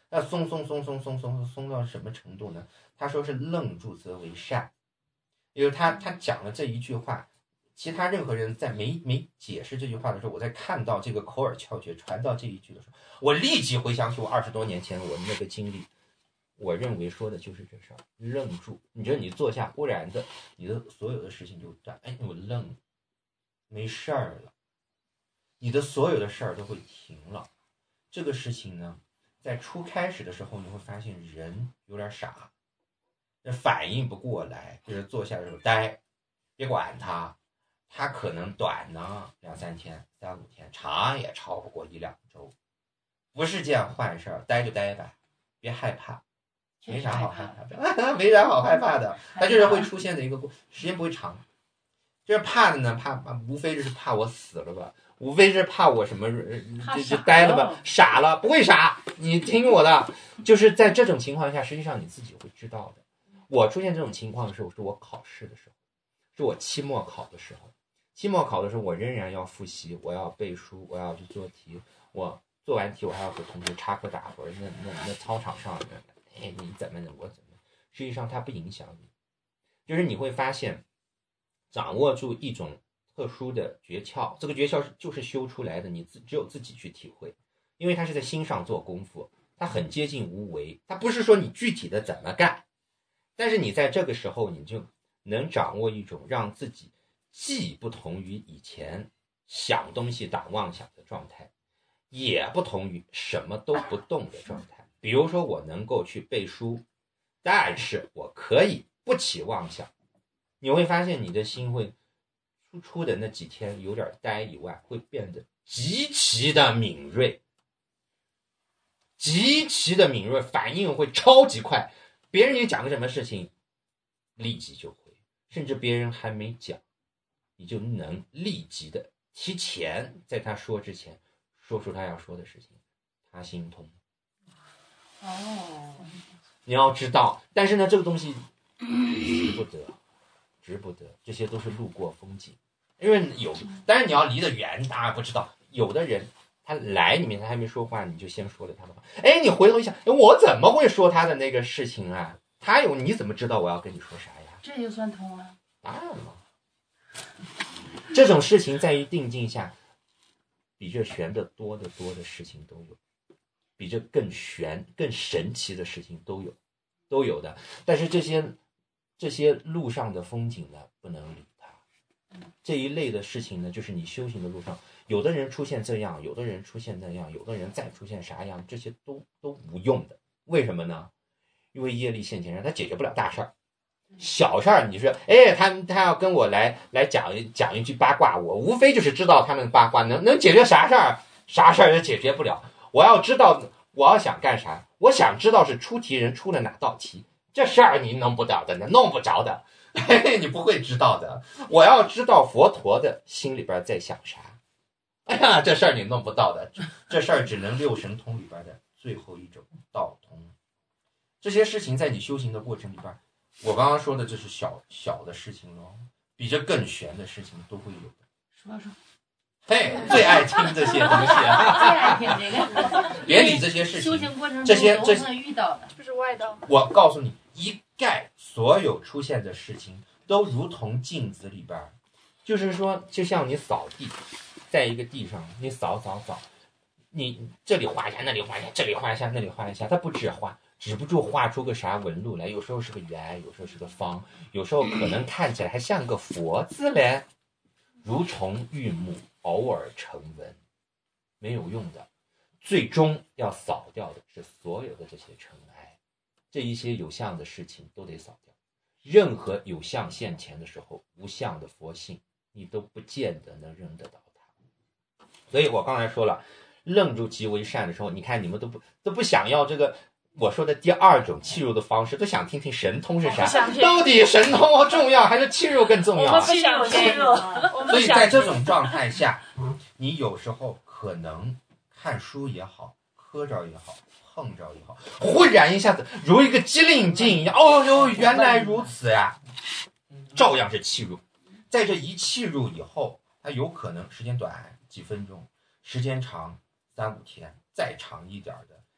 那松松松松松松松到什么程度呢？他说是愣住则为善，因为他他讲了这一句话，其他任何人在没没解释这句话的时候，我在看到这个口耳窍诀传到这一句的时候，我立即回想起我二十多年前我那个经历。我认为说的就是这事儿，愣住。你觉得你坐下，忽然的，你的所有的事情就断，哎，我愣，没事儿了，你的所有的事儿都会停了。这个事情呢，在初开始的时候，你会发现人有点傻，反应不过来，就是坐下的时候呆，别管他，他可能短呢两三天、三五天，长也超不过一两周，不是件坏事儿，呆就呆吧，别害怕。没啥好害怕的，没啥好害怕的，它就是会出现的一个时间不会长，就是怕的呢，怕无非就是怕我死了吧，无非是怕我什么就就呆了吧，傻了，不会傻，你听我的，就是在这种情况下，实际上你自己会知道的。我出现这种情况的时候，是我考试的时候，是我期末考的时候，期末考的时候，我仍然要复习，我要背书，我要去做题，我做完题我还要和同学插科打诨，那那那操场上面。哎，你怎么的，我怎么？实际上它不影响你，就是你会发现，掌握住一种特殊的诀窍，这个诀窍就是修出来的，你自只有自己去体会，因为它是在心上做功夫，它很接近无为，它不是说你具体的怎么干，但是你在这个时候你就能掌握一种让自己既不同于以前想东西打妄想的状态，也不同于什么都不动的状态。比如说我能够去背书，但是我可以不起妄想，你会发现你的心会初初的那几天有点呆以外，会变得极其的敏锐，极其的敏锐，反应会超级快，别人也讲个什么事情立即就会，甚至别人还没讲，你就能立即的提前在他说之前说出他要说的事情，他心通。 哦， 你要知道，但是呢，这个东西值不得，值不得，这些都是路过风景。因为有，但是你要离得远，你当然不知道。有的人他来里面，他还没说话，你就先说了他的话。哎，你回头一想，我怎么会说他的那个事情啊？他有，你怎么知道我要跟你说啥呀？ 这就算通了。 当然了，这种事情在一定境下，比这玄的多得多的事情都有。比这更玄、更神奇的事情都有，都有的。但是这些这些路上的风景呢，不能理它。这一类的事情呢，就是你修行的路上，有的人出现这样，有的人出现那样，有的人再出现啥样，这些都都无用的。为什么呢？因为业力现前，他解决不了大事儿。小事儿，你说，哎，他他要跟我来来讲讲一句八卦，我无非就是知道他们八卦，能能解决啥事儿？啥事儿也解决不了。我要知道，我要想干啥？我想知道是出题人出了哪道题，这事儿你弄不了的，弄不着的，嘿嘿，你不会知道的。我要知道佛陀的心里边在想啥，哎呀，这事儿你弄不到的，这这事儿只能六神通里边的最后一种道通。这些事情在你修行的过程里边，我刚刚说的这是小小的事情咯，比这更玄的事情都会有的。 说说。 嘿，最爱听这些东西啊！ 最爱听这个。 别理这些事情， 修行过程中这些这都遇到的， 不是外道吗？ 我告诉你，一概所有出现的事情都如同镜子里边，就是说，就像你扫地，在一个地上，你扫扫扫，你这里画一下，那里画一下，这里画一下，那里画一下，它不止画，止不住画出个啥纹路来。有时候是个圆，有时候是个方，有时候可能看起来还像个佛字嘞，如虫玉木。偶尔成文，没有用的，最终要扫掉的是所有的这些尘埃，这一些有相的事情都得扫掉。任何有相现前的时候，无相的佛性，你都不见得能认得到它。所以我刚才说了，愣住即为善的时候，你看你们都不都不想要这个我说的第二种契入的方式，都想听听神通是啥，到底神通重要还是契入更重要？ 我们不想契入， 所以在这种状态下，你有时候可能看书也好，磕着也好，碰着也好，忽然一下子如一个机灵劲一样，哦哟，原来如此呀、啊，照样是契入。在这一契入以后，它有可能时间短几分钟，时间长三五天，再长一点的，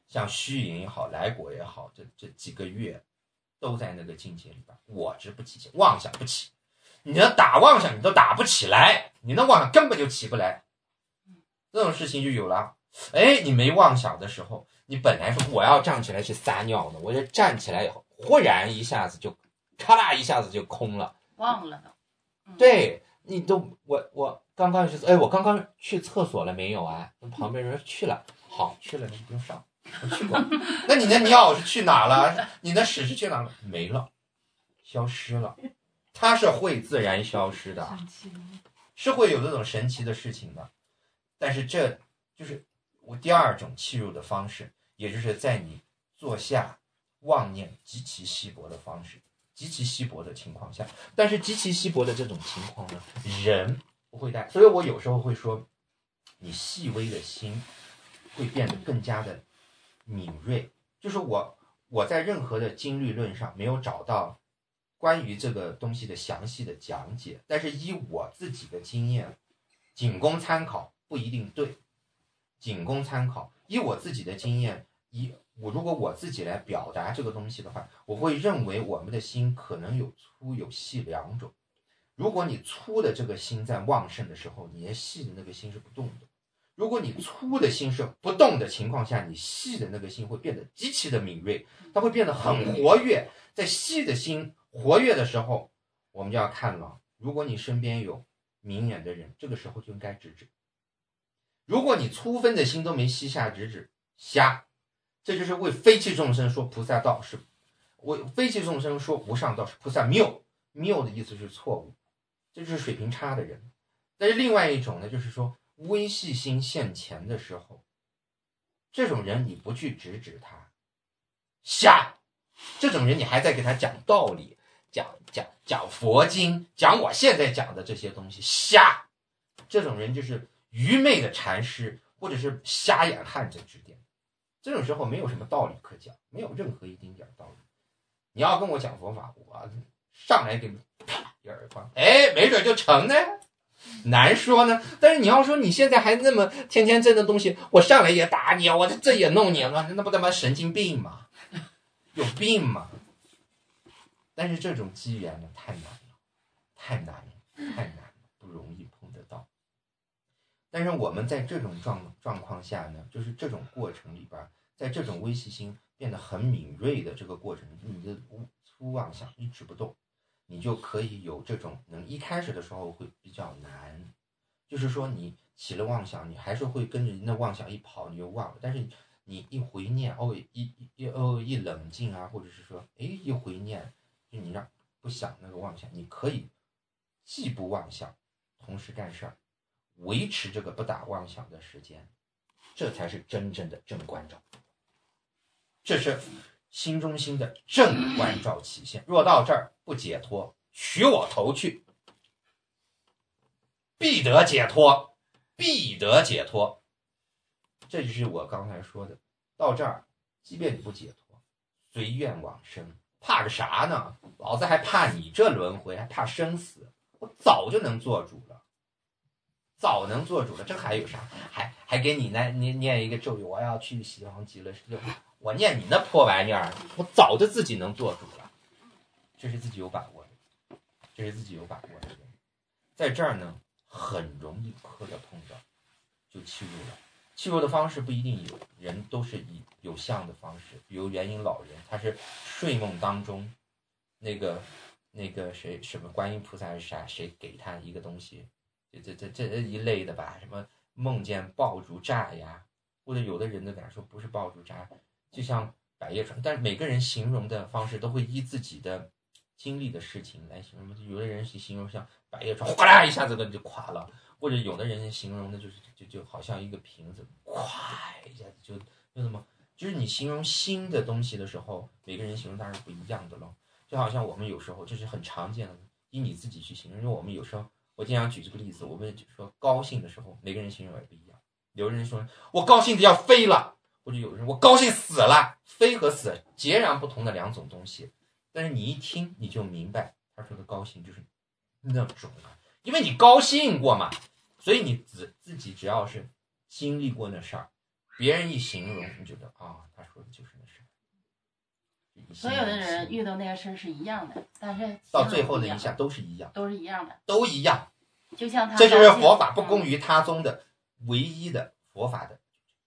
像虚营也好，来果也好，这这几个月都在那个境界里边，我执不起，妄想不起。你要打妄想，你都打不起来，你那妄想根本就起不来。这种事情就有了。哎，你没妄想的时候，你本来说我要站起来去撒尿的，我就站起来以后，忽然一下子就，咔啦一下子就空了， 忘了都。 嗯、对你都我我刚刚就是哎，我刚刚去厕所了没有啊？旁边人说去了，好去了，你不用上。我去过，那你的尿是去哪了？你的屎是去哪了？没了，消失了。它是会自然消失的，是会有这种神奇的事情的。但是这就是我第二种契入的方式，也就是在你坐下妄念极其稀薄的方式，极其稀薄的情况下。但是极其稀薄的这种情况呢，人不会带。所以我有时候会说，你细微的心会变得更加的敏锐。就是我我在任何的经律论上没有找到关于这个东西的详细的讲解，但是依我自己的经验，仅供参考，不一定对，仅供参考。依我自己的经验，以我如果我自己来表达这个东西的话，我会认为我们的心可能有粗有细两种。如果你粗的这个心在旺盛的时候，你细的那个心是不动的。如果你粗的心是不动的情况下，你细的那个心会变得极其的敏锐，它会变得很活跃。在细的心活跃的时候，我们就要看了，如果你身边有明眼的人，这个时候就应该制止。如果你粗分的心都没吸下直指，瞎，这就是为非气众生说菩萨道是，为非气众生说无上道是菩萨谬，谬的意思是错误，这就是水平差的人。但是另外一种呢，就是说微细心现前的时候，这种人你不去直指他，瞎，这种人你还在给他讲道理，讲讲讲佛经，讲我现在讲的这些东西，瞎，这种人就是愚昧的禅师，或者是瞎眼汉者指点。这种时候没有什么道理可讲，没有任何一丁点道理。你要跟我讲佛法，我上来给你啪一耳光，哎，没准就成呢，难说呢。但是你要说你现在还那么天天这的东西，我上来也打你，我这也弄你了，那不他妈神经病吗？有病吗？但是这种机缘呢，太难了，太难了，太难了，不容易碰得到。但是我们在这种状状况下呢，就是这种过程里边，在这种微细心变得很敏锐的这个过程，你的粗妄想一直不动，你就可以有这种能一开始的时候会比较难，就是说你起了妄想，你还是会跟着那妄想一跑，你就忘了。但是你一回念，哦一一哦一冷静啊，或者是说哎一回念，就你让不想那个妄想，你可以既不妄想，同时干事儿。维持这个不打妄想的时间，这才是真正的正观照，这是心中心的正观照起现。若到这儿不解脱，取我头去，必得解脱，必得解脱。这就是我刚才说的，到这儿即便你不解脱，随愿往生，怕个啥呢？老子还怕你这轮回，还怕生死，我早就能做主了，早能做主了，这还有啥？还还给你那念念一个咒语，我要去西方极乐世界，我念你那破玩意儿，我早就自己能做主了，这是自己有把握的，这是自己有把握的。在这儿呢，很容易磕着碰着就契入了。契入的方式不一定有，人都是以有相的方式，比如元婴老人，他是睡梦当中，那个那个谁什么观音菩萨还是啥，谁给他一个东西。这这这这一类的吧，什么梦见爆竹炸呀，或者有的人的感受不是爆竹炸，就像百叶窗，但是每个人形容的方式都会依自己的经历的事情来形容。有的人是形容像百叶窗哗啦一下子就垮了，或者有的人形容的就是就就好像一个瓶子，咵一下子就就什么，就是你形容新的东西的时候，每个人形容当然是不一样的咯。就好像我们有时候这是很常见的，依你自己去形容，因为我们有时候。我经常举这个例子，我们说高兴的时候，每个人形容也不一样。有人说我高兴的要飞了，或者有人我高兴死了。飞和死截然不同的两种东西，但是你一听你就明白，他说的高兴就是那种啊，因为你高兴过嘛，所以你自自己只要是经历过那事儿， 别人一形容，你觉得啊、哦，他说的就是那事。 所有的人遇到那个事儿是一样的，但是到最后的一下都是一样， 都是一样的， 都一样。 就像他， 这就是佛法不公于他宗的唯一的佛法的，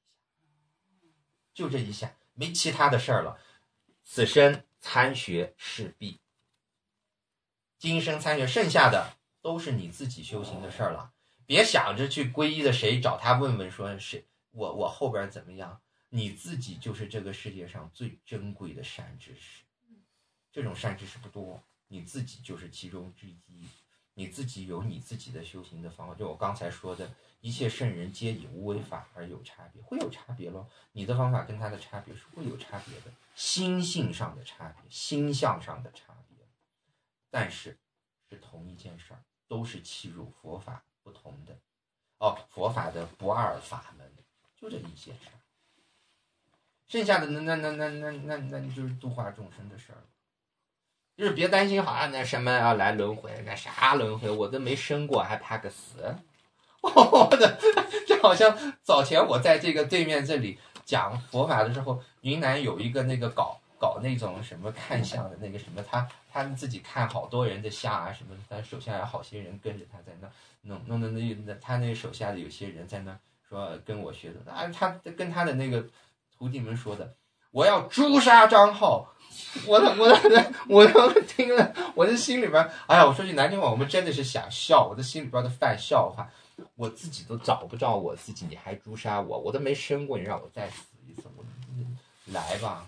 就这一下，没其他的事儿了。此生参学是必，今生参学，剩下的都是你自己修行的事儿了。别想着去皈依的谁找他问问说谁我我后边怎么样，你自己就是这个世界上最珍贵的善知识。这种善知识不多，你自己就是其中之一。你自己有你自己的修行的方法，就我刚才说的，一切圣人皆以无为法而有差别，会有差别咯。你的方法跟他的差别是会有差别的，心性上的差别，心相上的差别，但是是同一件事儿，都是契入佛法不同的哦，佛法的不二法门，就这一件事儿。剩下的那那那那那那那那就是度化众生的事儿了。就是别担心，好像那什么要来轮回，那啥轮回，我都没生过，还怕个死？我的，就好像早前我在这个对面这里讲佛法的时候，云南有一个那个搞搞那种什么看相的那个什么，他他们自己看好多人的相啊什么，他手下有好些人跟着他在那弄弄的那那他那手下的有些人在那说跟我学的啊，他跟他的那个徒弟们说的，我要诛杀张浩。我的我的我的听了，我的心里边，哎呀，我说句难听话，我们真的是想笑，我的心里边的犯笑话，我自己都找不着我自己，你还诛杀我，我都没生过，你让我再死一次，我来吧，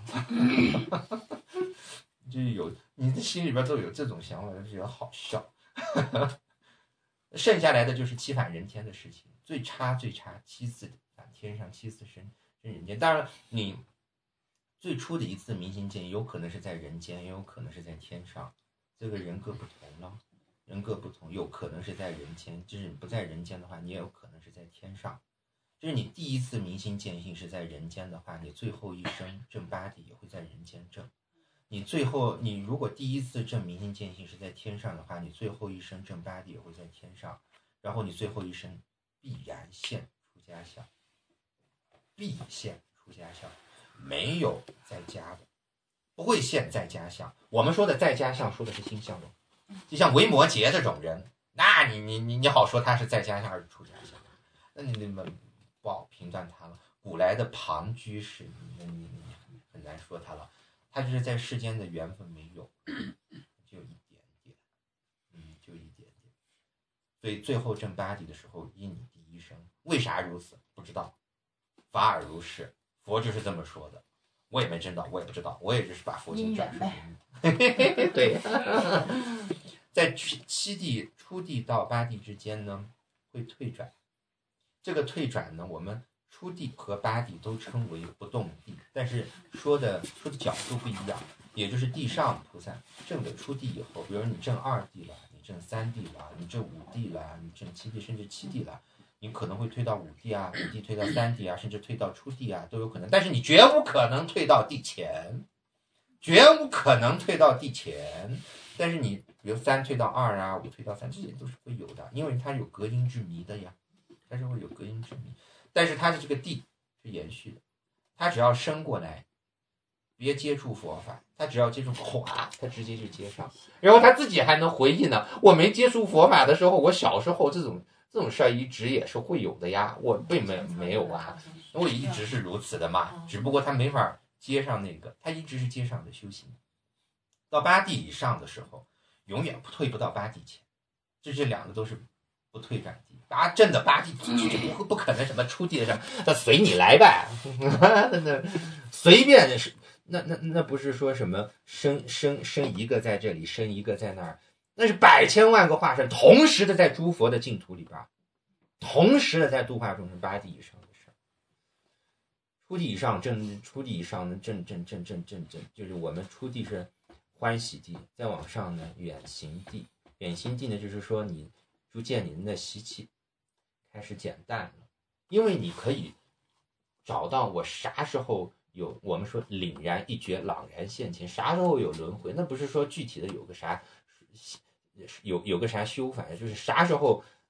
就有你的心里边都有这种想法，就觉得好笑。剩下来的就是七返人天的事情，最差最差，七次返天上，七次升升人间。当然你。最初的一次明心见，有可能是在人间，也有可能是在天上，这个人各不同了，人各不同，有可能是在人间，就是不在人间的话，你也有可能是在天上。就是你第一次明心见性是在人间的话，你最后一生正八地也会在人间正。你最后，你如果第一次正明心见性是在天上的话，你最后一生正八地也会在天上，然后你最后一生必然现出家相，必现出家相。没有在家的，不会现在家相。我们说的在家相，说的是心相咯。就像维摩诘这种人，那你你你你好说他是在家相还是出家相？那你你们不好评断他了。古来的庞居士，那你你很难说他了。他就是在世间的缘分没有，就一点点，嗯，就一点点。所以最后正八地的时候，依你第一生，为啥如此？不知道，法尔如是。佛就是这么说的，我也没真到，我也不知道，我也只是把佛经转述。对，在七地初地到八地之间呢，会退转。这个退转呢，我们初地和八地都称为不动地，但是说的说的角度不一样。也就是地上菩萨证了初地以后，比如你证二地了，你证三地了，你证五地了，你证七地甚至七地了。你可能会退到五地啊，五地退到三地啊，甚至退到初地啊，都有可能。但是你绝无可能退到地前，绝无可能退到地前。但是你比如三退到二啊，五退到三，这些都是会有的，因为它有隔音之谜的呀，它是会有隔音之谜。但是它的这个地是延续的，它只要升过来，别接触佛法，他只要接触哗，他直接就接上，然后他自己还能回忆呢。我没接触佛法的时候，我小时候这种。这种事儿一直也是会有的呀，我并没没有啊，我一直是如此的嘛，只不过他没法接上那个，他一直是接上的修行。到八地以上的时候，永远退不到八地前，这这两个都是不退转地。八正的八地不不可能什么出地的什么，那随你来呗，那随便是那那那不是说什么生生生一个在这里，生一个在那儿。那是百千万个化身同时的在诸佛的净土里边，同时的在度化众生。八地以上的事，初地以上正，初地以上的正正正正正正，就是我们初地是欢喜地，再往上呢远行地。远行地呢，就是说你逐渐你的习气开始减淡了，因为你可以找到我啥时候有，我们说凛然一觉，朗然现前，啥时候有轮回，那不是说具体的有个啥。有有个啥修法，就是啥时候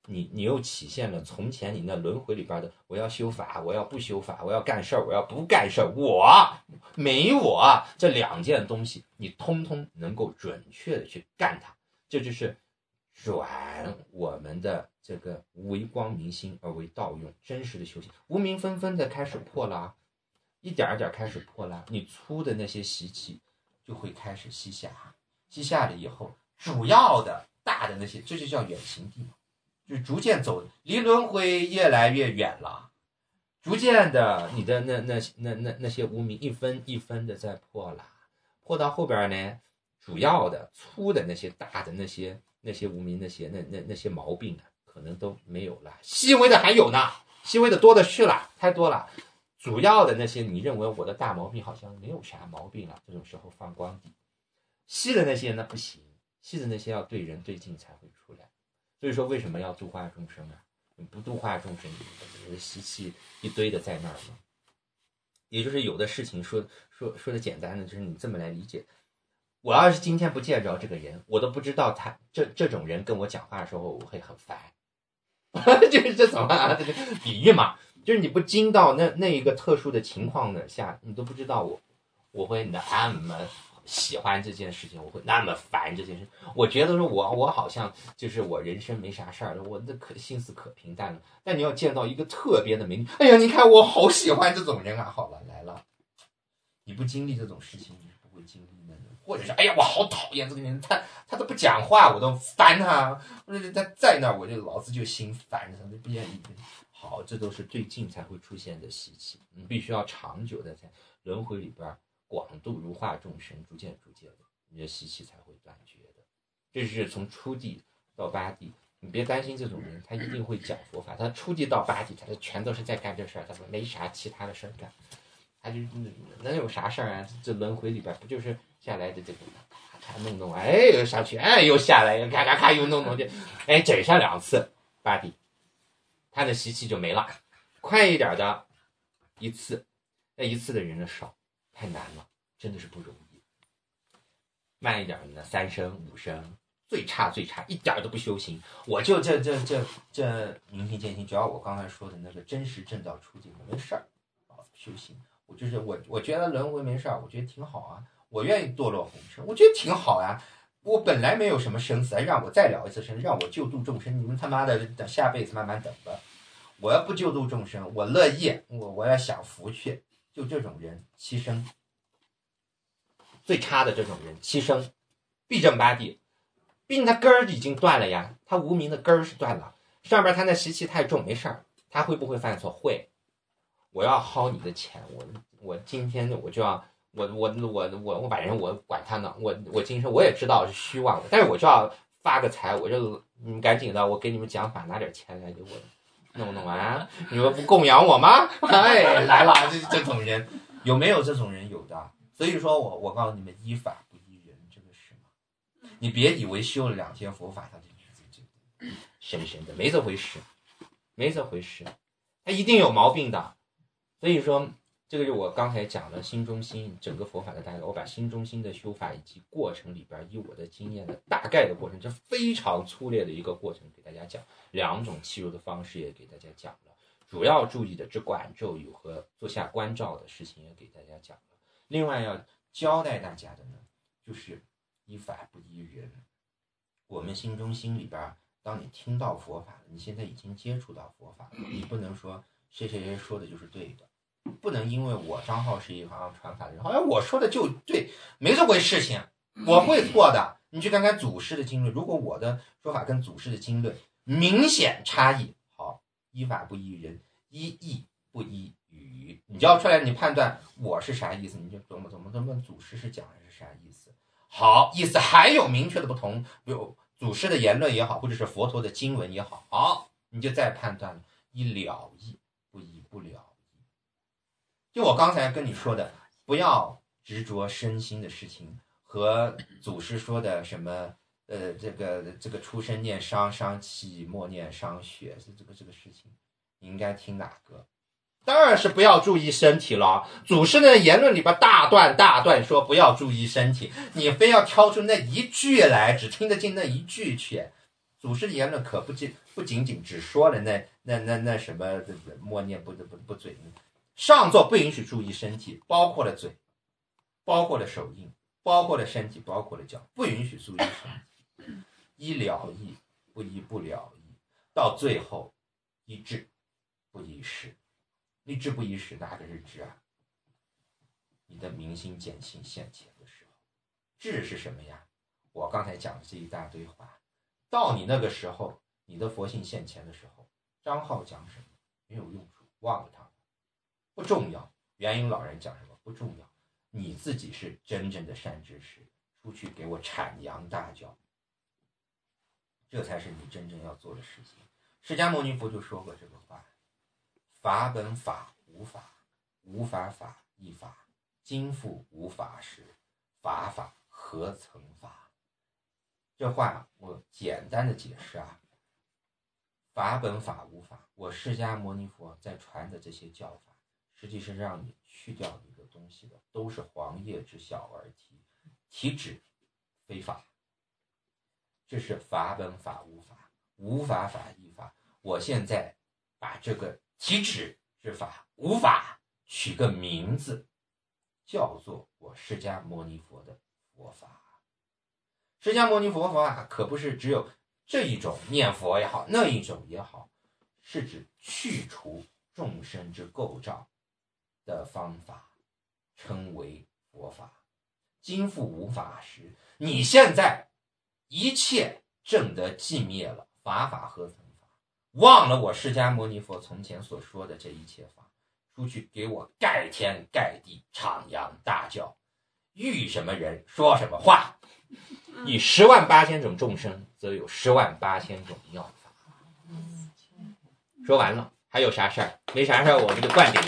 你你又体现了从前你那轮回里边的我要修法，我要不修法，我要干事儿，我要不干事儿，我没我这两件东西，你通通能够准确的去干它，这就是转我们的这个为光明心而为道用，真实的修行，无明纷纷的开始破啦，一点一点开始破啦，你粗的那些习气就会开始西下，西下了以后，主要的大的那些，这就叫远行地嘛。就逐渐走，离轮回越来越远了，逐渐的，你的那那那那那些无明一分一分的在破了，破到后边呢，主要的粗的那些大的那些那些无明那些那那那些毛病啊，可能都没有了，细微的还有呢，细微的多的是了，太多了。主要的那些你认为我的大毛病好像没有啥毛病了，这种时候放光底，细的那些呢不行，细的那些要对人对境才会出来。所以说为什么要度化众生啊？你不度化众生，你的习气一堆的在那儿嘛。也就是有的事情说说说的简单的，就是你这么来理解。我要是今天不见着这个人，我都不知道他这这种人跟我讲话的时候，我会很烦。就是这种啊，这个比喻嘛，就是你不经到那那一个特殊的情况的下，你都不知道我我会那么喜欢这件事情，我会那么烦这件事。我觉得说我我好像就是我人生没啥事儿了，我的可心思可平淡了。但你要见到一个特别的美女，哎呀，你看我好喜欢这种人啊！好了，来了，你不经历这种事情，你不会经历那种。或者是哎呀，我好讨厌这个人，他他都不讲话，我都烦他。或者他在那儿，我就老子就心烦，他都不愿意。好，这都是最近才会出现的习气，你必须要长久的在轮回里边。广度如化众生，逐渐逐渐的，你的习气才会断绝的。这是从初地到八地，你别担心这种人，他一定会讲佛法。他初地到八地，他全都是在干这事儿，他没啥其他的事儿干，他就能有啥事儿啊？这轮回里边不就是下来的这个咔咔弄弄，哎，又上去，哎，又下来，咔咔咔又弄弄，就哎整上两次八地，他的习气就没了。快一点的一次，那一次的人的少。太难了，真的是不容易。慢一点的三声五声，最差最差，一点都不修行。我就这这这这明心见性，只要我刚才说的那个真实正道出境，没事儿，修行。我就是我，我觉得轮回没事儿，我觉得挺好啊。我愿意堕落红尘，我觉得挺好呀、啊。我本来没有什么生死，让我再了一次生，让我救度众生，你们他妈的等下辈子慢慢等吧。我要不救度众生，我乐意，我我要享福去。就这种人七生最差的这种人七生必正八地，毕竟他根儿已经断了呀，他无名的根儿是断了，上边他那习气太重，没事儿，他会不会犯错？会。我要薅你的钱，我我今天我就要我我我我我把人我管他呢，我我今生我也知道是虚妄的，但是我就要发个财，我就你们赶紧的，我给你们讲法，拿点钱来给我弄弄完，你们不供养我吗？哎，来了，这这种人有没有这种人？有的。所以说我我告诉你们，依法不依人，这个是吗？你别以为修了两天佛法，他就神神的，没这回事，没这回事，他一定有毛病的。所以说，这个是我刚才讲的心中心整个佛法的大概，我把心中心的修法以及过程里边以我的经验的大概的过程，这非常粗略的一个过程给大家讲，两种契入的方式也给大家讲了，主要注意的只管咒语和做下关照的事情也给大家讲了。另外要交代大家的呢，就是依法不依人。我们心中心里边，当你听到佛法，你现在已经接触到佛法了，你不能说谁谁谁说的就是对的。不能因为我张浩是一行传法的人，好像我说的就对，没这回事情，我会错的。你去看看祖师的经论，如果我的说法跟祖师的经论明显差异，好，依法不依人，依义不依语，你就要出来，你判断我是啥意思，你就琢磨琢磨琢磨祖师是讲的是啥意思。好，意思还有明确的不同，比如祖师的言论也好，或者是佛陀的经文也好，好，你就再判断了，依了义不依不了。就我刚才跟你说的，不要执着身心的事情，和祖师说的什么呃这个这个出生念伤伤气，末念伤血，是这个这个事情，你应该听哪个？当然是不要注意身体了。祖师的言论里边大段大段说不要注意身体，你非要挑出那一句来，只听得进那一句去。祖师的言论可不不仅仅只说了那那那那什么默念不不不嘴，上座不允许注意身体，包括了嘴，包括了手印，包括了身体，包括了脚，不允许注意身体。一了义，不一不了义，到最后一治不一事。一治不一事，哪个是治啊？你的明心见性现前的时候，治是什么呀？我刚才讲的这一大堆话，到你那个时候，你的佛性现前的时候，张浩讲什么没有用处，忘了他了，不重要。元婴老人讲什么不重要，你自己是真正的善知识，出去给我阐扬大教，这才是你真正要做的事情。释迦牟尼佛就说过这个话：法本法无法，无法法亦法，今复无法时，法法何曾法？这话我简单的解释啊，法本法无法，我释迦牟尼佛在传的这些教法，实际是让你去掉你的东西的，都是黄叶之小而提，体指非法。这是法本法无法，无法法亦法。我现在把这个体指之法无法取个名字，叫做我释迦牟尼佛的佛法。释迦牟尼佛法可不是只有这一种念佛也好，那一种也好，是指去除众生之构造的方法，称为佛法。今复无法时，你现在一切正得寂灭了，法法何曾法？忘了我释迦牟尼佛从前所说的这一切法，出去给我盖天盖地徜徉大教，遇什么人说什么话。以十万八千种众生，则有十万八千种妙法。说完了，还有啥事儿？没啥事儿，我们就灌顶。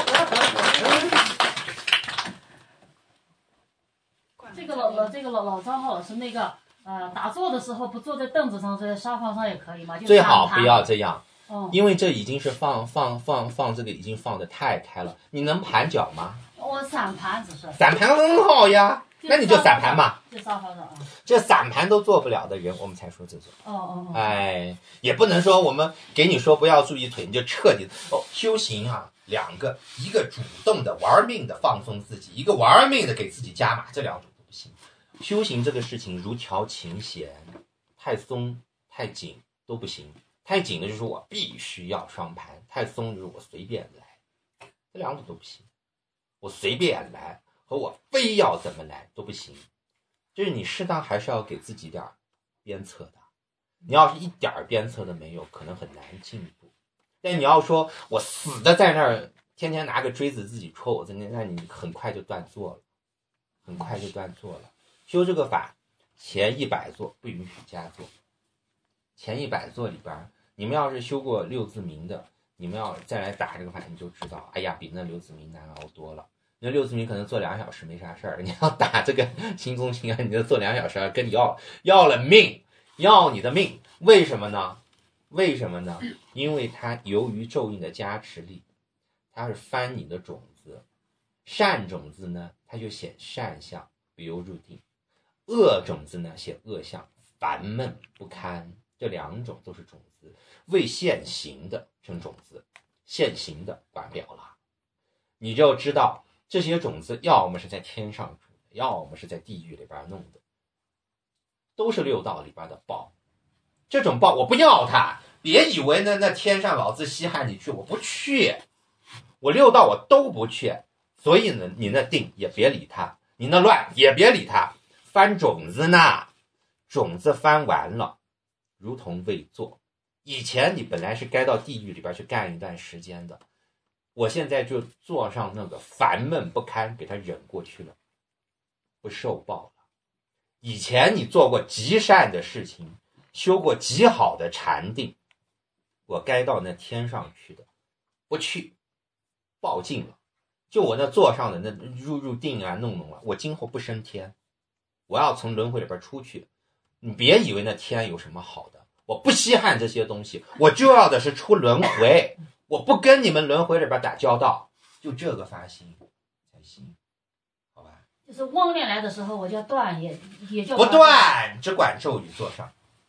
这个老老这个老老张浩老师那个呃打坐的时候不坐在凳子上，坐在沙发上也可以吗？就最好不要这样， 哦， 因为这已经是放放放放这个已经放的太开了。你能盘脚吗？ 我散盘只是。 散盘很好呀。那你就散盘嘛， 就沙发上啊。 这散盘都做不了的人，我们才说这种。 哦哦哦。 哎，也不能说我们给你说不要注意腿，你就彻底哦。修行啊，两个，一个主动的玩命的放松自己，一个玩命的给自己加码，这两种都不行。修行这个事情如调琴弦，太松太紧都不行。太紧的就是我必须要双盘，太松就是我随便来，这两种都不行。我随便来。和我非要怎么来都不行，就是你适当还是要给自己点鞭策的。你要是一点鞭策都没有，可能很难进步。但你要说我死的在那儿，天天拿个锥子自己戳我，那你很快就断座了，很快就断座了。修这个法，前一百座不允许加座。前一百座里边，你们要是修过六字明的，你们要再来打这个法，你就知道，哎呀，比那六字明难熬多了。那六字明可能做两小时没啥事儿，你要打这个心中情啊，你就做两小时，跟你要要了命，要你的命。为什么呢？为什么呢？因为它由于咒印的加持力，它是翻你的种子。善种子呢，它就显善相，比如入定；恶种子呢，显恶相，烦闷不堪。这两种都是种子，未现行的称种子，现行的管不了了。你就知道。这些种子要么是在天上住的，要么是在地狱里边弄的，都是六道里边的报。这种报我不要它，别以为那那天上老子稀罕你去，我不去，我六道我都不去。所以呢，你那定也别理它，你那乱也别理它。翻种子呢，种子翻完了，如同未做。以前你本来是该到地狱里边去干一段时间的。我现在就坐上那个烦闷不堪，给他忍过去了，不受报了。以前你做过极善的事情，修过极好的禅定，我该到那天上去的，不去，报尽了。就我那坐上的那入入定啊，弄弄了，我今后不升天，我要从轮回里边出去。你别以为那天有什么好的，我不稀罕这些东西，我就要的是出轮回。我不跟你们轮回里边打交道，就这个发心才行，好吧？ 就是妄念来的时候，我就要断，也也就不断，只管咒语做上，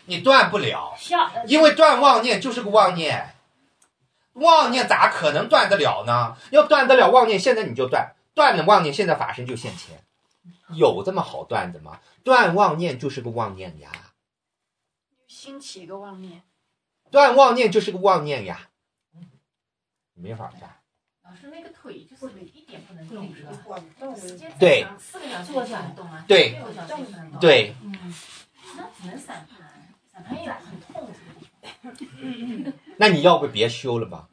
你断不了， 下因为断妄念就是个妄念，妄念咋可能断得了呢？要断得了妄念，现在你就断，断了妄念，现在法身就现前，有这么好断的吗？断妄念就是个妄念呀， 兴起一个妄念， 断妄念就是个妄念呀，没法断。 老师那个腿就是一点不能动，是吧？时间对， 四个小时就能动吗？ 对六个小时不能动。 对， 嗯，那只能散盘，散盘一来很痛。 那你要不别修了吧？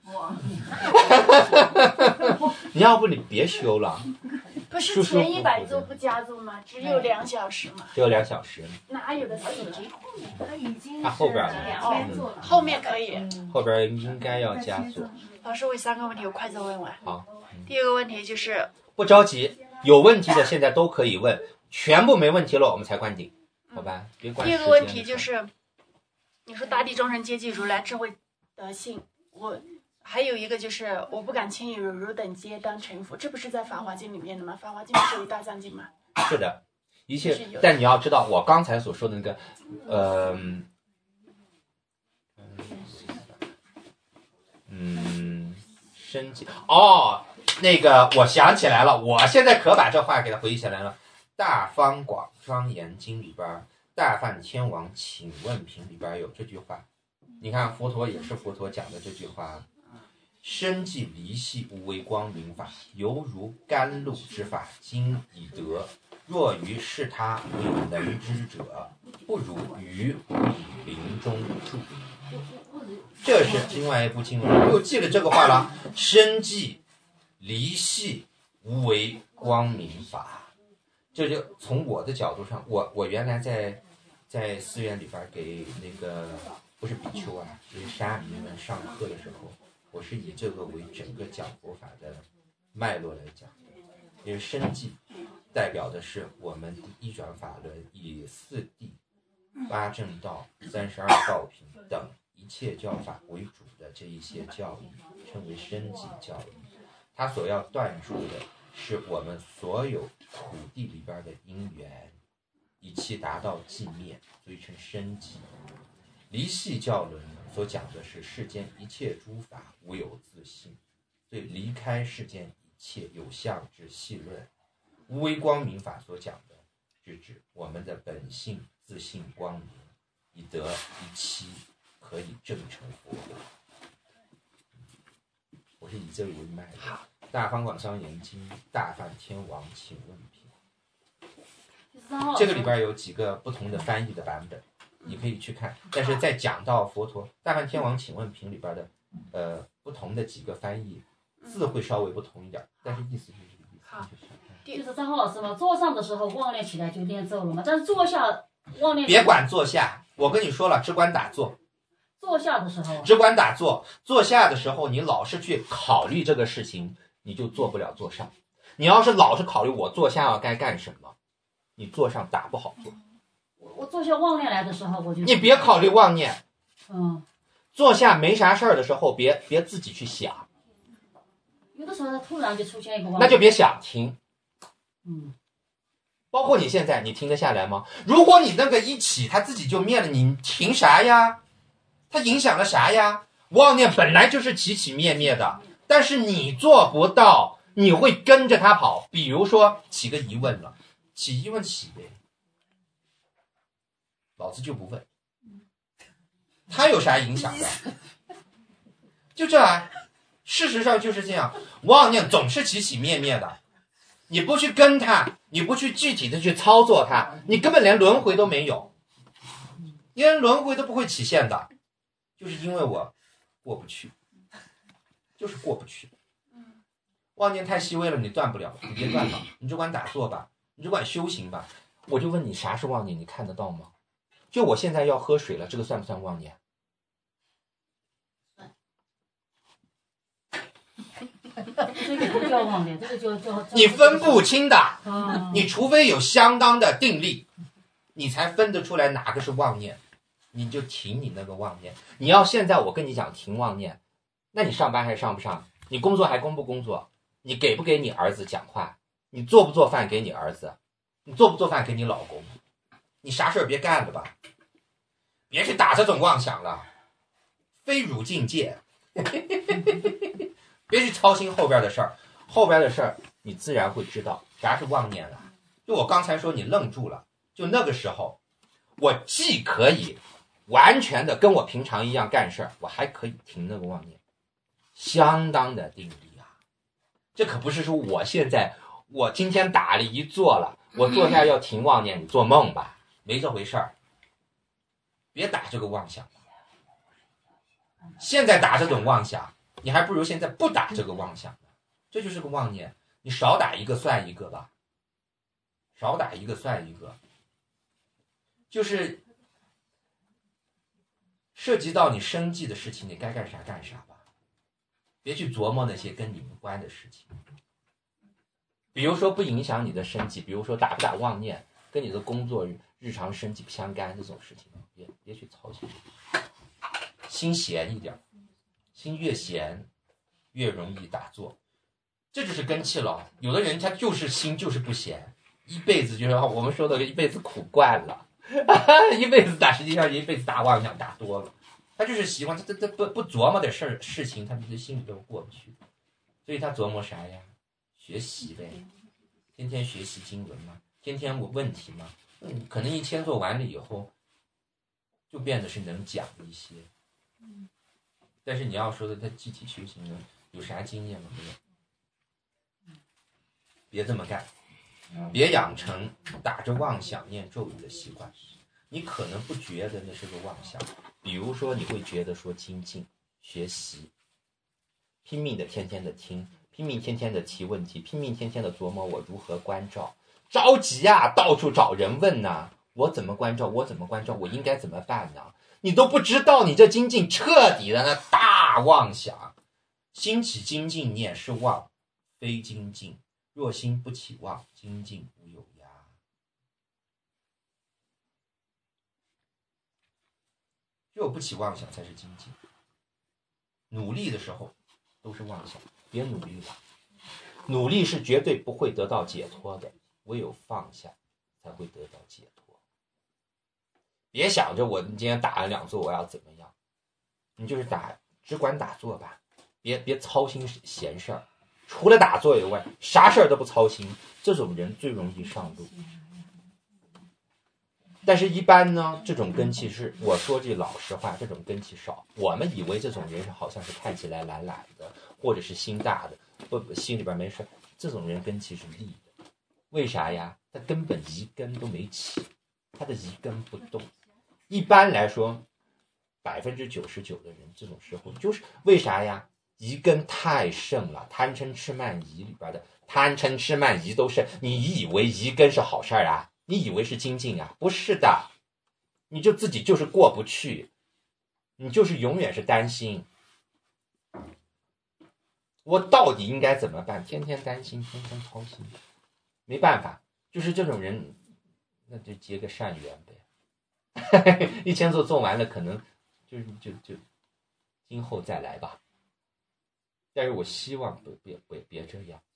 你要不你别修了， 不是前一百做不加做吗？只有两小时嘛。 只有两小时， 哪有的四了？ 他已经他后边两边做了， 后面可以。 后边应该要加做。 老师，我有三个问题，我快速问完。 好， 第一个问题就是不着急，有问题的现在都可以问，全部没问题了我们才关顶，好吧？别管时间。 第二个问题就是，你说大地众生皆具如来智慧德性，我还有一个就是我不敢轻易如如等皆当臣服，这不是在《法华经》里面的吗？《法华经》不是有大藏经吗？ 是的，一切，但你要知道，我刚才所说的那个，呃，嗯，生计哦，那个我想起来了，我现在可把这话给他回忆起来了，《大方广庄严经》里边，《大梵天王请问品》里边有这句话，你看佛陀也是佛陀讲的这句话。生计离系无为光明法，犹如甘露之法，今已得。若于是他未能知者，不如于以林中住。这是另外一部经文，又记了这个话了。生计离系无为光明法，这就从我的角度上，我我原来在在寺院里边给那个不是比丘啊，这些沙弥们上课的时候。我是以这个为整个讲佛法的脉络来讲的，因为生计代表的是我们第一转法轮以四谛、八正道、三十二道品等一切教法为主的这一些教义，称为生计教义。它所要断除的是我们所有土地里边的因缘，以其达到寂灭，所以称生计。离系教轮所讲的是世间一切诸法无有自性，所以离开世间一切有相之细论。无为光明法所讲的是指我们的本性自性光明，以得一期可以证成佛。我是以这个为脉的。大方广庄严经，大梵天王请问品。这个里边有几个不同的翻译的版本。你可以去看，但是在讲到佛陀大梵天王请问品里边的呃不同的几个翻译，字会稍微不同一点，但是意思是这个意思。好， 就是张浩老师嘛，坐上的时候妄念起来就念咒了嘛，但是坐下妄念。 别管坐下，我跟你说了，只管打坐。 坐下的时候。 只管打坐，坐下的时候你老是去考虑这个事情，你就做不了坐上。你要是老是考虑我坐下要该干什么，你坐上打不好坐。 我坐下妄念来的时候，我就你别考虑妄念， 嗯， 坐下没啥事儿的时候，别别自己去想。 有的时候它突然就出现一个妄念， 那就别想停。 嗯， 包括你现在，你停得下来吗？如果你那个一起，它自己就灭了，你停啥呀？它影响了啥呀？妄念本来就是起起灭灭的，但是你做不到，你会跟着它跑。比如说起个疑问了，起疑问起呗。老子就不问，他有啥影响的？就这啊，事实上就是这样，妄念总是起起灭灭的，你不去跟他，你不去具体的去操作它，你根本连轮回都没有，连轮回都不会起现的，就是因为我过不去，就是过不去。妄念太细微了，你断不了，你别断了，你只管打坐吧，你只管修行吧。我就问你，啥是妄念？你看得到吗？就我现在要喝水了，这个算不算妄念？ 这个不叫妄念，这个叫叫。 你分不清的， 嗯、 你除非有相当的定力，你才分得出来哪个是妄念，你就停你那个妄念。你要现在我跟你讲停妄念，那你上班还上不上？你工作还工不工作？你给不给你儿子讲话？你做不做饭给你儿子？你做不做饭给你老公？你啥事儿别干了吧， 别去打这种妄想了，非汝境界。别去操心后边的事儿，后边的事儿你自然会知道啥是妄念了。就我刚才说，你愣住了，就那个时候，我既可以完全的跟我平常一样干事儿，我还可以停那个妄念，相当的定力啊！这可不是说我现在我今天打了一坐了，我坐下要停妄念，你做梦吧，没这回事儿。别打这个妄想，现在打这种妄想，你还不如现在不打这个妄想呢。这就是个妄念，你少打一个算一个吧，少打一个算一个。就是涉及到你生计的事情，你该干啥干啥吧，别去琢磨那些跟你无关的事情。比如说不影响你的生计，比如说打不打妄念，跟你的工作日常生计不相干这种事情，别别去操心。心闲一点，心越闲越容易打坐，这就是根气了。有的人他就是心就是不闲，一辈子就是我们说的一辈子苦惯了，一辈子打，实际上一辈子打妄想打多了，他就是习惯，他他他不不琢磨的事儿事情，他的心里都过不去，所以他琢磨啥呀？学习呗，天天学习经文嘛，天天我问题嘛，嗯，可能一千做完了以后，就变得是能讲一些，但是你要说的他具体修行呢，有啥经验吗？没有，别这么干，别养成打着妄想念咒语的习惯。你可能不觉得那是个妄想，比如说你会觉得说精进学习，拼命的天天的听，拼命天天的提问题，拼命天天的琢磨我如何关照，着急啊，到处找人问呐、啊，我怎么关照，我怎么关照，我应该怎么办呢？你都不知道，你这精进彻底的那大妄想，兴起精进念是妄，非精进。若心不起妄，精进无有呀。只有不起妄想才是精进。努力的时候都是妄想，别努力了。努力是绝对不会得到解脱的，唯有放下才会得到解脱。别想着我今天打了两坐我要怎么样，你就是打，只管打坐吧，别别操心闲事儿。除了打坐以外，啥事儿都不操心，这种人最容易上路。但是一般呢，这种根气是，我说句老实话，这种根气少。我们以为这种人是好像是看起来懒懒的，或者是心大的，不心里边没事，这种人根气是利的。为啥呀？他根本一根都没起，他的一根不动。一般来说，百分之九十九的人这种时候就是为啥呀？一根太盛了，贪嗔痴慢疑里边的贪嗔痴慢疑都是，你以为一根是好事儿啊？你以为是精进啊？不是的，你就自己就是过不去，你就是永远是担心，我到底应该怎么办？天天担心，天天操心，没办法，就是这种人，那就结个善缘呗。一千座做完了，可能就就就今后再来吧。但是我希望别别别别这样。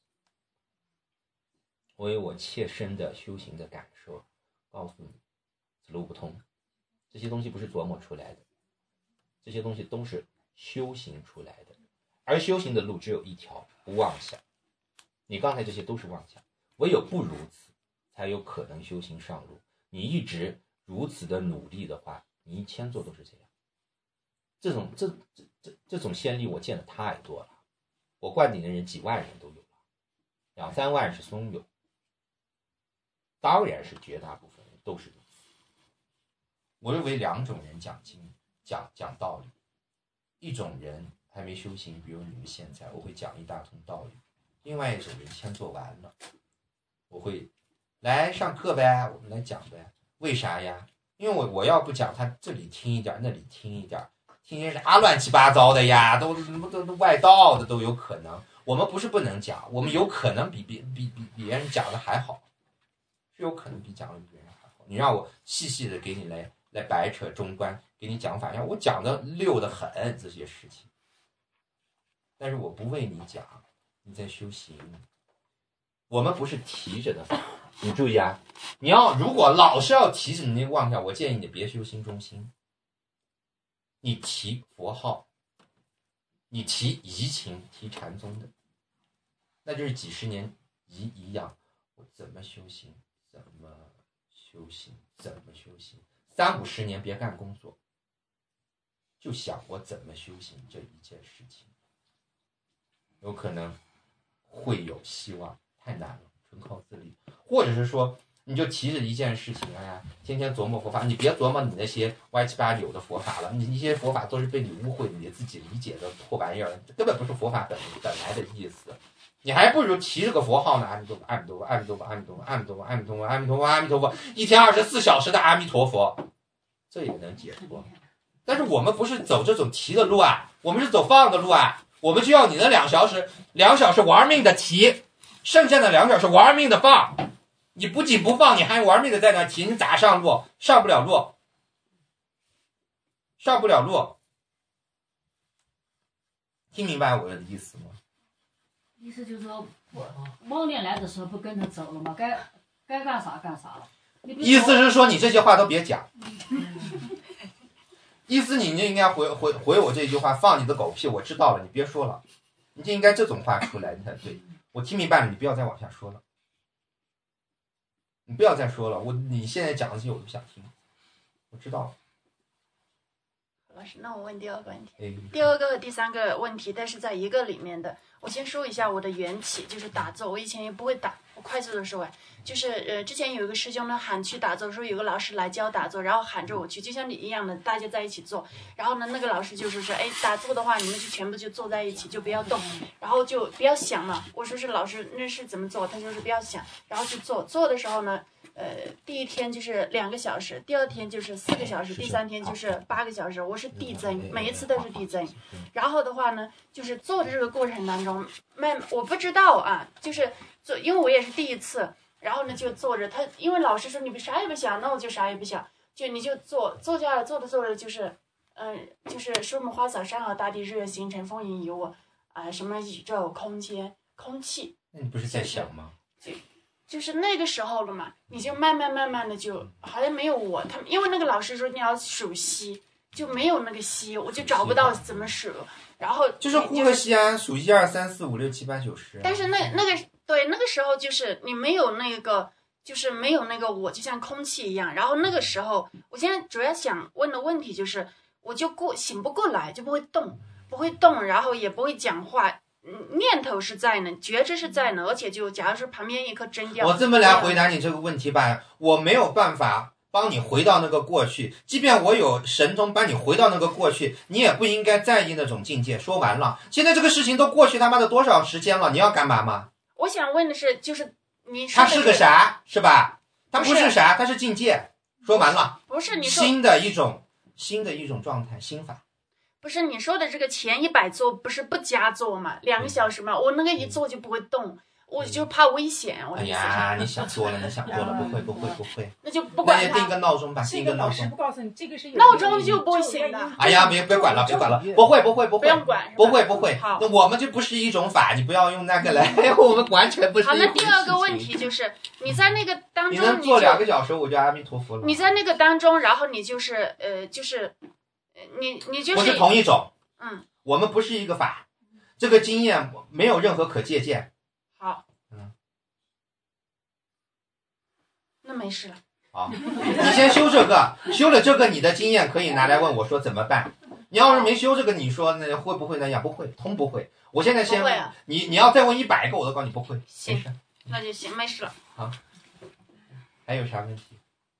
我有我切身的修行的感受，告诉你，此路不通，这些东西不是琢磨出来的，这些东西都是修行出来的，而修行的路只有一条，不妄想。你刚才这些都是妄想，唯有不如此，才有可能修行上路。你一直如此的努力的话，你一千座都是这样。这种这这这这种先例我见的太多了，我灌顶的人几万人都有了，两三万是松有。当然是绝大部分人都是如此。我认为两种人讲经讲讲道理，一种人还没修行，比如你们现在，我会讲一大通道理；另外一种人先做完了，我会来上课呗，我们来讲呗。为啥呀？因为我我要不讲，他这里听一点，那里听一点，听些啥乱七八糟的呀，都都都外道的都有可能。我们不是不能讲，我们有可能比别比比别人讲的还好。是有可能比讲的比别人还好。你让我细细的给你来来白扯中观，给你讲法，让我讲的溜得很这些事情。但是我不为你讲，你在修行。我们不是提着的法，你注意啊！你要如果老是要提着你那妄想，我建议你别修心中心， 你提佛号，你提移情，提禅宗的，那就是几十年一一样。我怎么修行？怎么修行？怎么修行？三五十年别干工作，就想我怎么修行这一件事情，有可能会有希望。太难了，纯靠自力。或者是说，你就提着一件事情，哎呀，天天琢磨佛法，你别琢磨你那些歪七八扭的佛法了，你那些佛法都是被你误会，你自己理解的破玩意儿，根本不是佛法本本来的意思。你还不如提着个佛号呢，阿弥陀佛，阿弥陀佛，阿弥陀佛，阿弥陀佛，阿弥陀佛，阿弥陀佛，阿弥陀佛，阿弥陀佛，一天二十四小时的阿弥陀佛，这也能解脱。但是我们不是走这种提的路啊，我们是走放的路啊，我们就要你那两小时，两小时玩命的提，剩下的两小时玩命的放。你不仅不放，你还玩命的在那提，你咋上路？上不了路，上不了路。听明白我的意思吗？ 意思就是说，我往年来的时候不跟着走了吗？该该干啥干啥了。 意思是说你这些话都别讲。意思你就应该回回回我这句话，放你的狗屁，我知道了，你别说了，你就应该这种话出来，你才对。我听明白了，你不要再往下说了，你不要再说了，我你现在讲的这些我都不想听，我知道了。 老师，那我问第二个问题。 哎、 第二个和第三个问题，但是在一个里面的。我先说一下我的缘起，就是打坐。我以前也不会打，我快速的说哎，就是呃，之前有一个师兄呢喊去打坐，说有个老师来教打坐，然后喊着我去，就像你一样的，大家在一起做。然后呢，那个老师就是说，哎，打坐的话，你们就全部就坐在一起，就不要动，然后就不要想了。我说是老师，那是怎么做？他说是不要想，然后去做。做的时候呢。呃，第一天就是两个小时，第二天就是四个小时，第三天就是八个小时。我是递增，每一次都是递增。然后的话呢，就是做的这个过程当中，慢我不知道啊，就是做，因为我也是第一次。然后呢，就坐着他，因为老师说你啥也不想，那我就啥也不想，就你就坐坐下来，坐着坐着就是，嗯、呃，就是树木花草山河大地日月星辰风云有我啊、呃，什么宇宙空间空气。 那你不是在想吗？ 就就是那个时候了嘛，你就慢慢慢慢的就好像没有我他们，因为那个老师说你要数息，就没有那个息，我就找不到怎么数，然后就是呼和西安数一二三四五六七八九十。 但是那那个对那个时候就是你没有那个，就是没有那个我，就像空气一样。然后那个时候，我现在主要想问的问题就是，我就过醒不过来，就不会动，不会动，然后也不会讲话。念头是在呢，觉知是在呢，而且就假如说旁边一颗针掉， 我这么来回答你这个问题吧，我没有办法帮你回到那个过去，即便我有神通帮你回到那个过去，你也不应该在意那种境界。说完了，现在这个事情都过去他妈的多少时间了，你要干嘛吗？ 我想问的是，就是你它是个啥，是吧？它不是啥，它是境界。说完了， 不是你说新的一种新的一种状态，心法。 不是你说的这个前一百坐不是不加坐嘛，两个小时嘛，我那个一坐就不会动，我就怕危险。我的哎意思是， 呀，你想多了，你想多了，不会不会不会。 那就不管那就定个闹钟吧，定个闹钟。 不告诉你这个是闹钟就不行的。 哎呀，别别管了，别管了，不会不会不会， 不用管， 不会不会。 好， 那我们就不是一种法，你不要用那个来，我们完全不是一好， 回事。 那第二个问题就是你在那个当中， 你能做两个小时，我就阿弥陀佛了。 你在那个当中，然后你就是呃，就是你你就是不是同一种。 嗯， 我们不是一个法，这个经验没有任何可借鉴。 好， 嗯， 那没事了。 好，你先修这个，修了这个，你的经验可以拿来问我说怎么办。你要是没修这个，你说那会不会那样？不会，通不会。我现在先， 啊、 你你要再问一百个，我都告诉你不会。 行，那就行，没事了。 好，还有啥问题？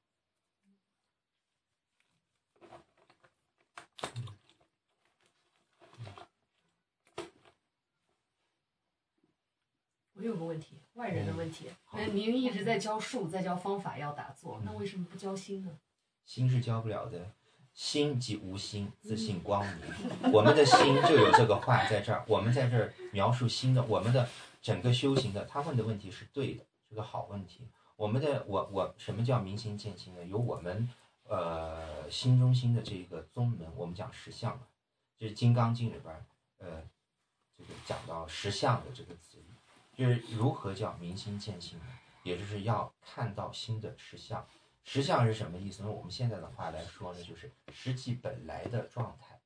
我有个问题，外人的问题。那您一直在教术，在教方法要打坐，那为什么不教心呢？ 心是教不了的，心即无心，自性光明。我们的心就有这个话在这儿，我们在这儿描述心的，我们的整个修行的，他问的问题是对的，是个好问题。我们的我我什么叫明心见性呢？有我们呃心中心的这个宗门，我们讲实相啊，这是《金刚经》里边呃这个讲到实相的这个词语。就是如何叫明心见性呢？也就是要看到心的实相。实相是什么意思呢？我们现在的话来说呢，就是实际本来的状态。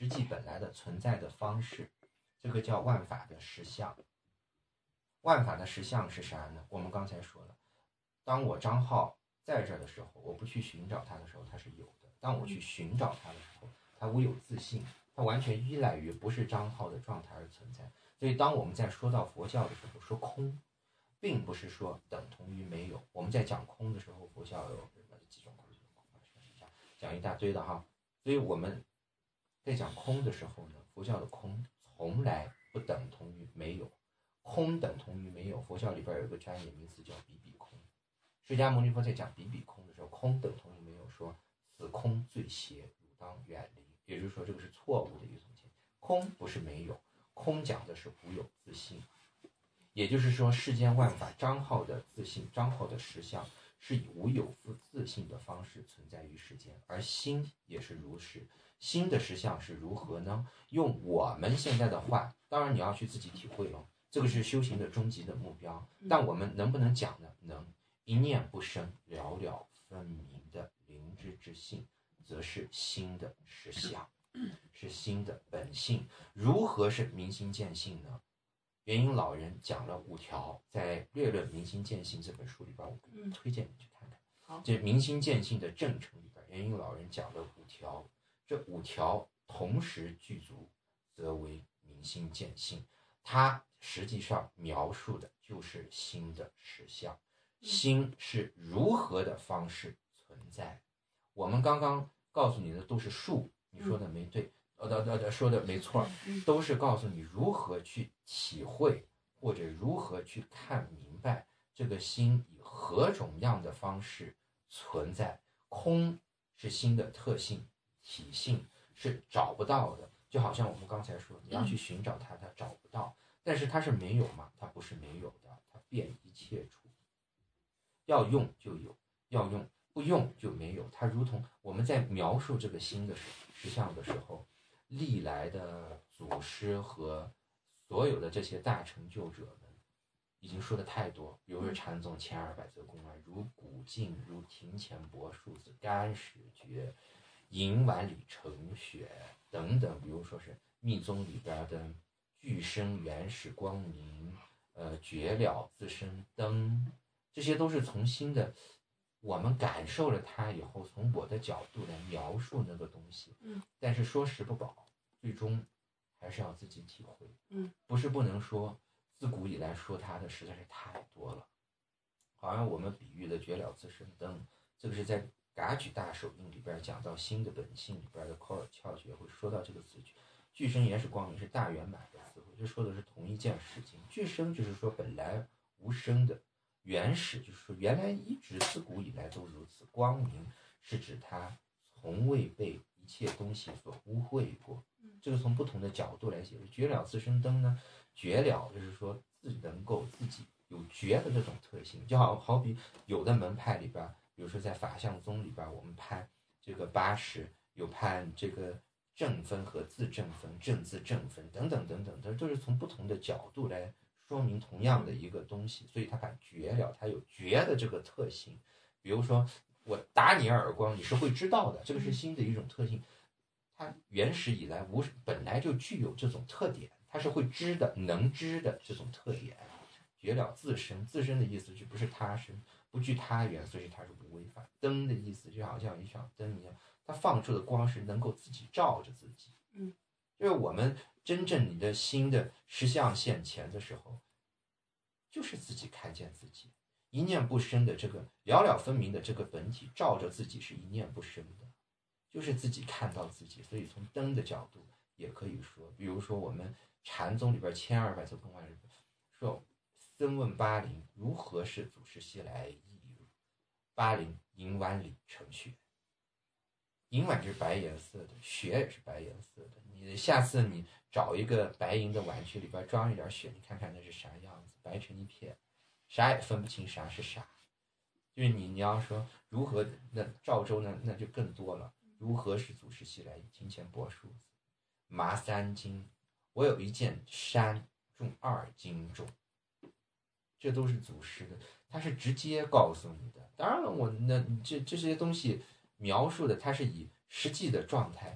实际本来的存在的方式，这个叫万法的实相。万法的实相是啥呢？我们刚才说了，当我张浩在这儿的时候，我不去寻找他的时候，他是有的；当我去寻找他的时候，他无有自性，他完全依赖于不是张浩的状态而存在。所以当我们在说到佛教的时候，说空并不是说等同于没有。我们在讲空的时候，佛教有什么几种空，讲一大堆的哈。所以我们在讲空的时候呢，佛教的空从来不等同于没有。空等同于没有，佛教里边有一个专业名词叫比比空。释迦牟尼佛在讲比比空的时候，空等同于没有，说此空最邪，汝当远离。也就是说，这个是错误的一种见。空不是没有，空讲的是无有自性。也就是说，世间万法张浩的自性，张浩的实相是以无有自性的方式存在于世间，而心也是如是。心的实相是如何呢？用我们现在的话，当然你要去自己体会哦。这个是修行的终极的目标，但我们能不能讲呢？能。一念不生，了了分明的灵知之性，则是心的实相，是心的本性。如何是明心见性呢？元婴老人讲了五条，在《略论明心见性》这本书里边，我推荐你去看看。好，这明心见性的正程里边，元婴老人讲了五条，这五条同时具足，则为明心见性。它实际上描述的就是心的实相，心是如何的方式存在。我们刚刚告诉你的都是术，你说的没对，呃呃呃，说的没错，都是告诉你如何去体会，或者如何去看明白这个心以何种样的方式存在。空是心的特性，体性是找不到的。就好像我们刚才说，你要去寻找它，它找不到。但是它是没有吗？它不是没有的，它遍一切处。要用就有，要用不用就没有。它如同我们在描述这个心的实相的时候，历来的祖师和所有的这些大成就者们已经说的太多。比如说禅宗千二百则公案，如古镜，如庭前柏树子，干石绝，银碗里盛雪等等。比如说是密宗里边的具生原始光明，呃，绝了自身灯，这些都是从心的，我们感受了它以后，从我的角度来描述那个东西。嗯，但是说食不饱，最终还是要自己体会。嗯，不是不能说，自古以来说它的实在是太多了。好像我们比喻的绝了自身灯，这个是在噶举大手印里边讲到心的本性里边的口耳窍诀会说到这个词句。具生原始光明是大圆满的词汇，这说的是同一件事情。具生就是说本来无生的，原始就是说原来一直自古以来都如此。光明是指它从未被一切东西所污秽过。这个从不同的角度来解释。绝了自身灯呢，绝了就是说自能够自己有觉的这种特性，就好好比有的门派里边，比如说在法相宗里边，我们判这个八识，有判这个正分和自正分、正自正分等等等等，它都是从不同的角度来说明同样的一个东西，所以它把绝了，它有绝的这个特性。比如说我打你耳光，你是会知道的，这个是心的一种特性，它原始以来无本来就具有这种特点，它是会知的、能知的这种特点。绝了自身，自身的意思就不是他身，不具他缘，所以它是无为法。灯的意思就好像一盏灯一样，它放出的光是能够自己照着自己。嗯，就是我们真正你的心的实相现前的时候，就是自己看见自己，一念不生的这个了了分明的这个本体照着自己是一念不生的，就是自己看到自己。所以从灯的角度也可以说，比如说我们禅宗里边千二百则公案里边说，僧问巴陵如何是祖师西来意如？巴陵银碗里盛雪。银碗是白颜色的，雪也是白颜色的。你下次你找一个白银的碗去，里边装一点雪，你看看那是啥样子，白成一片，啥也分不清啥是啥。就是你你要说如何，那赵州那那就更多了。如何是祖师西来意？庭前柏树子，麻三斤。我有一件衫重二斤重。这都是祖师的，他是直接告诉你的。当然了，我那这这些东西描述的，它是以实际的状态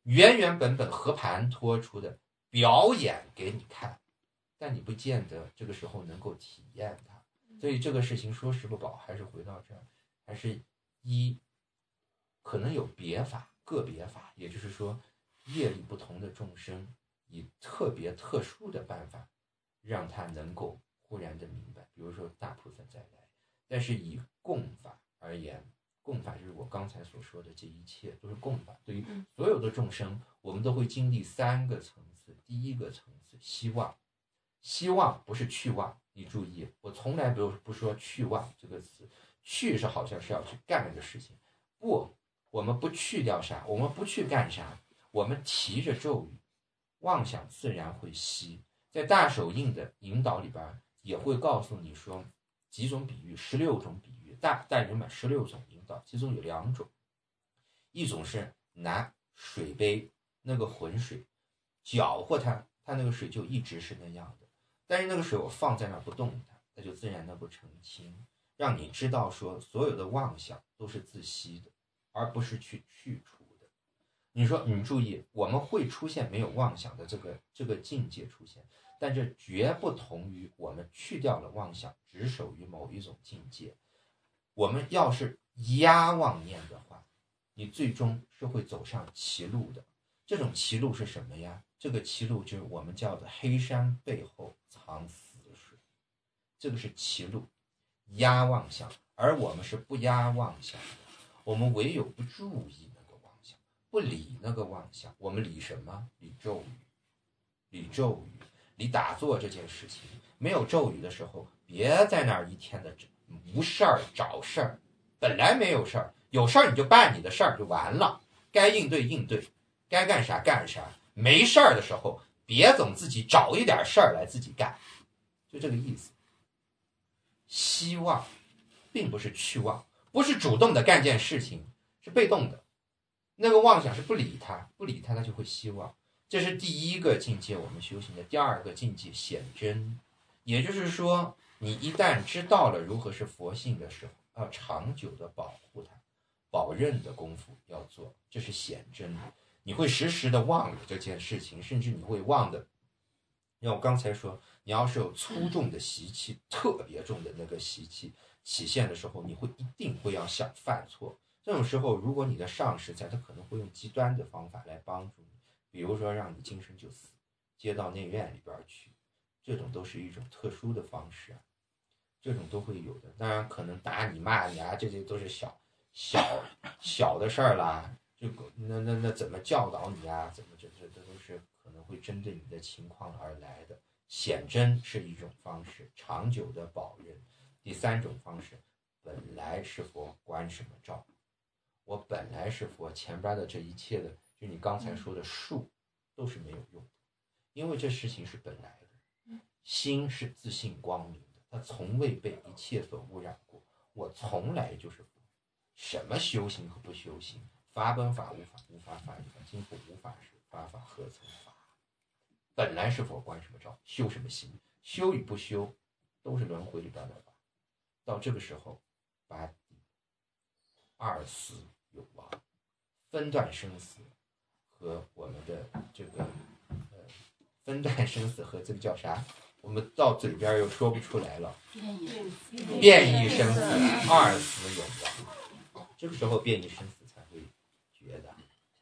原原本本和盘托出的表演给你看，但你不见得这个时候能够体验它。所以这个事情说食不饱，还是回到这儿，还是一可能有别法，个别法，也就是说业力不同的众生以特别特殊的办法让他能够忽然的明白，比如说大菩萨再来。但是以供法而言，供法就是我刚才所说的这一切都是供法，对于所有的众生我们都会经历三个层次。第一个层次希望，希望不是去望，你注意我从来不不说去望这个词，去是好像是要去干这个事情，不，我们不去掉啥，我们不去干啥，我们提着咒语，妄想自然会息。在大手印的引导里边也会告诉你说几种比喻，十六种比喻，大大人们十六种引导，其中有两种，一种是拿水杯那个浑水搅和它，它那个水就一直是那样的，但是那个水我放在那不动它，它就自然能够澄清，让你知道说所有的妄想都是自息的，而不是去去除的。你说你注意，我们会出现没有妄想的这个这个境界出现，但这绝不同于我们去掉了妄想，只守于某一种境界。我们要是压妄念的话，你最终是会走上歧路的。这种歧路是什么呀？这个歧路就是我们叫的黑山背后藏死水，这个是歧路，压妄想。而我们是不压妄想的，我们唯有不注意那个妄想，不理那个妄想。我们理什么？理咒语，理咒语，理打坐这件事情。没有咒语的时候，别在那儿一天的无事儿找事儿，本来没有事儿，有事儿你就办你的事儿就完了，该应对应对，该干啥干啥。没事儿的时候，别总自己找一点事儿来自己干，就这个意思。希望并不是去望，不是主动的干件事情，是被动的。那个妄想是不理它，不理它，它就会希望。这是第一个境界，我们修行的。第二个境界显真，也就是说，你一旦知道了如何是佛性的时候，要长久的保护它，保任的功夫要做，这是显真。你会时时的忘了这件事情，甚至你会忘的。像我刚才说，你要是有粗重的习气，特别重的那个习气起现的时候，你会一定会要想犯错。这种时候，如果你的上师在，他可能会用极端的方法来帮助你，比如说让你今生就死，接到内院里边去，这种都是一种特殊的方式啊，这种都会有的。当然，可能打你骂你啊，这些都是小小小的事儿啦。就那那那怎么教导你啊？怎么这这这都是可能会针对你的情况而来的。显真是一种方式，长久的保任。第三种方式，本来是佛关什么照？我本来是佛，前边的这一切的，就你刚才说的术，都是没有用的，因为这事情是本来的。心是自信光明的，它从未被一切所污染过。我从来就是佛，什么修行和不修行？法本法无法，无法法与法，今复无法时，法法何曾法？本来是佛关什么照？修什么心？修与不修，都是轮回里边的法。到这个时候，八地二死有亡，分段生死和我们的这个呃分段生死和这个叫啥？我们到嘴边又说不出来了。变异生死，二死有亡。这个时候变异生死才会觉得。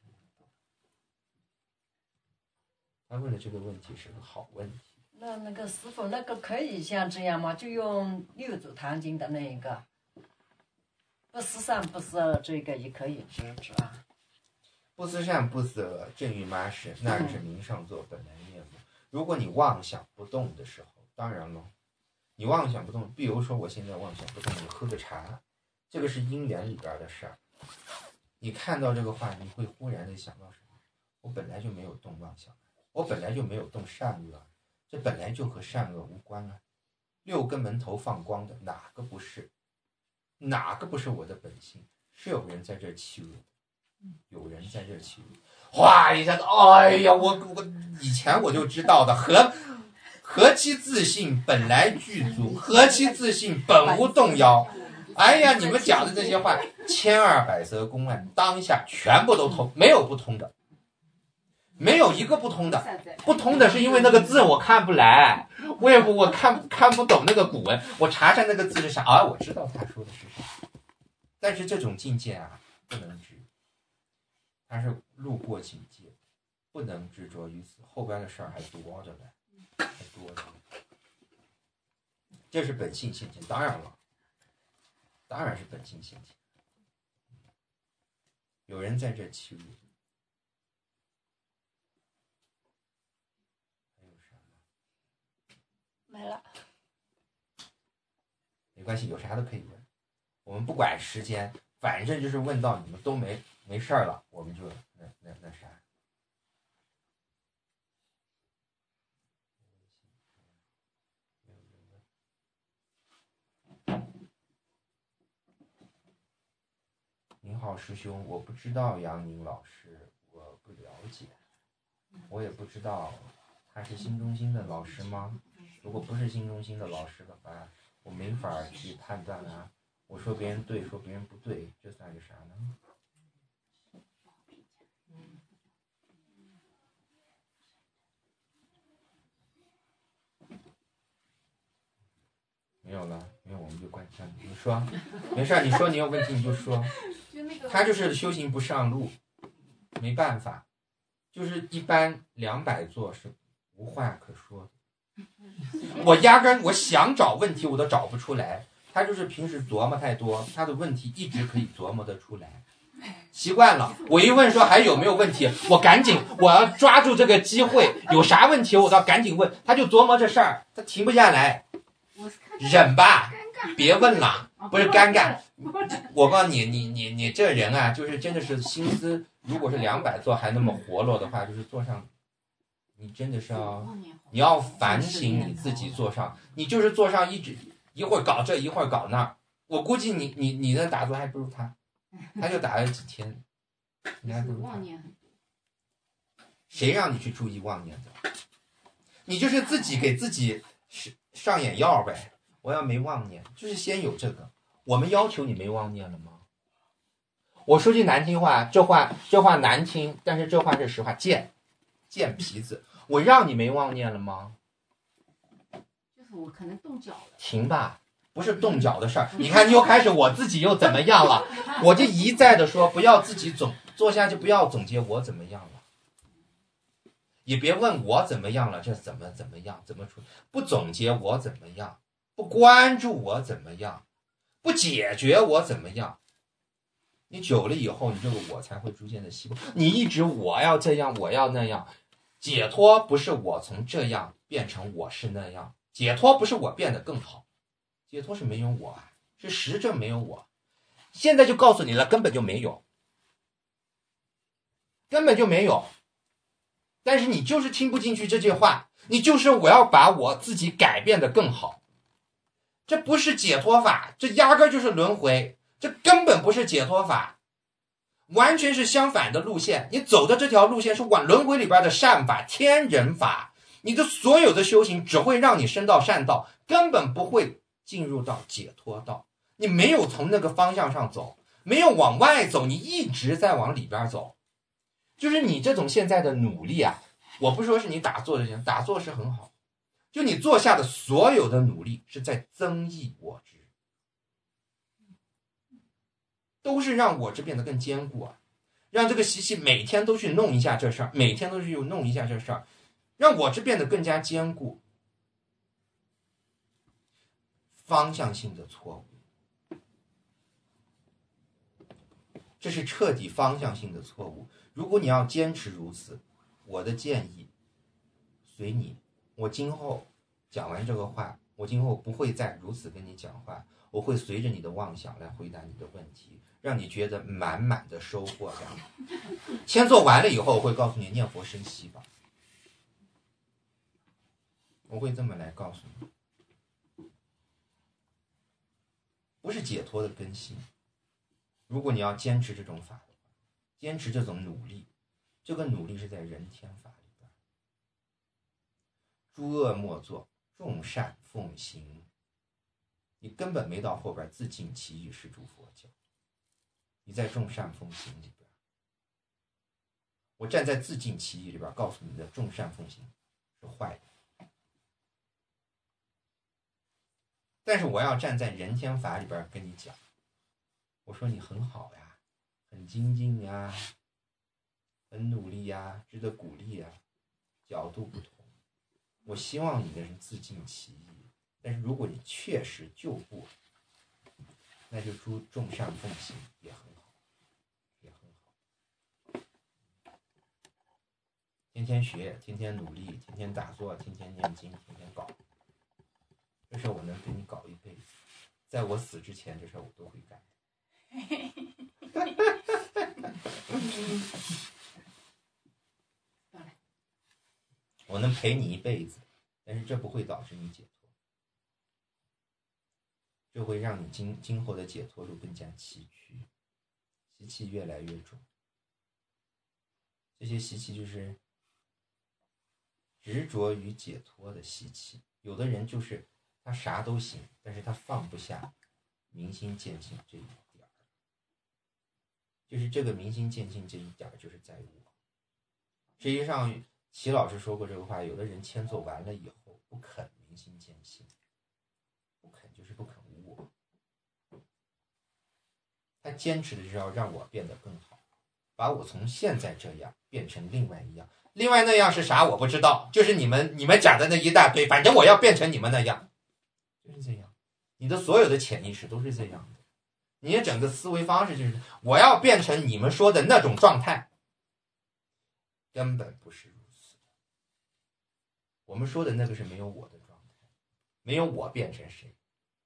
他问的这个问题是个好问题。 那那个师傅，那个可以像这样吗？就用六祖坛经的那一个，不思善不思恶，这个也可以知知啊。 不思善不思恶，正欲妈是，那是名上座本来面目。如果你妄想不动的时候，当然了，你妄想不动，比如说我现在妄想不动，你喝个茶，这个是因缘里边的事儿。你看到这个话，你会忽然的想到什么？我本来就没有动妄想，我本来就没有动善恶，这本来就和善恶无关啊。六根门头放光的，哪个不是？哪个不是我的本性？是有人在这欺辱，有人在这欺辱。哗一下子，哎呀，我我以前我就知道的，何何其自信本来具足，何其自信本无动摇。哎呀，你们讲的这些话，千二百则公案，当下全部都通，没有不通的。 没有一个不通的。不通的是因为那个字我看不来，我也不我看看不懂那个古文，我查查那个字是啥啊，我知道他说的是啥。但是这种境界啊，不能执，它是路过境界，不能执着于此，后边的事儿还多着呢，还多着呢。这是本性现前，当然了，当然是本性现前。有人在这欺辱，还有啥吗？ 没了。 没关系，有啥都可以问，我们不管时间，反正就是问到你们都没没事儿了，我们就那那那啥。您好，师兄，我不知道杨宁老师，我不了解，我也不知道他是新中心的老师吗？如果不是新中心的老师的话，我没法去判断啊。我说别人对，说别人不对，这算是啥呢？没有了，没有我们就关枪。你说，没事，你说你有问题你就说。他就是修行不上路，没办法，就是一般两百座是无话可说的。我压根我想找问题我都找不出来，他就是平时琢磨太多，他的问题一直可以琢磨得出来。习惯了，我一问说还有没有问题，我赶紧我要抓住这个机会，有啥问题我倒赶紧问，他就琢磨这事儿，他停不下来。忍吧，别问了，不是尴尬。我告诉你，你你你这人啊，就是真的是心思，如果是两百座还那么活络的话，就是坐上，你真的是要，你要反省你自己坐上，你就是坐上一直一会儿搞这一会儿搞那，我估计你你你的打坐还不如他，他就打了几天，你还不如他。谁让你去注意妄念的？你就是自己给自己上眼药呗。我要没妄念，就是先有这个。我们要求你没妄念了吗？我说句难听话，这话这话难听，但是这话是实话。贱，贱皮子，我让你没妄念了吗？ 就是我可能动脚了。 停吧，不是动脚的事儿。你看，又开始我自己又怎么样了？我就一再的说，不要自己总坐下就不要总结我怎么样了，也别问我怎么样了，这怎么怎么样，怎么处，不总结我怎么样。不关注我怎么样，不解决我怎么样，你久了以后，你这个我才会逐渐的习惯。你一直我要这样，我要那样，解脱不是我从这样变成我是那样，解脱不是我变得更好，解脱是没有我啊，是实证没有我。现在就告诉你了，根本就没有，根本就没有。但是你就是听不进去这句话，你就是我要把我自己改变得更好。这不是解脱法，这压根就是轮回，这根本不是解脱法，完全是相反的路线。你走的这条路线是往轮回里边的善法、天人法，你的所有的修行只会让你升到善道，根本不会进入到解脱道。你没有从那个方向上走，没有往外走，你一直在往里边走。就是你这种现在的努力啊，我不说是你打坐的人，打坐是很好，就你做下的所有的努力是在增益我执，都是让我执变得更坚固啊，让这个习气每天都去弄一下这事儿，每天都去弄一下这事儿，让我执变得更加坚固。方向性的错误，这是彻底方向性的错误。如果你要坚持如此，我的建议随你。我今后讲完这个话，我今后不会再如此跟你讲话，我会随着你的妄想来回答你的问题，让你觉得满满的收获感。先做完了以后，我会告诉你念佛生息吧，我会这么来告诉你，不是解脱的根性。如果你要坚持这种法的话，坚持这种努力，这个努力是在人天法里边，诸恶莫作，众善奉行。你根本没到后边自尽其意是诸佛教，你在众善奉行里边。 我站在自净其意里边告诉你的众善奉行是坏的，但是我要站在人天法里边跟你讲，我说你很好呀，很精进呀，很努力呀，值得鼓励呀，角度不同。我希望你的人自净其意，但是如果你确实就不，那就诸众善奉行也很好，也很好。天天学，天天努力，天天打坐，天天念经，天天搞，这事我能给你搞一辈子。在我死之前，这事我都会干。我能陪你一辈子，但是这不会导致你解脱，这会让你今今后的解脱路更加崎岖，习气越来越重。这些习气就是执着于解脱的习气。有的人就是他啥都行，但是他放不下明心见性这一点，就是这个明心见性这一点就是在我。实际上齐老师说过这个话，有的人签奏完了以后不肯明心见性，不肯就是不肯无我，他坚持的是要让我变得更好，把我从现在这样变成另外一样，另外那样是啥我不知道，就是你们你们讲的那一大堆，反正我要变成你们那样，就是这样。你的所有的潜意识都是这样的，你的整个思维方式就是我要变成你们说的那种状态，根本不是如此。我们说的那个是没有我的状态，没有我变成谁，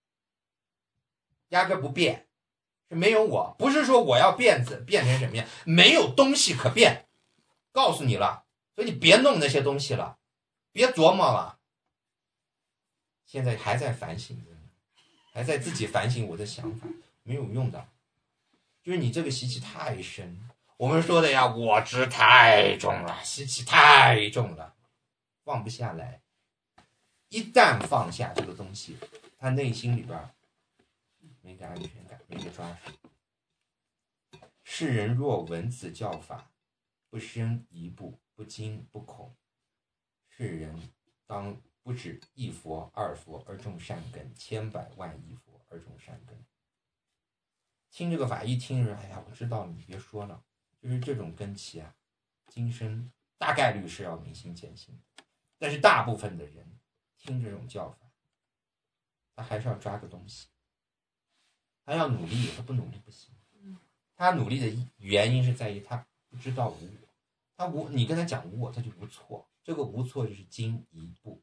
压根不变，是没有我，不是说我要变子变成什么样，没有东西可变，告诉你了，所以你别弄那些东西了，别琢磨了。现在还在反省着呢，还在自己反省我的想法，没有用的，就是你这个习气太深。我们说的呀，我执太重了，习气太重了，放不下来。一旦放下这个东西，他内心里边没个安全感，没个抓手。世人若闻此教法，不生一步，不惊不恐，世人当不止一佛二佛而种善根，千百万亿佛而种善根。听这个法一听人，哎呀，我知道了，你别说了，就是这种根基啊，今生大概率是要明心见性的。但是大部分的人听这种教法，他还是要抓个东西，他要努力，他不努力不行。他努力的原因是在于他不知道无我，他无你跟他讲无我，他就无错。这个无错就是经一步，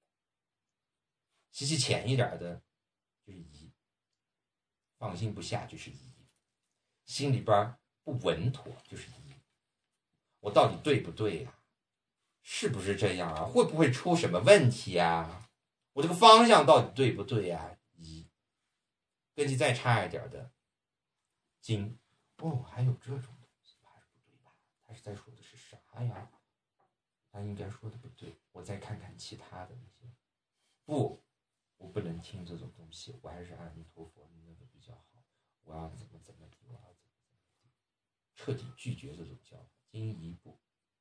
习气浅一点的就是疑，放心不下就是疑，心里边不稳妥就是疑，我到底对不对呀、啊？是不是这样啊？会不会出什么问题啊？我这个方向到底对不对呀、啊？疑，根基再差一点的经，哦，还有这种东西，还是不对吧？他是在说的是啥呀？他应该说的不对，我再看看其他的那些，不，我不能听这种东西，我还是阿弥陀佛那个比较好，我要怎么怎么地，我要怎么怎么地，彻底拒绝这种教法，经一步。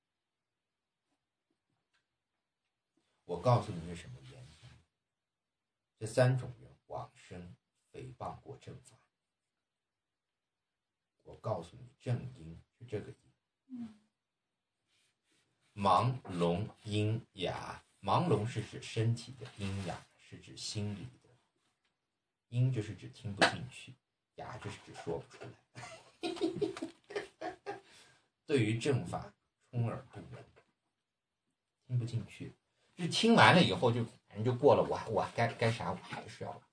我告诉你是什么原因，这三种人往生诽谤过正法，我告诉你正因是这个因。盲聋阴哑，盲聋是指身体的，阴哑是指心理的，阴就是指听不进去，哑就是指说不出来。对于正法充耳不闻，听不进去，就是听完了以后就反正就过了，我我该该啥我还是要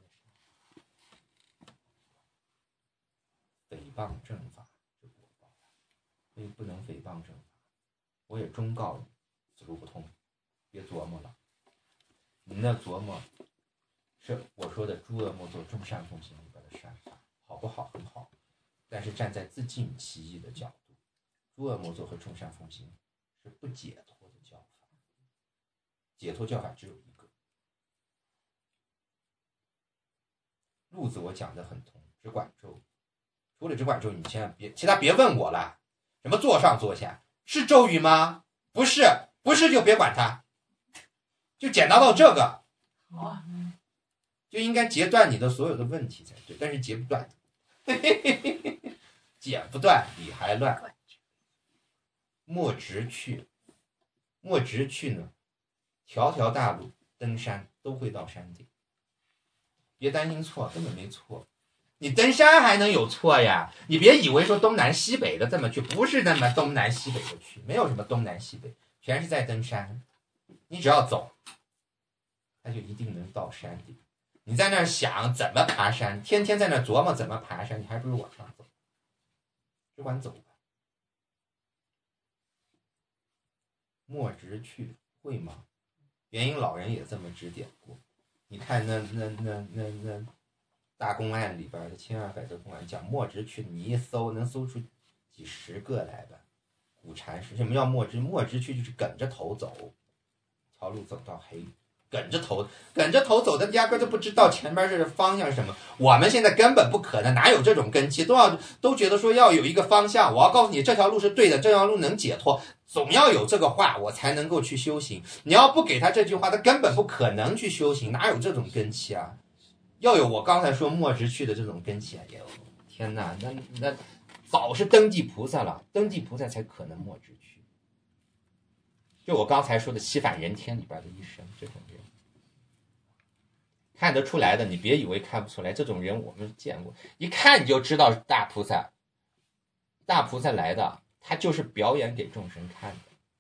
诽谤正法是果报，所以不能诽谤正法。我也忠告你，死路不通，别琢磨了。你那琢磨是我说的诸恶莫作众善奉行里边的善法，好不好？很好，但是站在自净其意的角度，诸恶莫作和众善奉行是不解脱的教法，解脱教法只有一个。路子我讲得很通，只管咒，除了只管咒，你千万别其他别问我了，什么坐上坐下。 是咒语吗？不是，不是就别管它，就简单到这个，就应该截断你的所有的问题才对，但是截不断，剪不断理还乱。莫直去，莫直去呢，条条大路登山都会到山顶，别担心错，根本没错。你登山还能有错呀？你别以为说东南西北的这么去，不是那么东南西北的去，没有什么东南西北，全是在登山。你只要走，它就一定能到山顶。你在那儿想怎么爬山，天天在那儿琢磨怎么爬山，你还不如往上走，只管走吧。莫直去，会吗？元婴老人也这么指点过。你看那那那那那大公案里边的千二百个公案，讲莫直去，你一搜能搜出几十个来吧。古禅师什么叫莫直？莫直去就是梗着头走，条路走到黑，梗着头梗着头走的，压根都不知道前面是方向是什么。我们现在根本不可能，哪有这种根基？都要都觉得说要有一个方向，我要告诉你这条路是对的，这条路能解脱。总要有这个话，我才能够去修行。你要不给他这句话，他根本不可能去修行，哪有这种根基啊？要有我刚才说莫直去的这种根基啊！也有，天哪，那那早是登地菩萨了，登地菩萨才可能莫直去。就我刚才说的七反人天里边的一生，这种人看得出来的，你别以为看不出来，这种人我们见过，一看你就知道是大菩萨。大菩萨来的。他就是表演给众生看的。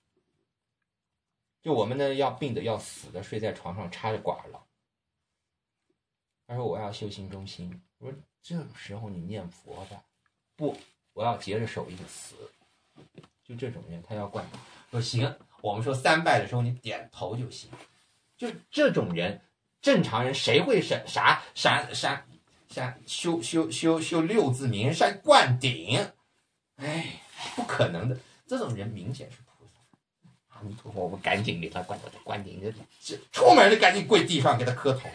就我们呢，要病的要死的，睡在床上插着管了。他说我要修行中心，我说这种时候你念佛吧，不，我要截着手印死。就这种人，他要灌顶。说行，我们说三拜的时候你点头就行。就这种人，正常人谁会是啥啥啥啥修修修修六字名山灌顶？哎。不可能的，这种人明显是菩萨。阿弥陀佛，我们赶紧给他灌到灌顶，这出门就赶紧跪地上给他磕头。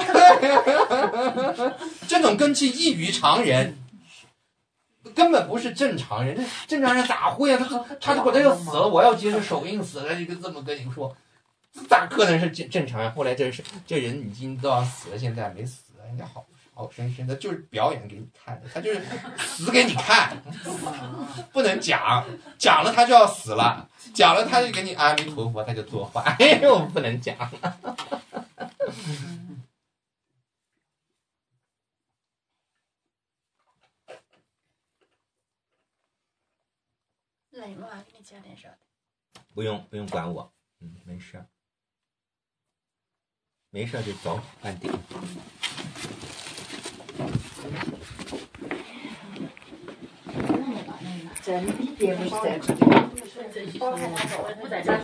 这种根气异于常人，根本不是正常人。正常人咋会啊？他他他他要死了，我要接着手印死了，就这么跟你说，咋可能是正正常人？后来这是这人已经都要死了，现在没死，人家好。好生生的，就是表演给你看的，他就是死给你看，不能讲，讲了他就要死了，讲了他就给你阿弥陀佛，他就作坏，哎呦，不能讲。 累吗？给你加点热的。 不用不用管我，嗯，没事，没事就走，按顶。 真的，别不是在这里。 不在家。